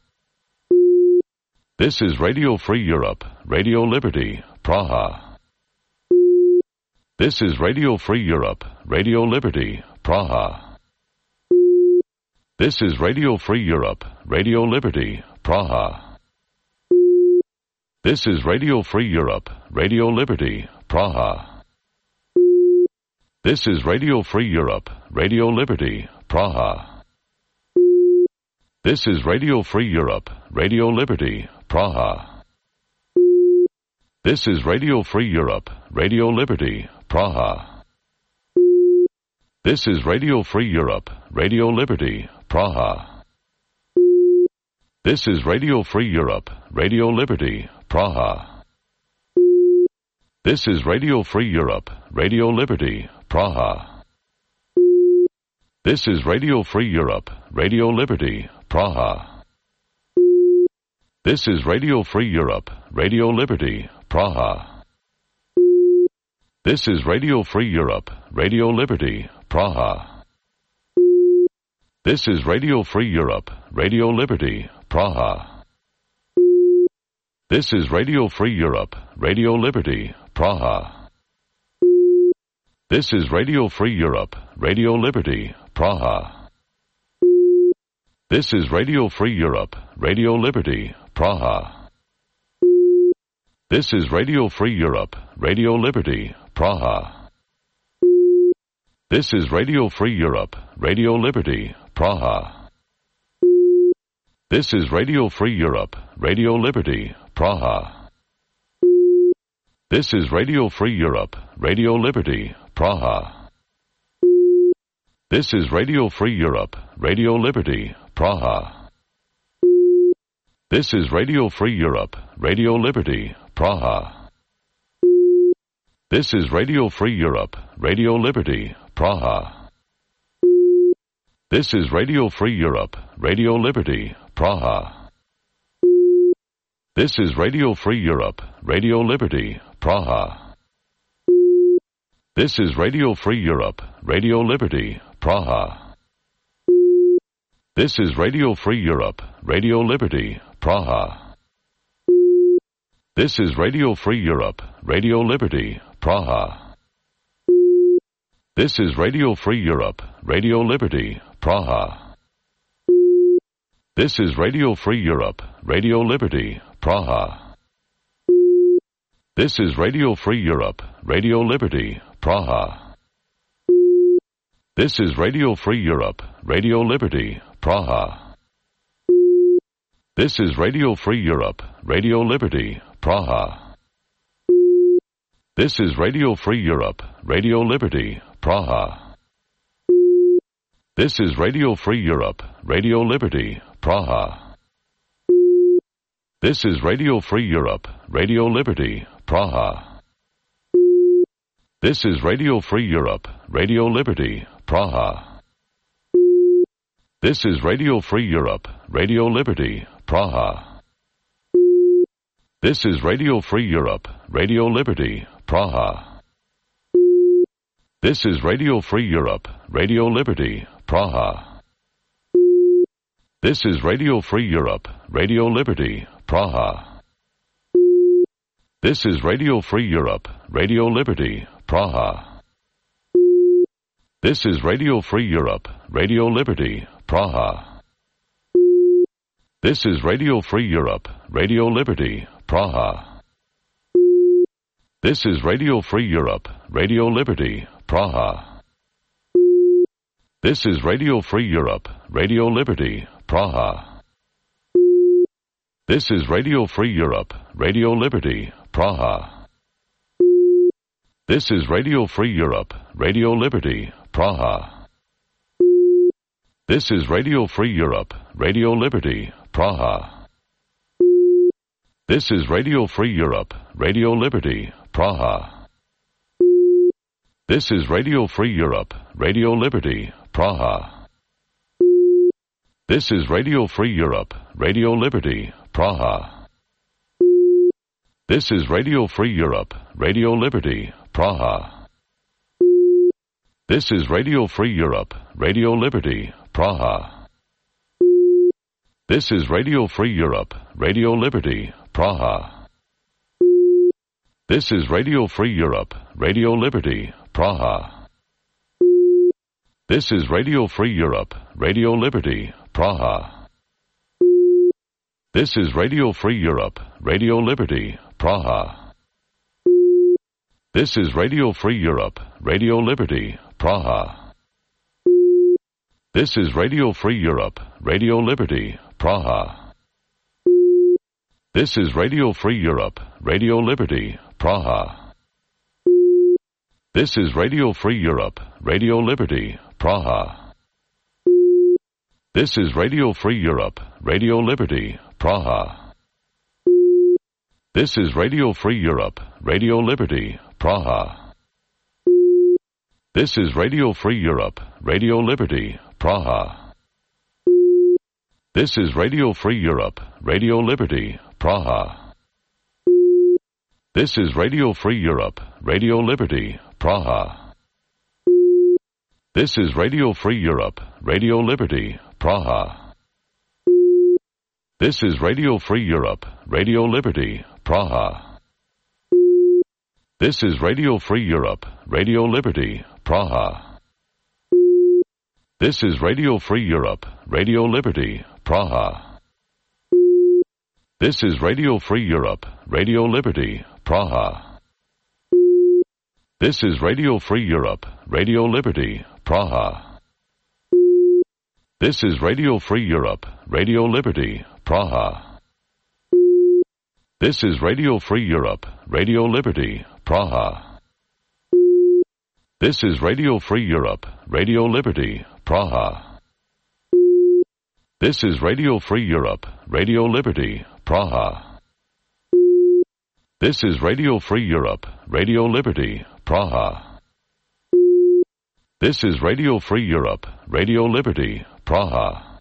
S1: This is Radio Free Europe, Radio Liberty, Praha. This is Radio Free Europe, Radio Liberty, Praha. This is Radio Free Europe, Radio Liberty, Praha. This is Radio Free Europe, Radio Liberty, Praha. This is Radio Free Europe, Radio Liberty, Praha. This is Radio Free Europe, Radio Liberty, Praha. This is Radio Free Europe, Radio Liberty, Praha. This is Radio Free Europe, Radio Liberty, Praha. This is Radio Free Europe, Radio Liberty, Praha. This is Radio Free Europe, Radio Liberty, Praha. This is Radio Free Europe, Radio Liberty, Praha. This is Radio Free Europe, Radio Liberty, Praha. This is Radio Free Europe, Radio Liberty, Praha. This is Radio Free Europe, Radio Liberty, Praha. This is Radio Free Europe, Radio Liberty, Praha. This is Radio Free Europe, Radio Liberty, Praha. This is Radio Free Europe, Radio Liberty, Praha. This is Radio Free Europe, Radio Liberty, Praha. This is Radio Free Europe, Radio Liberty, Praha. This is Radio Free Europe, Radio Liberty, Praha. This is Radio Free Europe, Radio Liberty, Praha. This is Radio Free Europe, Radio Liberty, Praha. This is Radio Free Europe, Radio Liberty, Praha. This is Radio Free Europe, Radio Liberty, Praha. This is Radio Free Europe, Radio Liberty, Praha. This is Radio Free Europe, Radio Liberty, Praha. This is Radio Free Europe, Radio Liberty, Praha. This is Radio Free Europe, Radio Liberty, Praha. This is Radio Free Europe, Radio Liberty, Praha. This is Radio Free Europe, Radio Liberty, Praha. This is Radio Free Europe, Radio Liberty, Praha. This is Radio Free Europe, Radio Liberty, Praha. This is Radio Free Europe, Radio Liberty, Praha. This is Radio Free Europe, Radio Liberty, Praha. This is Radio Free Europe, Radio Liberty, Praha. This is Radio Free Europe, Radio Liberty, Praha. This is Radio Free Europe, Radio Liberty, Praha. This is Radio Free Europe, Radio Liberty, Praha. This is Radio Free Europe, Radio Liberty, Praha. This is Radio Free Europe, Radio Liberty, Praha. This is Radio Free Europe, Radio Liberty, Praha. This is Radio Free Europe, Radio Liberty, Praha. This is Radio Free Europe, Radio Liberty, Praha. This is Radio Free Europe, Radio Liberty, Praha. This is Radio Free Europe, Radio Liberty, Praha. This is Radio Free Europe, Radio Liberty, Praha. This is Radio Free Europe, Radio Liberty, Praha. This is Radio Free Europe, Radio Liberty, Praha. This is Radio Free Europe, Radio Liberty, Praha. This is Radio Free Europe, Radio Liberty, Praha. This is Radio Free Europe, Radio Liberty, Praha. This is Radio Free Europe, Radio Liberty, Praha. This is Radio Free Europe, Radio Liberty, Praha. This is Radio Free Europe, Radio Liberty, Praha. This is Radio Free Europe, Radio Liberty, Praha. This is Radio Free Europe, Radio Liberty, Praha. This is Radio Free Europe, Radio Liberty, Praha. This is Radio Free Europe, Radio Liberty, Praha. This is Radio Free Europe, Radio Liberty, Praha. This is Radio Free Europe, Radio Liberty, Praha. This is Radio Free Europe, Radio Liberty, Praha. This is Radio Free Europe, Radio Liberty, Praha. This is Radio Free Europe, Radio Liberty, Praha. This is Radio Free Europe, Radio Liberty, Praha. This is Radio Free Europe, Radio Liberty, Praha. This is Radio Free Europe, Radio Liberty, Praha. This is Radio Free Europe, Radio Liberty, Praha. This is Radio Free Europe, Radio Liberty, Praha. This is Radio Free Europe, Radio Liberty, Praha. This is Radio Free Europe, Radio Liberty, Praha. This is Radio Free Europe, Radio Liberty, Praha. This is Radio Free Europe, Radio Liberty, Praha. This is Radio Free Europe, Radio Liberty, Praha. This is Radio Free Europe, Radio Liberty, Praha. This is Radio Free Europe, Radio Liberty, Praha. This is Radio Free Europe, Radio Liberty, Praha. This is Radio Free Europe, Radio Liberty, Praha. This is Radio Free Europe, Radio Liberty, Praha. This is Radio Free Europe, Radio Liberty, Praha. This is Radio Free Europe, Radio Liberty, Praha.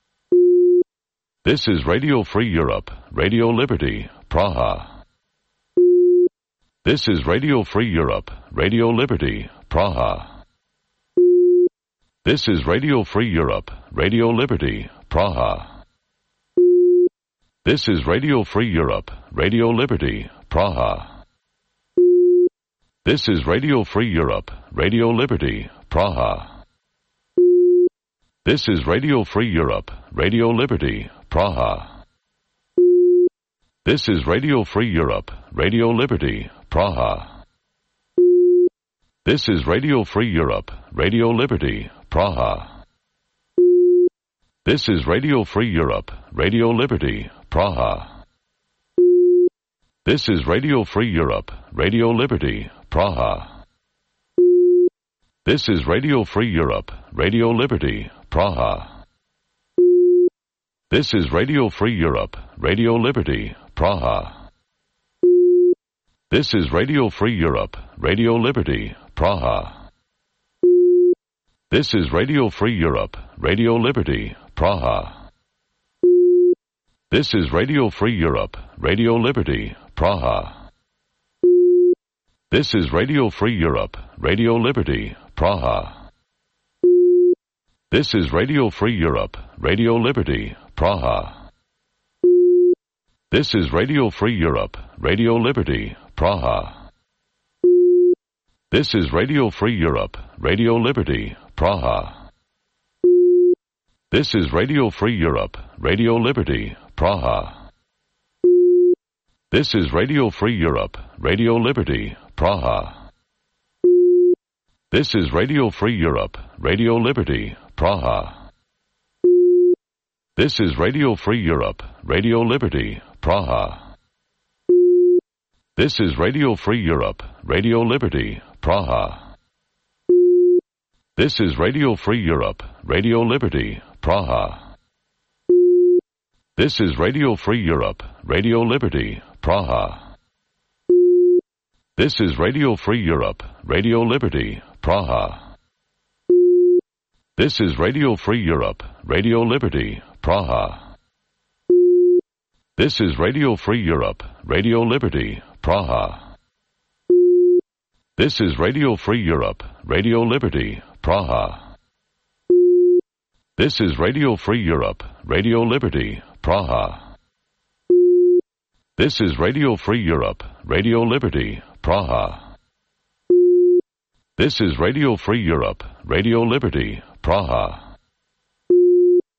S1: This is Radio Free Europe, Radio Liberty, Praha. This is Radio Free Europe, Radio Liberty, Praha. This is Radio Free Europe, Radio Liberty, Praha. This is Radio Free Europe, Radio Liberty, Praha. This is Radio Free Europe, Radio Liberty, Praha. This is Radio Free Europe, Radio Liberty, Praha. This is Radio Free Europe, Radio Liberty, Praha. This is Radio Free Europe, Radio Liberty, Praha. This is Radio Free Europe, Radio Liberty, Praha. This is Radio Free Europe, Radio Liberty, Praha. This is Radio Free Europe, Radio Liberty, Praha. This is Radio Free Europe, Radio Liberty, Praha. This is Radio Free Europe, Radio Liberty, Praha. This is Radio Free Europe, Radio Liberty, Praha. This is Radio Free Europe, Radio Liberty, Praha. This is Radio Free Europe, Radio Liberty, Praha. This is Radio Free Europe, Radio Liberty, Praha. This is Radio Free Europe, Radio Liberty, Praha. This is Radio Free Europe, Radio Liberty, Praha. This is Radio Free Europe, Radio Liberty, Praha. This is Radio Free Europe, Radio Liberty, Praha. This is Radio Free Europe, Radio Liberty, Praha. This is Radio Free Europe, Radio Liberty, Praha. This is Radio Free Europe, Radio Liberty, Praha. This is Radio Free Europe, Radio Liberty, Praha. This is Radio Free Europe, Radio Liberty, Praha. This is Radio Free Europe, Radio Liberty, Praha. This is Radio Free Europe, Radio Liberty, Praha. This is Radio Free Europe, Radio Liberty, Praha. This is Radio Free Europe, Radio Liberty, Praha. This is Radio Free Europe, Radio Liberty, Praha. This is Radio Free Europe, Radio Liberty, Praha. This is Radio Free Europe, Radio Liberty, Praha.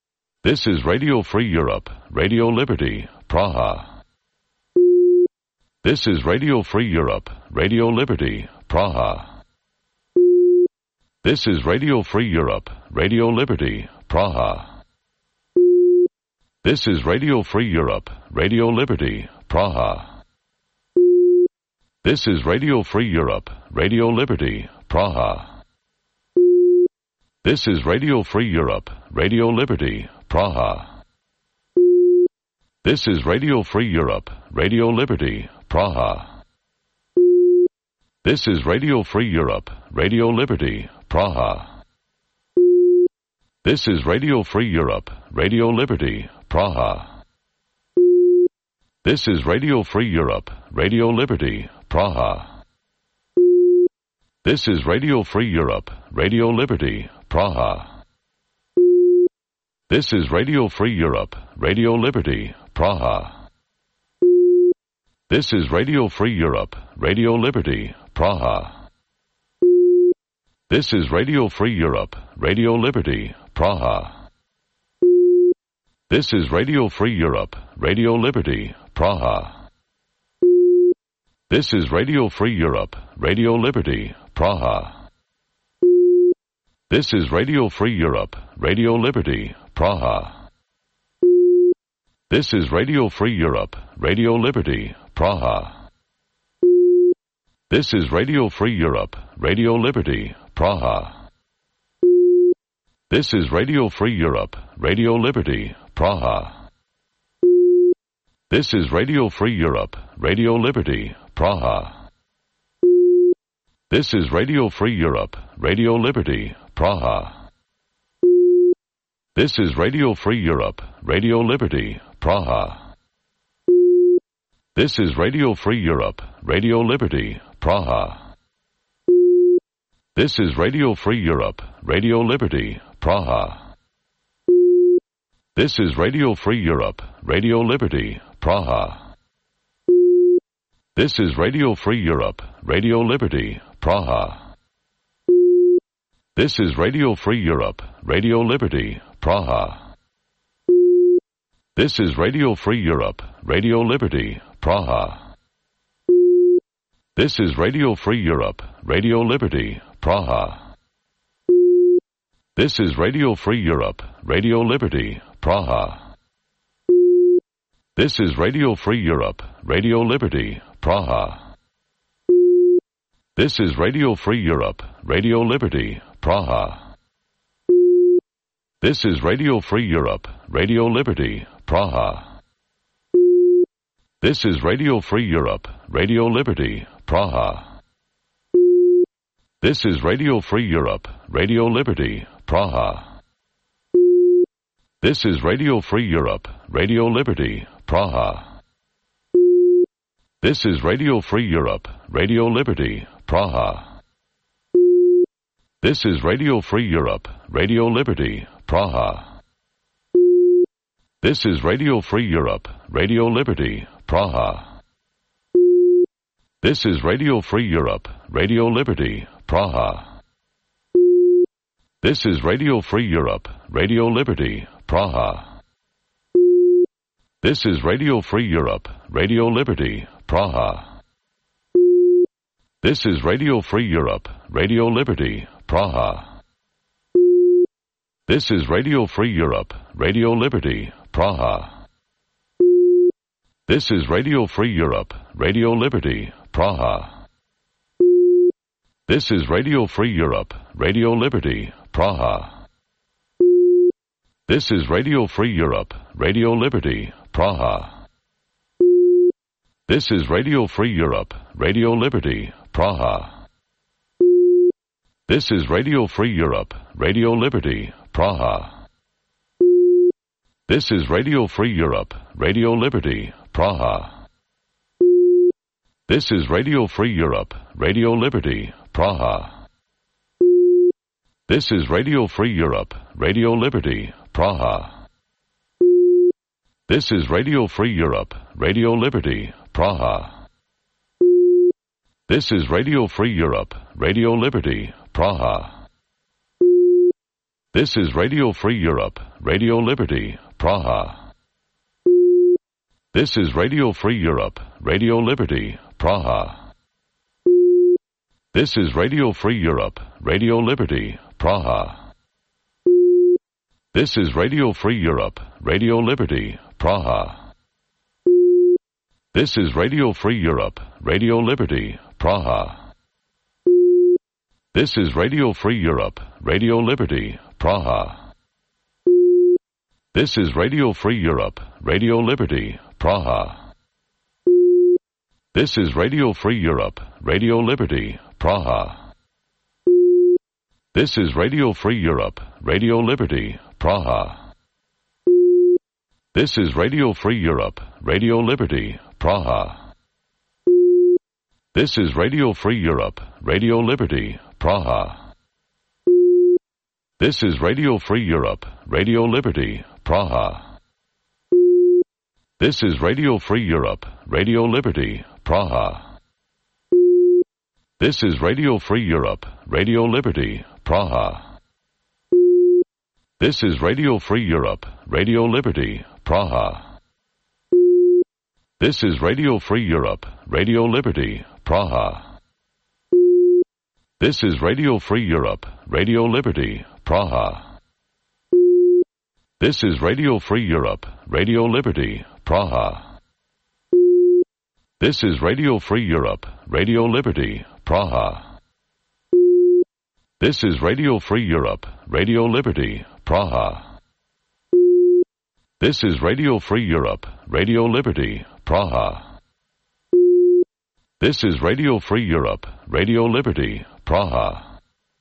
S1: This is Radio Free Europe, Radio Liberty, Praha. This is Radio Free Europe, Radio Liberty, Praha. This is Radio Free Europe, Radio Liberty, Praha. This is Radio Free Europe, Radio Liberty, Praha. This is Radio Free Europe, Radio Liberty, Praha. This is Radio Free Europe, Radio Liberty, Praha. This is Radio Free Europe, Radio Liberty, Praha. This is Radio Free Europe, Radio Liberty, Praha. This is Radio Free Europe, Radio Liberty, Praha. This is Radio Free Europe, Radio Liberty, Praha. This is Radio Free Europe, Radio Liberty, Praha. This is Radio Free Europe, Radio Liberty, Praha. This is Radio Free Europe, Radio Liberty, Praha. This is Radio Free Europe, Radio Liberty, Praha. This is Radio Free Europe, Radio Liberty, Praha. This is Radio Free Europe, Radio Liberty, Praha. This is Radio Free Europe, Radio Liberty, Praha. This is Radio Free Europe, Radio Liberty, Praha. This is Radio Free Europe, Radio Liberty, Praha. This is Radio Free Europe, Radio Liberty, Praha. This is Radio Free Europe, Radio Liberty, Praha. This is Radio Free Europe, Radio Liberty, Praha. This is Radio Free Europe, Radio Liberty, Praha. This is Radio Free Europe, Radio Liberty, Praha. This is Radio Free Europe, Radio Liberty, Praha. This is Radio Free Europe, Radio Liberty, Praha. This is Radio Free Europe, Radio Liberty, Praha. This is Radio Free Europe, Radio Liberty, Praha. This is Radio Free Europe, Radio Liberty, Praha. This is Radio Free Europe, Radio Liberty, Praha. This is Radio Free Europe, Radio Liberty, Praha. This is Radio Free Europe, Radio Liberty, Praha. This is Radio Free Europe, Radio Liberty, Praha. This is Radio Free Europe, Radio Liberty, Praha. This is Radio Free Europe, Radio Liberty, Praha. This is Radio Free Europe, Radio Liberty, Praha. This is Radio Free Europe, Radio Liberty, Praha. This is Radio Free Europe, Radio Liberty, Praha. This is Radio Free Europe, Radio Liberty, Praha. This is Radio Free Europe, Radio Liberty, Praha. This is Radio Free Europe, Radio Liberty, Praha. This is Radio Free Europe, Radio Liberty, Praha. This is Radio Free Europe, Radio Liberty, Praha. This is Radio Free Europe, Radio Liberty, Praha. This is Radio Free Europe, Radio Liberty, Praha. This is Radio Free Europe, Radio Liberty, Praha. This is Radio Free Europe, Radio Liberty, Praha. This is Radio Free Europe, Radio Liberty, Praha. This is Radio Free Europe, Radio Liberty, Praha. This is Radio Free Europe, Radio Liberty, Praha. This is Radio Free Europe, Radio Liberty, Praha. This is Radio Free Europe, Radio Liberty, Praha. This is Radio Free Europe, Radio Liberty, Praha. This is Radio Free Europe, Radio Liberty, Praha. This is Radio Free Europe, Radio Liberty, Praha. This is Radio Free Europe, Radio Liberty, Praha. This is Radio Free Europe, Radio Liberty, Praha. This is Radio Free Europe, Radio Liberty, Praha. This is Radio Free Europe, Radio Liberty, Praha. This is Radio Free Europe, Radio Liberty, Praha. This is Radio Free Europe, Radio Liberty, Praha. This is Radio Free Europe, Radio Liberty, Praha. This is Radio Free Europe, Radio Liberty, Praha. This is Radio Free Europe, Radio Liberty, Praha. This is Radio Free Europe, Radio Liberty, Praha. This is Radio Free Europe, Radio Liberty, Praha. This is Radio Free Europe, Radio Liberty, Praha. This is Radio Free Europe, Radio Liberty, Praha. This is Radio Free Europe, Radio Liberty, Praha. This is Radio Free Europe, Radio Liberty, Praha. This is Radio Free Europe, Radio Liberty, Praha. This is Radio Free Europe, Radio Liberty, Praha. This is Radio Free Europe, Radio Liberty, Praha. This is Radio Free Europe, Radio Liberty, Praha. This is Radio Free Europe, Radio Liberty, Praha. This is Radio Free Europe, Radio Liberty, Praha. This is Radio Free Europe, Radio Liberty, Praha.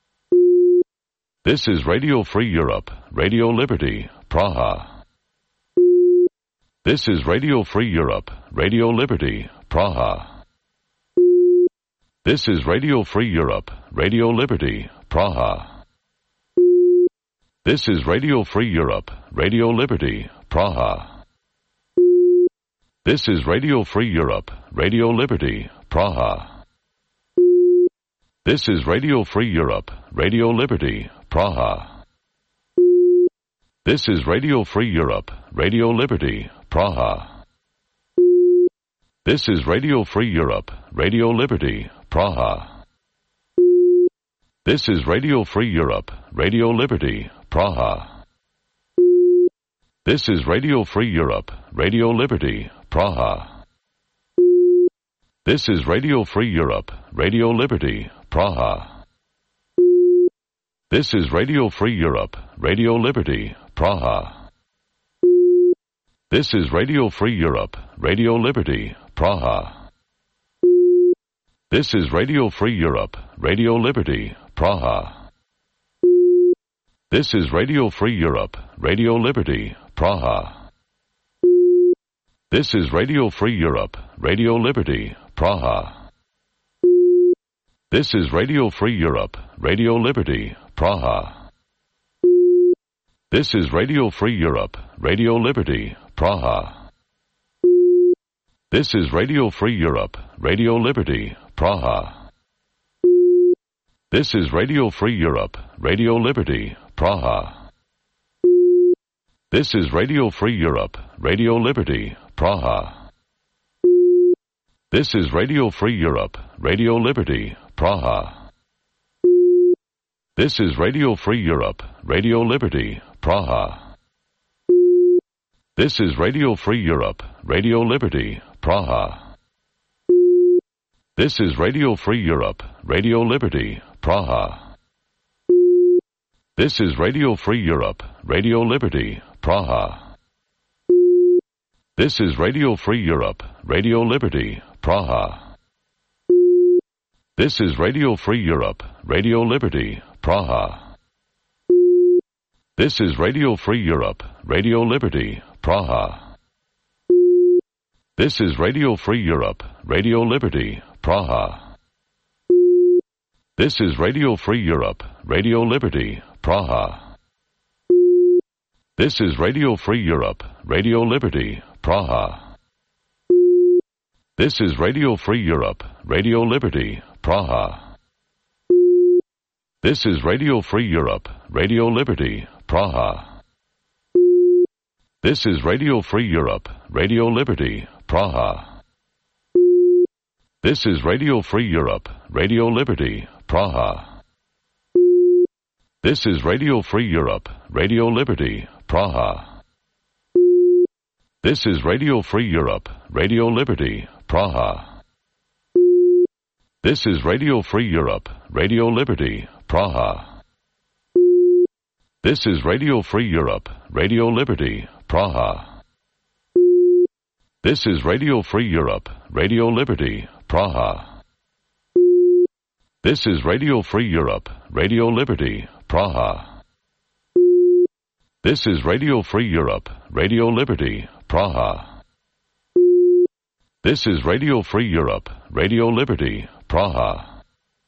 S1: This is Radio Free Europe, Radio Liberty, Praha. This is Radio Free Europe, Radio Liberty, Praha. This is Radio Free Europe, Radio Liberty, Praha. This is Radio Free Europe, Radio Liberty, Praha. This is Radio Free Europe, Radio Liberty, Praha. This is Radio Free Europe, Radio Liberty, Praha. This is Radio Free Europe, Radio Liberty, Praha. This is Radio Free Europe, Radio Liberty, Praha. This is Radio Free Europe, Radio Liberty, Praha. This is Radio Free Europe, Radio Liberty, Praha. This is Radio Free Europe, Radio Liberty, Praha. This is Radio Free Europe, Radio Liberty, Praha. This is Radio Free Europe, Radio Liberty, Praha. This is Radio Free Europe, Radio Liberty, Praha. This is Radio Free Europe, Radio Liberty, Praha. This is Radio Free Europe, Radio Liberty, Praha. This is Radio Free Europe, Radio Liberty, Praha. This is Radio Free Europe, Radio Liberty, Praha. This is Radio Free Europe, Radio Liberty, Praha. This is Radio Free Europe, Radio Liberty, Praha. This is Radio Free Europe, Radio Liberty, Praha. This is Radio Free Europe, Radio Liberty, Praha. This is Radio Free Europe, Radio Liberty, Praha. This is Radio Free Europe, Radio Liberty, Praha. This is Radio Free Europe, Radio Liberty, Praha. This is Radio Free Europe, Radio Liberty, Praha. This is Radio Free Europe, Radio Liberty, Praha. This is Radio Free Europe, Radio Liberty, Praha. This is Radio Free Europe, Radio Liberty, Praha. This is Radio Free Europe, Radio Liberty, Praha. This is Radio Free Europe, Radio Liberty, Praha. This is Radio Free Europe, Radio Liberty, Praha. This is Radio Free Europe, Radio Liberty, Praha. This is Radio Free Europe, Radio Liberty, Praha. This is Radio Free Europe, Radio Liberty, Praha. This is Radio Free Europe, Radio Liberty, Praha. This is Radio Free Europe, Radio Liberty, Praha. This is Radio Free Europe, Radio Liberty, Praha. This is Radio Free Europe, Radio Liberty, Praha. This is Radio Free Europe, Radio Liberty, Praha. This is Radio Free Europe, Radio Liberty, Praha. This is Radio Free Europe, Radio Liberty, Praha. This is Radio Free Europe, Radio Liberty, Praha. This is Radio Free Europe, Radio Liberty, Praha.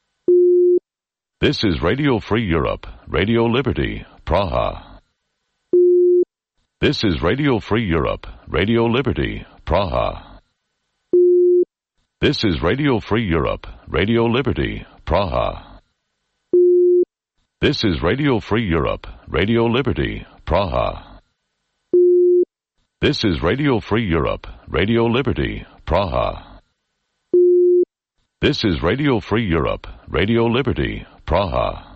S1: This is Radio Free Europe, Radio Liberty, Praha. This is Radio Free Europe, Radio Liberty, Praha. This is Radio Free Europe, Radio Liberty, Praha. This is Radio Free Europe, Radio Liberty, Praha. This is Radio Free Europe, Radio Liberty, Praha. This is Radio Free Europe, Radio Liberty, Praha.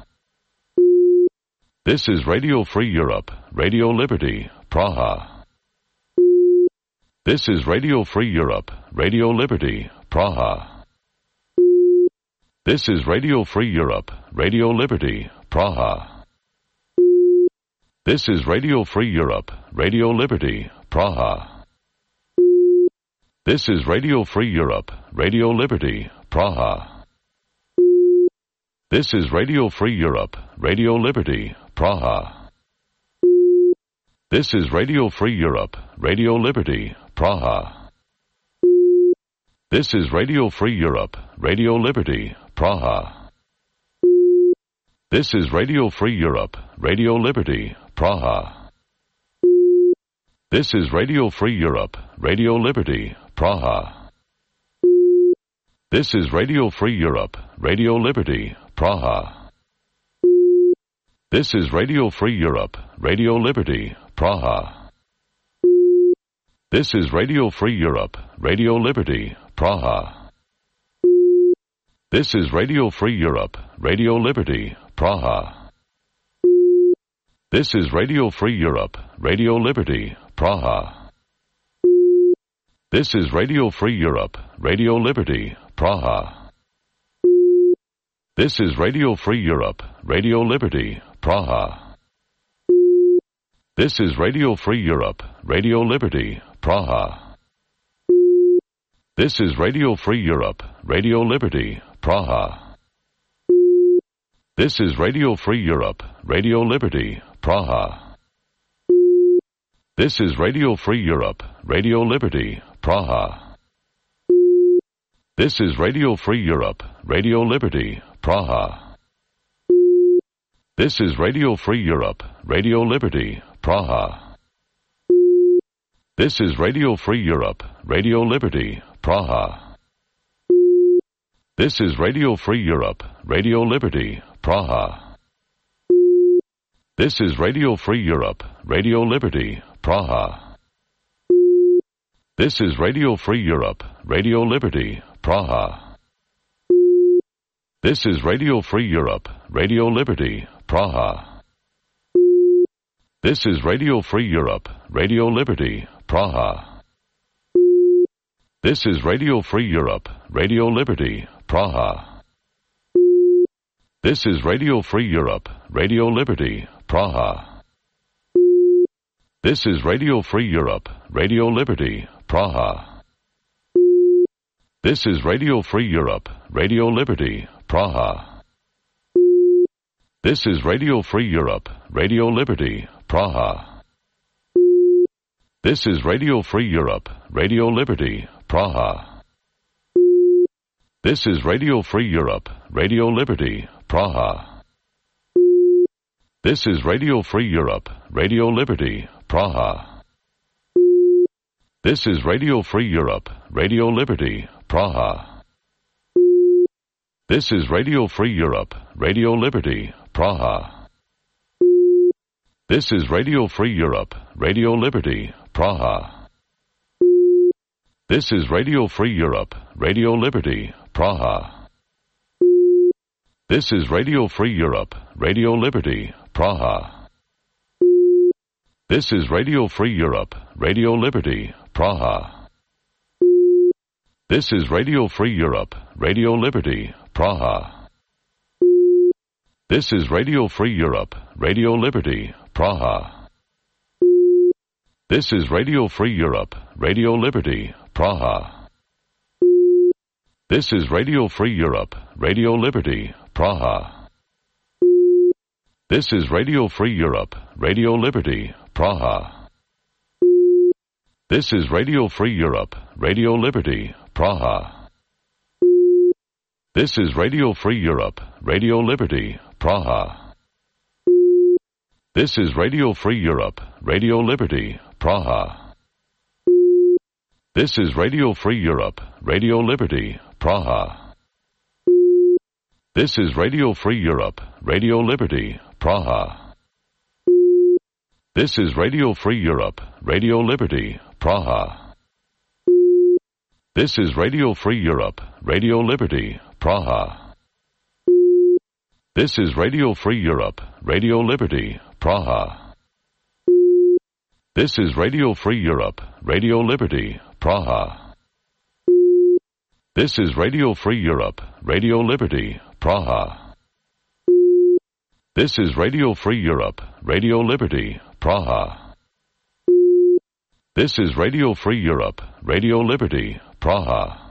S1: This is Radio Free Europe, Radio Liberty, Praha. This is Radio Free Europe, Radio Liberty, Praha. This is Radio Free Europe, Radio Liberty, Praha. This is Radio Free Europe, Radio Liberty, Praha. This is Radio Free Europe, Radio Liberty, Praha. This is Radio Free Europe, Radio Liberty, Praha. This is Radio Free Europe, Radio Liberty, Praha. This is Radio Free Europe, Radio Liberty, Praha. This is Radio Free Europe, Radio Liberty, Praha. This is Radio Free Europe, Radio Liberty, Praha. This is Radio Free Europe, Radio Liberty, Praha. This is Radio Free Europe, Radio Liberty, Praha. This is Radio Free Europe, Radio Liberty, Praha. This is Radio Free Europe, Radio Liberty, Praha. This is Radio Free Europe, Radio Liberty, Praha. This is Radio Free Europe, Radio Liberty, Praha. This is Radio Free Europe, Radio Liberty, Praha. This is Radio Free Europe, Radio Liberty, Praha. This is Radio Free Europe, Radio Liberty, Praha. This is Radio Free Europe, Radio Liberty, Praha. This is Radio Free Europe, Radio Liberty, Praha. This is Radio Free Europe, Radio Liberty, Praha. This is Radio Free Europe, Radio Liberty, Praha. This is Radio Free Europe, Radio Liberty, Praha. This is Radio Free Europe, Radio Liberty, Praha. This is Radio Free Europe, Radio Liberty, Praha. This is Radio Free Europe, Radio Liberty, Praha. This is Radio Free Europe, Radio Liberty, Praha. This is Radio Free Europe, Radio Liberty, Praha. This is Radio Free Europe, Radio Liberty, Praha. This is Radio Free Europe, Radio Liberty, Praha. This is Radio Free Europe, Radio Liberty, Praha. This is Radio Free Europe, Radio Liberty, Praha. This is Radio Free Europe, Radio Liberty, Praha. This is Radio Free Europe, Radio Liberty, Praha. This is Radio Free Europe, Radio Liberty, Praha. This is Radio Free Europe, Radio Liberty, Praha. This is Radio Free Europe, Radio Liberty, Praha. This is Radio Free Europe, Radio Liberty, Praha. This is Radio Free Europe, Radio Liberty, Praha. This is Radio Free Europe, Radio Liberty, Praha. This is Radio Free Europe, Radio Liberty, Praha. This is Radio Free Europe, Radio Liberty, Praha. This is Radio Free Europe, Radio Liberty, Praha. This is Radio Free Europe, Radio Liberty, Praha. This is Radio Free Europe, Radio Liberty, Praha. This is Radio Free Europe, Radio Liberty, Praha. This is Radio Free Europe, Radio Liberty, Praha. This is Radio Free Europe, Radio Liberty, Praha. This is Radio Free Europe, Radio Liberty, Praha. This is Radio Free Europe, Radio Liberty, Praha. This is Radio Free Europe, Radio Liberty, Praha. This is Radio Free Europe, Radio Liberty, Praha. This is Radio Free Europe, Radio Liberty, Praha. This is Radio Free Europe, Radio Liberty, Praha. This is Radio Free Europe, Radio Liberty, Praha. This is Radio Free Europe, Radio Liberty, Praha. This is Radio Free Europe, Radio Liberty, Praha. This is Radio Free Europe, Radio Liberty, Praha. This is Radio Free Europe, Radio Liberty, Praha.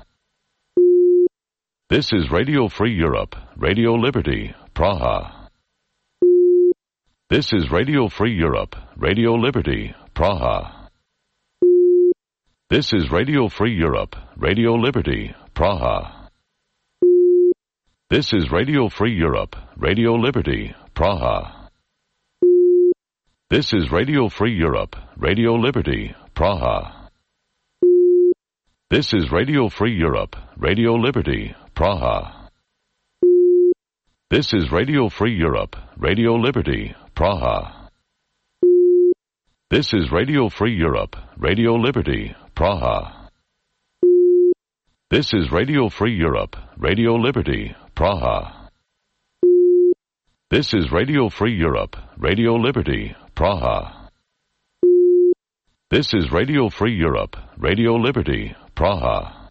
S1: This is Radio Free Europe, Radio Liberty, Praha. This is Radio Free Europe, Radio Liberty, Praha. This is Radio Free Europe, Radio Liberty, Praha. This is Radio Free Europe, Radio Liberty, Praha. This is Radio Free Europe, Radio Liberty, Praha. This is Radio Free Europe, Radio Liberty, Praha. This is Radio Free Europe, Radio Liberty, Praha. This is Radio Free Europe, Radio Liberty, Praha. This is Radio Free Europe, Radio Liberty, Praha. This is Radio Free Europe, Radio Liberty, Praha. This is Radio Free Europe, Radio Liberty, Praha.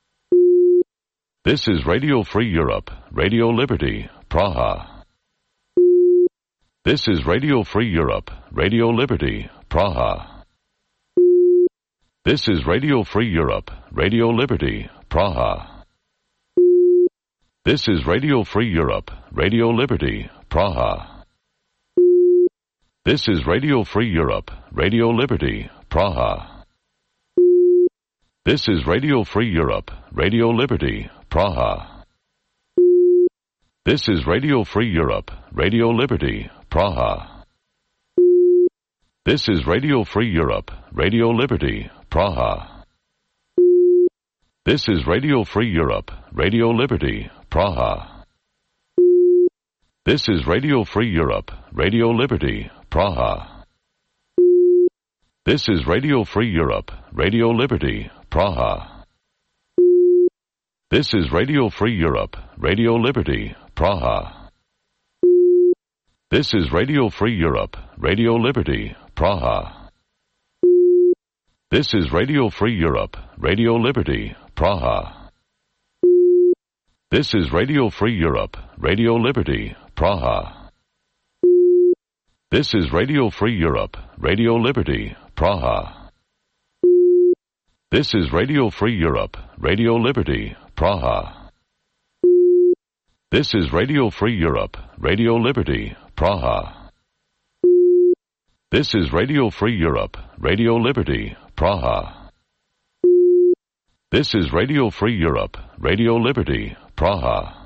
S1: This is Radio Free Europe, Radio Liberty, Praha. This is Radio Free Europe, Radio Liberty, Praha. This is Radio Free Europe, Radio Liberty, Praha. This is Radio Free Europe, Radio Liberty, Praha. This is Radio Free Europe, Radio Liberty, Praha. This is Radio Free Europe, Radio Liberty, Praha. This is Radio Free Europe, Radio Liberty, Praha. This is Radio Free Europe, Radio Liberty, Praha. This is Radio Free Europe, Radio Liberty, Praha. This is Radio Free Europe, Radio Liberty, Praha. This is Radio Free Europe, Radio Liberty, Praha. This is Radio Free Europe, Radio Liberty, Praha. This is Radio Free Europe, Radio Liberty, Praha. This is Radio Free Europe, Radio Liberty, Praha. This is Radio Free Europe, Radio Liberty, Praha. This is Radio Free Europe, Radio Liberty, Praha. This is Radio Free Europe, Radio Liberty, Praha. This is Radio Free Europe, Radio Liberty, Praha. This is Radio Free Europe, Radio Liberty, Praha. This is Radio Free Europe, Radio Liberty, Praha.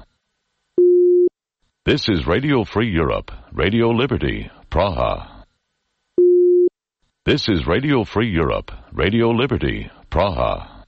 S1: This is Radio Free Europe, Radio Liberty, Praha. This is Radio Free Europe, Radio Liberty, Praha.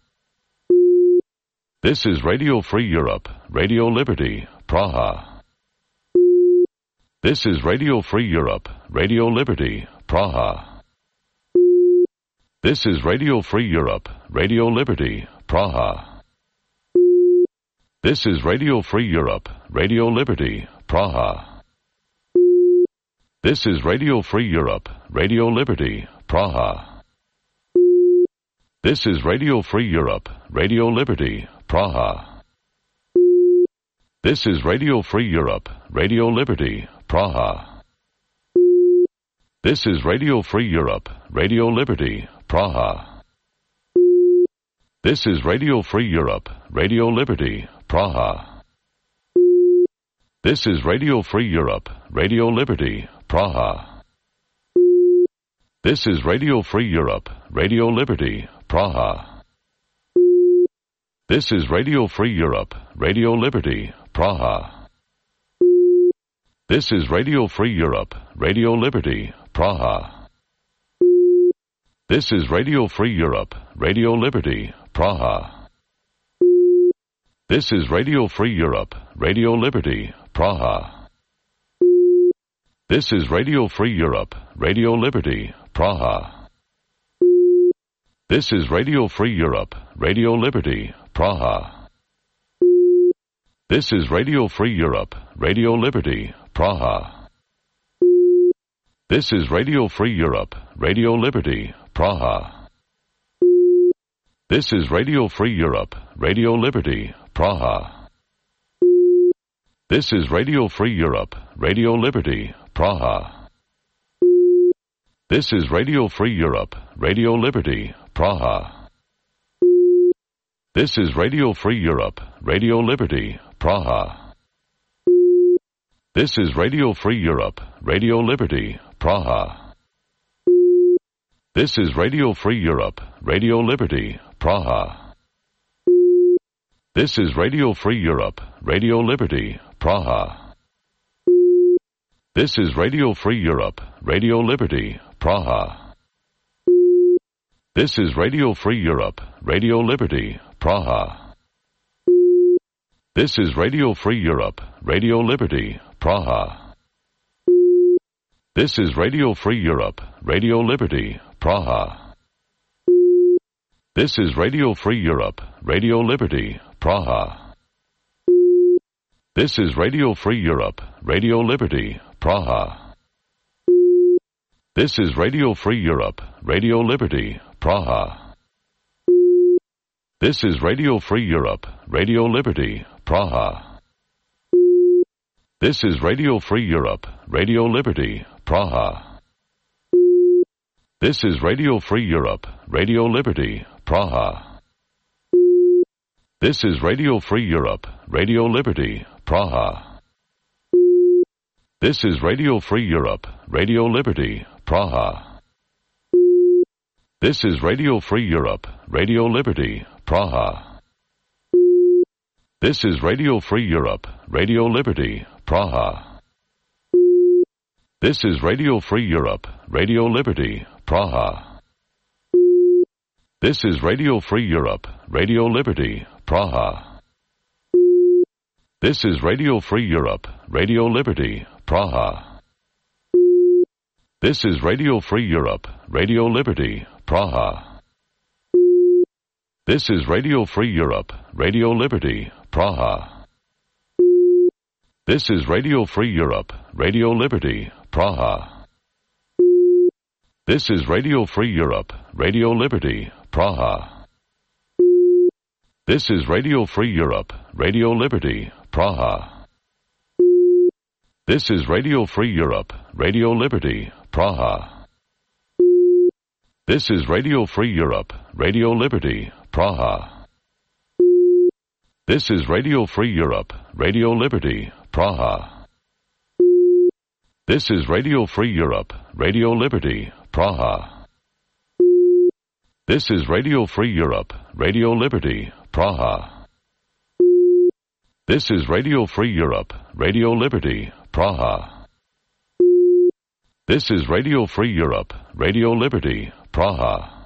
S1: This is Radio Free Europe, Radio Liberty, Praha. This is Radio Free Europe, Radio Liberty, Praha. This is Radio Free Europe, Radio Liberty, Praha. This is Radio Free Europe, Radio Liberty, Praha. This is Radio Free Europe, Radio Liberty, Praha. This is Radio Free Europe, Radio Liberty, Praha. This is Radio Free Europe, Radio Liberty, Praha. This is Radio Free Europe, Radio Liberty, Praha. This is Radio Free Europe, Radio Liberty, Praha. This is Radio Free Europe, Radio Liberty, Praha. This is Radio Free Europe, Radio Liberty, Praha. This is Radio Free Europe, Radio Liberty, Praha. This is Radio Free Europe, Radio Liberty, Praha. This is Radio Free Europe, Radio Liberty, Praha. This is Radio Free Europe, Radio Liberty, Praha. This is Radio Free Europe, Radio Liberty, Praha. This is Radio Free Europe, Radio Liberty, Praha. This is Radio Free Europe, Radio Liberty, Praha. This is Radio Free Europe, Radio Liberty, Praha. This is Radio Free Europe, Radio Liberty, Praha. This is Radio Free Europe, Radio Liberty, Praha. This is Radio Free Europe, Radio Liberty, Praha. This is Radio Free Europe, Radio Liberty, Praha. This is Radio Free Europe, Radio Liberty, Praha. This is Radio Free Europe, Radio Liberty, Praha. This is Radio Free Europe, Radio Liberty, Praha. This is Radio Free Europe, Radio Liberty, Praha. This is Radio Free Europe, Radio Liberty, Praha. This is Radio Free Europe, Radio Liberty, Praha. This is Radio Free Europe, Radio Liberty, Praha. This is Radio Free Europe, Radio Liberty, Praha. This is Radio Free Europe, Radio Liberty, Praha. This is Radio Free Europe, Radio Liberty, Praha. This is Radio Free Europe, Radio Liberty, Praha. This is Radio Free Europe, Radio Liberty, Praha. This is Radio Free Europe, Radio Liberty, Praha. This is Radio Free Europe, Radio Liberty, Praha. This is Radio Free Europe, Radio Liberty, Praha. This is Radio Free Europe, Radio Liberty, Praha. This is Radio Free Europe, Radio Liberty, Praha. This is Radio Free Europe, Radio Liberty, Praha. This is Radio Free Europe, Radio Liberty, Praha. This is Radio Free Europe, Radio Liberty, Praha. This is Radio Free Europe, Radio Liberty, Praha. This is Radio Free Europe, Radio Liberty, Praha. This is Radio Free Europe, Radio Liberty, Praha. This is Radio Free Europe, Radio Liberty, Praha. This is Radio Free Europe, Radio Liberty, Praha. This is Radio Free Europe, Radio Liberty, Praha. This is Radio Free Europe, Radio Liberty, Praha. This is Radio Free Europe, Radio Liberty, Praha. This is Radio Free Europe, Radio Liberty, Praha. This is Radio Free Europe, Radio Liberty, Praha. This is Radio Free Europe, Radio Liberty, Praha. This is Radio Free Europe, Radio Liberty, Praha.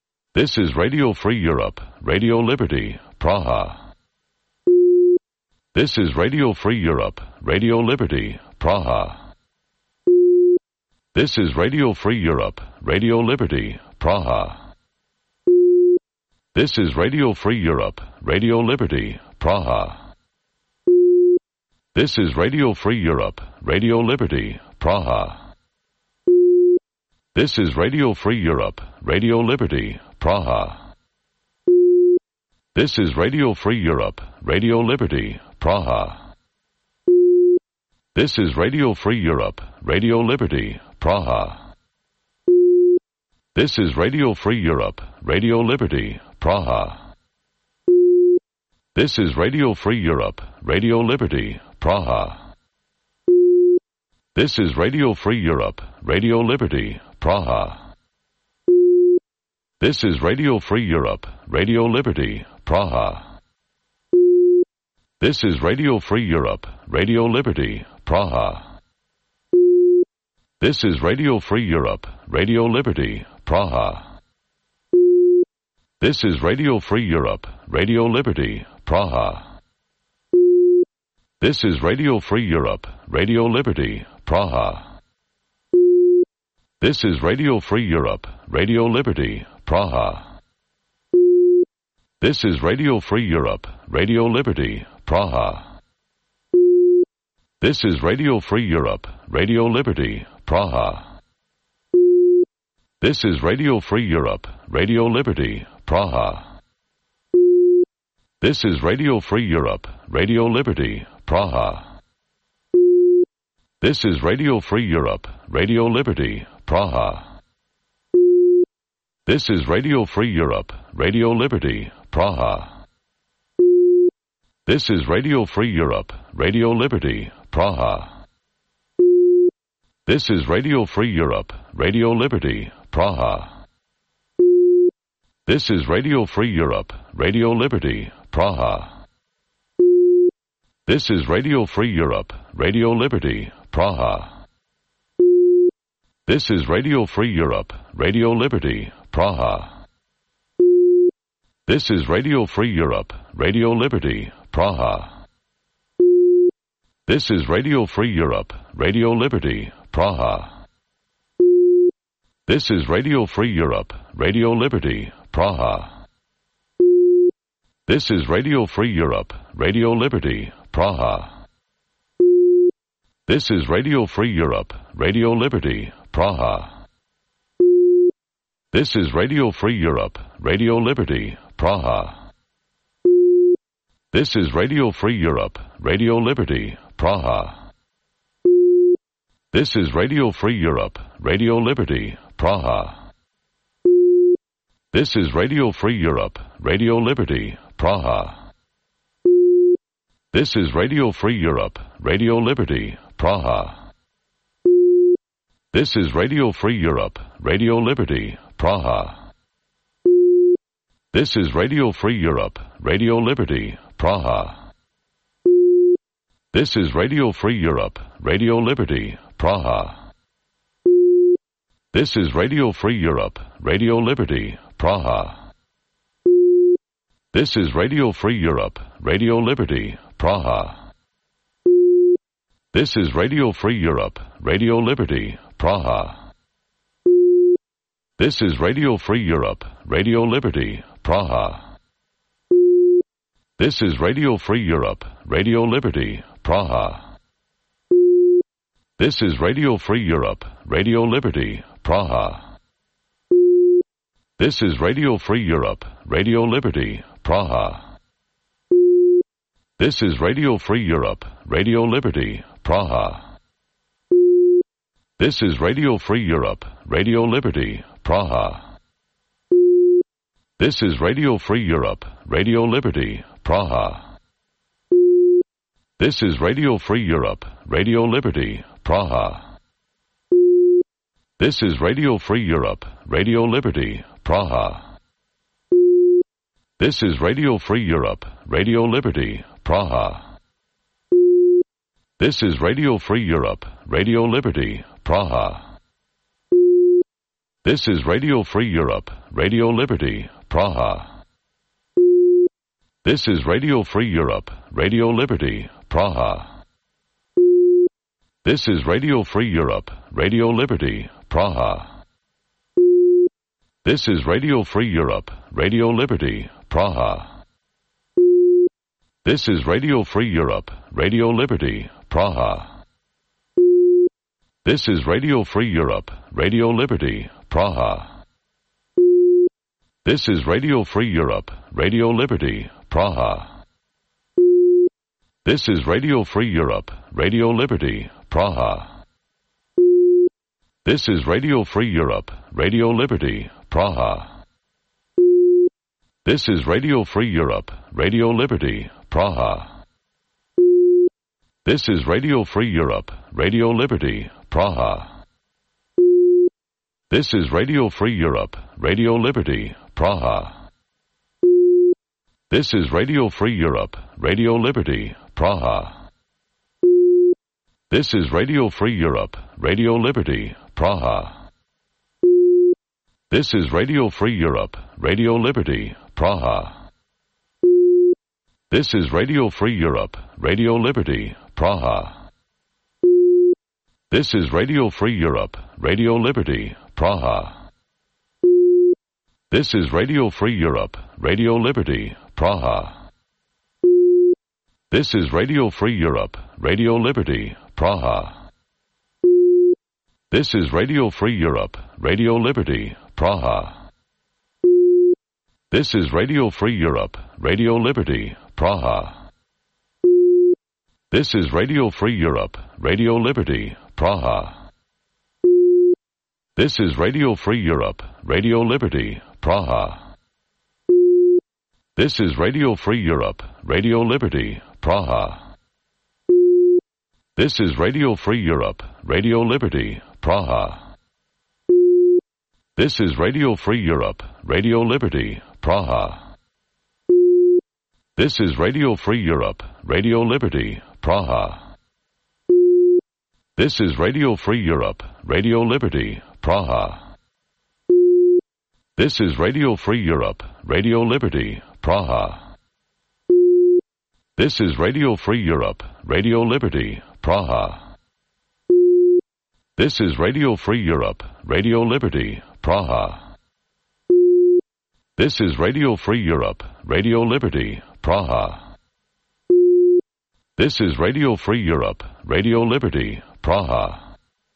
S1: This is Radio Free Europe, Radio Liberty, Praha. This is Radio Free Europe, Radio Liberty, Praha. This is Radio Free Europe, Radio Liberty, Praha. This is Radio Free Europe, Radio Liberty, Praha. This is Radio Free Europe, Radio Liberty, Praha. This is Radio Free Europe, Radio Liberty, Praha. This is Radio Free Europe, Radio Liberty, Praha. This is Radio Free Europe, Radio Liberty, Praha. This is Radio Free Europe, Radio Liberty, Praha. This is Radio Free Europe, Radio Liberty, Praha. This is Radio Free Europe, Radio Liberty, Praha. This is Radio Free Europe, Radio Liberty, Praha. This is Radio Free Europe, Radio Liberty, Praha. This is Radio Free Europe, Radio Liberty, Praha. This is Radio Free Europe, Radio Liberty, Praha. This is Radio Free Europe, Radio Liberty, Praha. This is Radio Free Europe, Radio Liberty, Praha. This is Radio Free Europe, Radio Liberty, Praha. This is Radio Free Europe, Radio Liberty, Praha. This is Radio Free Europe, Radio Liberty, Praha. This is Radio Free Europe, Radio Liberty, Praha. This is Radio Free Europe, Radio Liberty, Praha. This is Radio Free Europe, Radio Liberty, Praha. This is Radio Free Europe, Radio Liberty, Praha. This is Radio Free Europe, Radio Liberty, Praha. This is Radio Free Europe, Radio Liberty, Praha. This is Radio Free Europe, Radio Liberty, Praha. This is Radio Free Europe, Radio Liberty, Praha. This is Radio Free Europe, Radio Liberty, Praha. This is Radio Free Europe, Radio Liberty, Praha. This is Radio Free Europe, Radio Liberty, Praha. This is Radio Free Europe, Radio Liberty, Praha. This is Radio Free Europe, Radio Liberty, Praha. This is Radio Free Europe, Radio Liberty, Praha. This is Radio Free Europe, Radio Liberty, Praha. This is Radio Free Europe, Radio Liberty, Praha. This is Radio Free Europe, Radio Liberty, Praha. This is Radio Free Europe, Radio Liberty, Praha. This is Radio Free Europe, Radio Liberty, Praha. This is Radio Free Europe, Radio Liberty, Praha. This is Radio Free Europe, Radio Liberty, Praha. This is Radio Free Europe, Radio Liberty, Praha. This is Radio Free Europe, Radio Liberty, Praha. This is Radio Free Europe, Radio Liberty, Praha. This is Radio Free Europe, Radio Liberty, Praha. This is Radio Free Europe, Radio Liberty, Praha. This is Radio Free Europe, Radio Liberty, Praha. This is Radio Free Europe, Radio Liberty, Praha. This is Radio Free Europe, Radio Liberty, Praha. This is Radio Free Europe, Radio Liberty, Praha. This is Radio Free Europe, Radio Liberty, Praha. This is Radio Free Europe, Radio Liberty, Praha. This is Radio Free Europe, Radio Liberty, Praha. This is Radio Free Europe, Radio Liberty, Praha. This is Radio Free Europe, Radio Liberty, Praha. This is Radio Free Europe, Radio Liberty, Praha. This is Radio Free Europe, Radio Liberty, Praha. This is Radio Free Europe, Radio Liberty, Praha. This is Radio Free Europe, Radio Liberty, Praha. This is Radio Free Europe, Radio Liberty, Praha. This is Radio Free Europe, Radio Liberty, Praha. This is Radio Free Europe, Radio Liberty, Praha. This is Radio Free Europe, Radio Liberty, Praha. This is Radio Free Europe, Radio Liberty, Praha. This is Radio Free Europe, Radio Liberty, Praha. This is Radio Free Europe, Radio Liberty, Praha. This is Radio Free Europe, Radio Liberty, Praha. This is Radio Free Europe, Radio Liberty, Praha. This is Radio Free Europe, Radio Liberty, Praha. This is Radio Free Europe, Radio Liberty, Praha. This is Radio Free Europe, Radio Liberty, Praha. This is Radio Free Europe, Radio Liberty, Praha. This is Radio Free Europe, Radio Liberty, Praha. This is Radio Free Europe, Radio Liberty, Praha. This is Radio Free Europe, Radio Liberty, Praha. This is Radio Free Europe, Radio Liberty, Praha. This is Radio Free Europe, Radio Liberty, Praha. This is Radio Free Europe, Radio Liberty, Praha. This is Radio Free Europe, Radio Liberty, Praha. This is Radio Free Europe, Radio Liberty, Praha. This is Radio Free Europe, Radio Liberty, Praha. This is Radio Free Europe, Radio Liberty, Praha. This is Radio Free Europe, Radio Liberty, Praha. This is Radio Free Europe, Radio Liberty, Praha. This is Radio Free Europe, Radio Liberty, Praha. This is Radio Free Europe, Radio Liberty, Praha. This is Radio Free Europe, Radio Liberty, Praha. This is Radio Free Europe, Radio Liberty, Praha.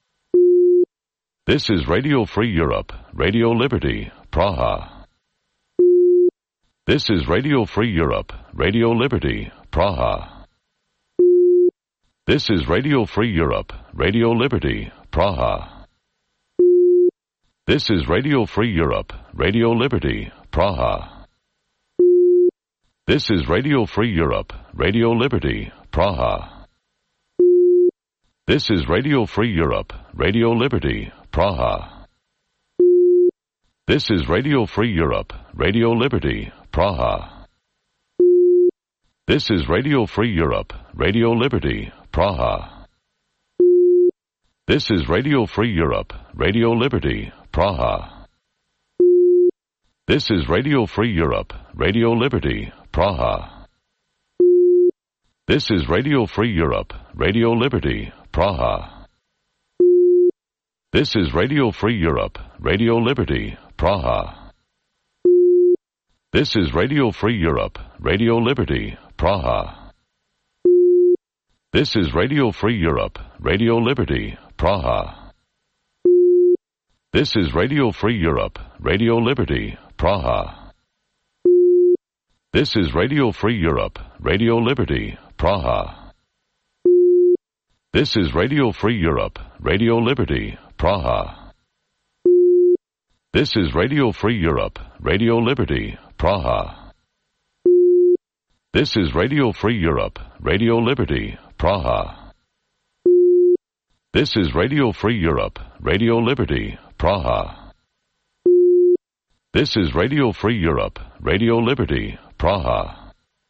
S1: This is Radio Free Europe, Radio Liberty, Praha. This is Radio Free Europe, Radio Liberty, Praha. This is Radio Free Europe, Radio Liberty, Praha. This is Radio Free Europe, Radio Liberty, Praha. This is Radio Free Europe, Radio Liberty, Praha. This is Radio Free Europe, Radio Liberty, Praha. This is Radio Free Europe, Radio Liberty, Praha. This is Radio Free Europe, Radio Liberty, Praha. This is Radio Free Europe, Radio Liberty, Praha. This is Radio Free Europe, Radio Liberty, Praha. This is Radio Free Europe, Radio Liberty, Praha. This is Radio Free Europe, Radio Liberty, Praha. This is Radio Free Europe, Radio Liberty, Praha. This is Radio Free Europe, Radio Liberty, Praha. This is Radio Free Europe, Radio Liberty, Praha. This is Radio Free Europe, Radio Liberty, Praha. This is Radio Free Europe, Radio Liberty, Praha. This is Radio Free Europe, Radio Liberty, Praha. This is Radio Free Europe, Radio Liberty, Praha. This is Radio Free Europe, Radio Liberty, Praha. This is Radio Free Europe, Radio Liberty, Praha.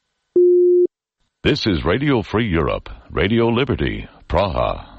S1: This is Radio Free Europe, Radio Liberty, Praha.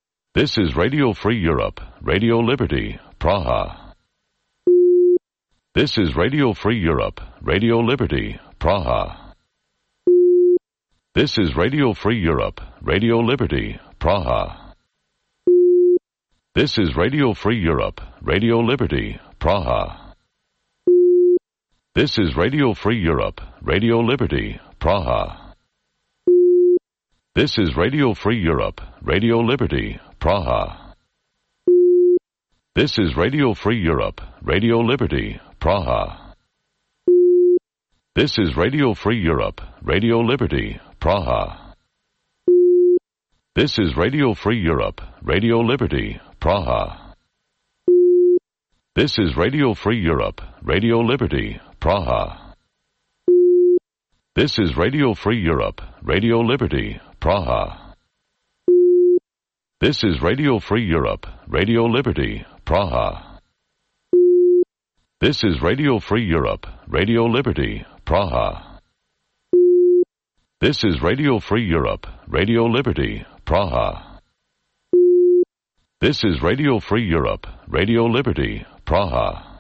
S1: This is Radio Free Europe, Radio Liberty, Praha. This is Radio Free Europe, Radio Liberty, Praha. This is Radio Free Europe, Radio Liberty, Praha. This is Radio Free Europe, Radio Liberty, Praha. This is Radio Free Europe, Radio Liberty, Praha. This is Radio Free Europe, Radio Liberty, Praha. This is Radio Free Europe, Radio Liberty, Praha. This is Radio Free Europe, Radio Liberty, Praha. This is Radio Free Europe, Radio Liberty, Praha. This is Radio Free Europe, Radio Liberty, Praha. This is Radio Free Europe, Radio Liberty, Praha. This is Radio Free Europe, Radio Liberty, Praha. This is Radio Free Europe, Radio Liberty, Praha. This is Radio Free Europe, Radio Liberty, Praha. This is Radio Free Europe, Radio Liberty, Praha.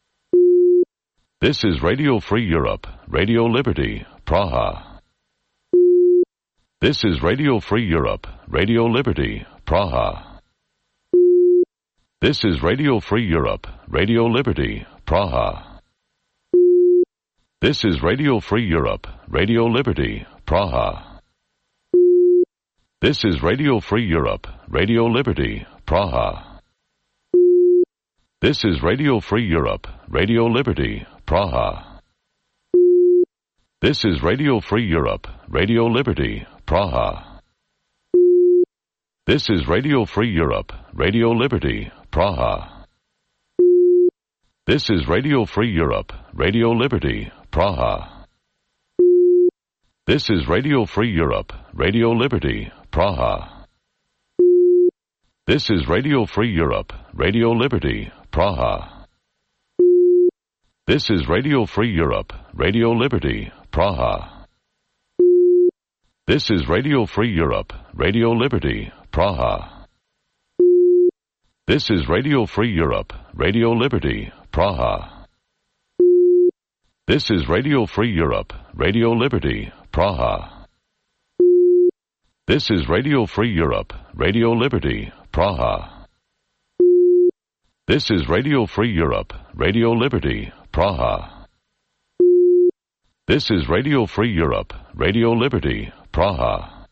S1: This is Radio Free Europe, Radio Liberty, Praha. This is Radio Free Europe, Radio Liberty, Praha. This is Radio Free Europe, Radio Liberty, Praha. This is Radio Free Europe, Radio Liberty, Praha. This is Radio Free Europe, Radio Liberty, Praha. This is Radio Free Europe, Radio Liberty, Praha. This is Radio Free Europe, Radio Liberty, Praha. This is Radio Free Europe, Radio Liberty, Praha. This is Radio Free Europe, Radio Liberty, Praha. This is Radio Free Europe, Radio Liberty, Praha. This is Radio Free Europe, Radio Liberty, Praha. This is Radio Free Europe, Radio Liberty, Praha. This is Radio Free Europe, Radio Liberty, Praha. This is Radio Free Europe, Radio Liberty, Praha. This is Radio Free Europe, Radio Liberty, Praha. This is Radio Free Europe, Radio Liberty, Praha. This is Radio Free Europe, Radio Liberty, Praha. This is Radio Free Europe, Radio Liberty, Praha.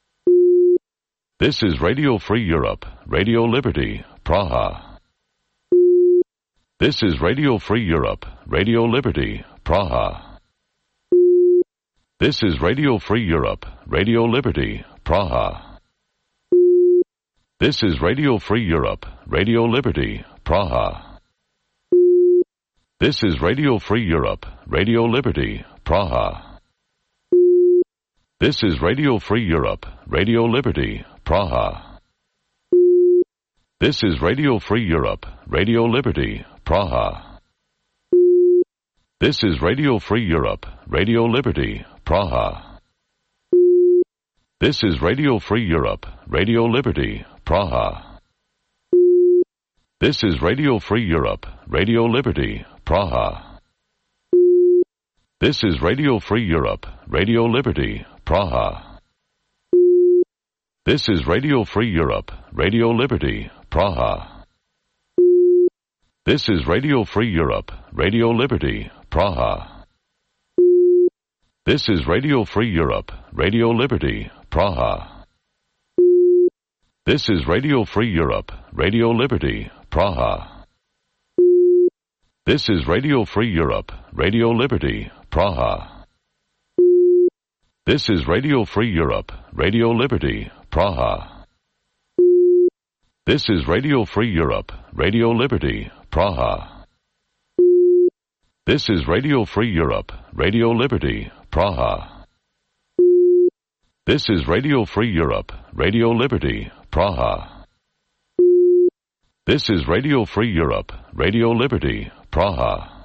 S1: This is Radio Free Europe, Radio Liberty, Praha. This is Radio Free Europe, Radio Liberty, Praha. This is Radio Free Europe, Radio Liberty, Praha. This is Radio Free Europe, Radio Liberty, Praha. This is Radio Free Europe, Radio Liberty, Praha. This is Radio Free Europe, Radio Liberty, Praha. This is Radio Free Europe, Radio Liberty, Praha. This is Radio Free Europe, Radio Liberty, Praha. This is Radio Free Europe, Radio Liberty, Praha. This is Radio Free Europe, Radio Liberty, Praha. This is Radio Free Europe, Radio Liberty, Praha. This is Radio Free Europe, Radio Liberty, Praha. This is Radio Free Europe, Radio Liberty, Praha. This is Radio Free Europe, Radio Liberty, Praha. This is Radio Free Europe, Radio Liberty, Praha. This is Radio Free Europe, Radio Liberty, Praha. This is Radio Free Europe, Radio Liberty, Praha. This is Radio Free Europe, Radio Liberty, Praha. This is Radio Free Europe, Radio Liberty, Praha. This is Radio Free Europe, Radio Liberty, Praha. This is Radio Free Europe, Radio Liberty, Praha.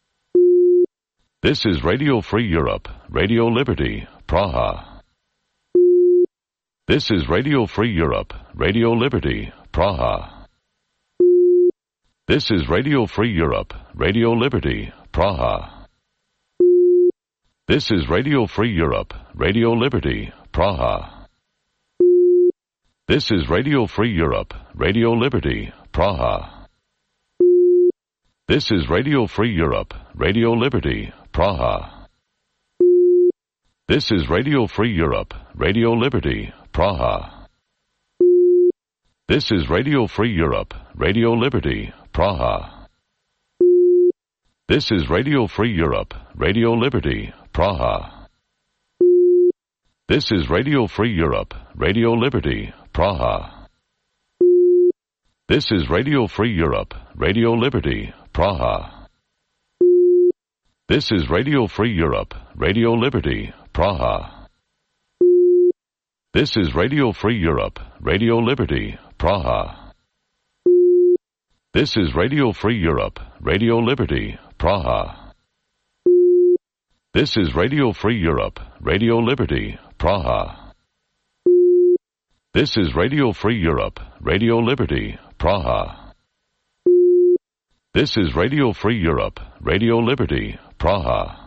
S1: This is Radio Free Europe, Radio Liberty, Praha. This is Radio Free Europe, Radio Liberty, Praha. This is Radio Free Europe, Radio Liberty, Praha. This is Radio Free Europe, Radio Liberty, Praha. This is Radio Free Europe, Radio Liberty, Praha. This is Radio Free Europe, Radio Liberty, Praha. This is Radio Free Europe, Radio Liberty, Praha. This is Radio Free Europe, Radio Liberty, Praha. This is Radio Free Europe, Radio Liberty, Praha. This is Radio Free Europe, Radio Liberty, Praha. This is Radio Free Europe, Radio Liberty, Praha. This is Radio Free Europe, Radio Liberty, Praha. This is Radio Free Europe, Radio Liberty, Praha. This is Radio Free Europe, Radio Liberty, Praha. This is Radio Free Europe, Radio Liberty, Praha. This is Radio Free Europe, Radio Liberty, Praha. This is Radio Free Europe, Radio Liberty, Praha.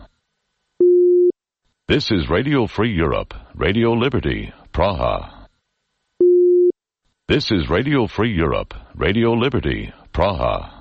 S1: This is Radio Free Europe, Radio Liberty, Praha. This is Radio Free Europe, Radio Liberty, Praha.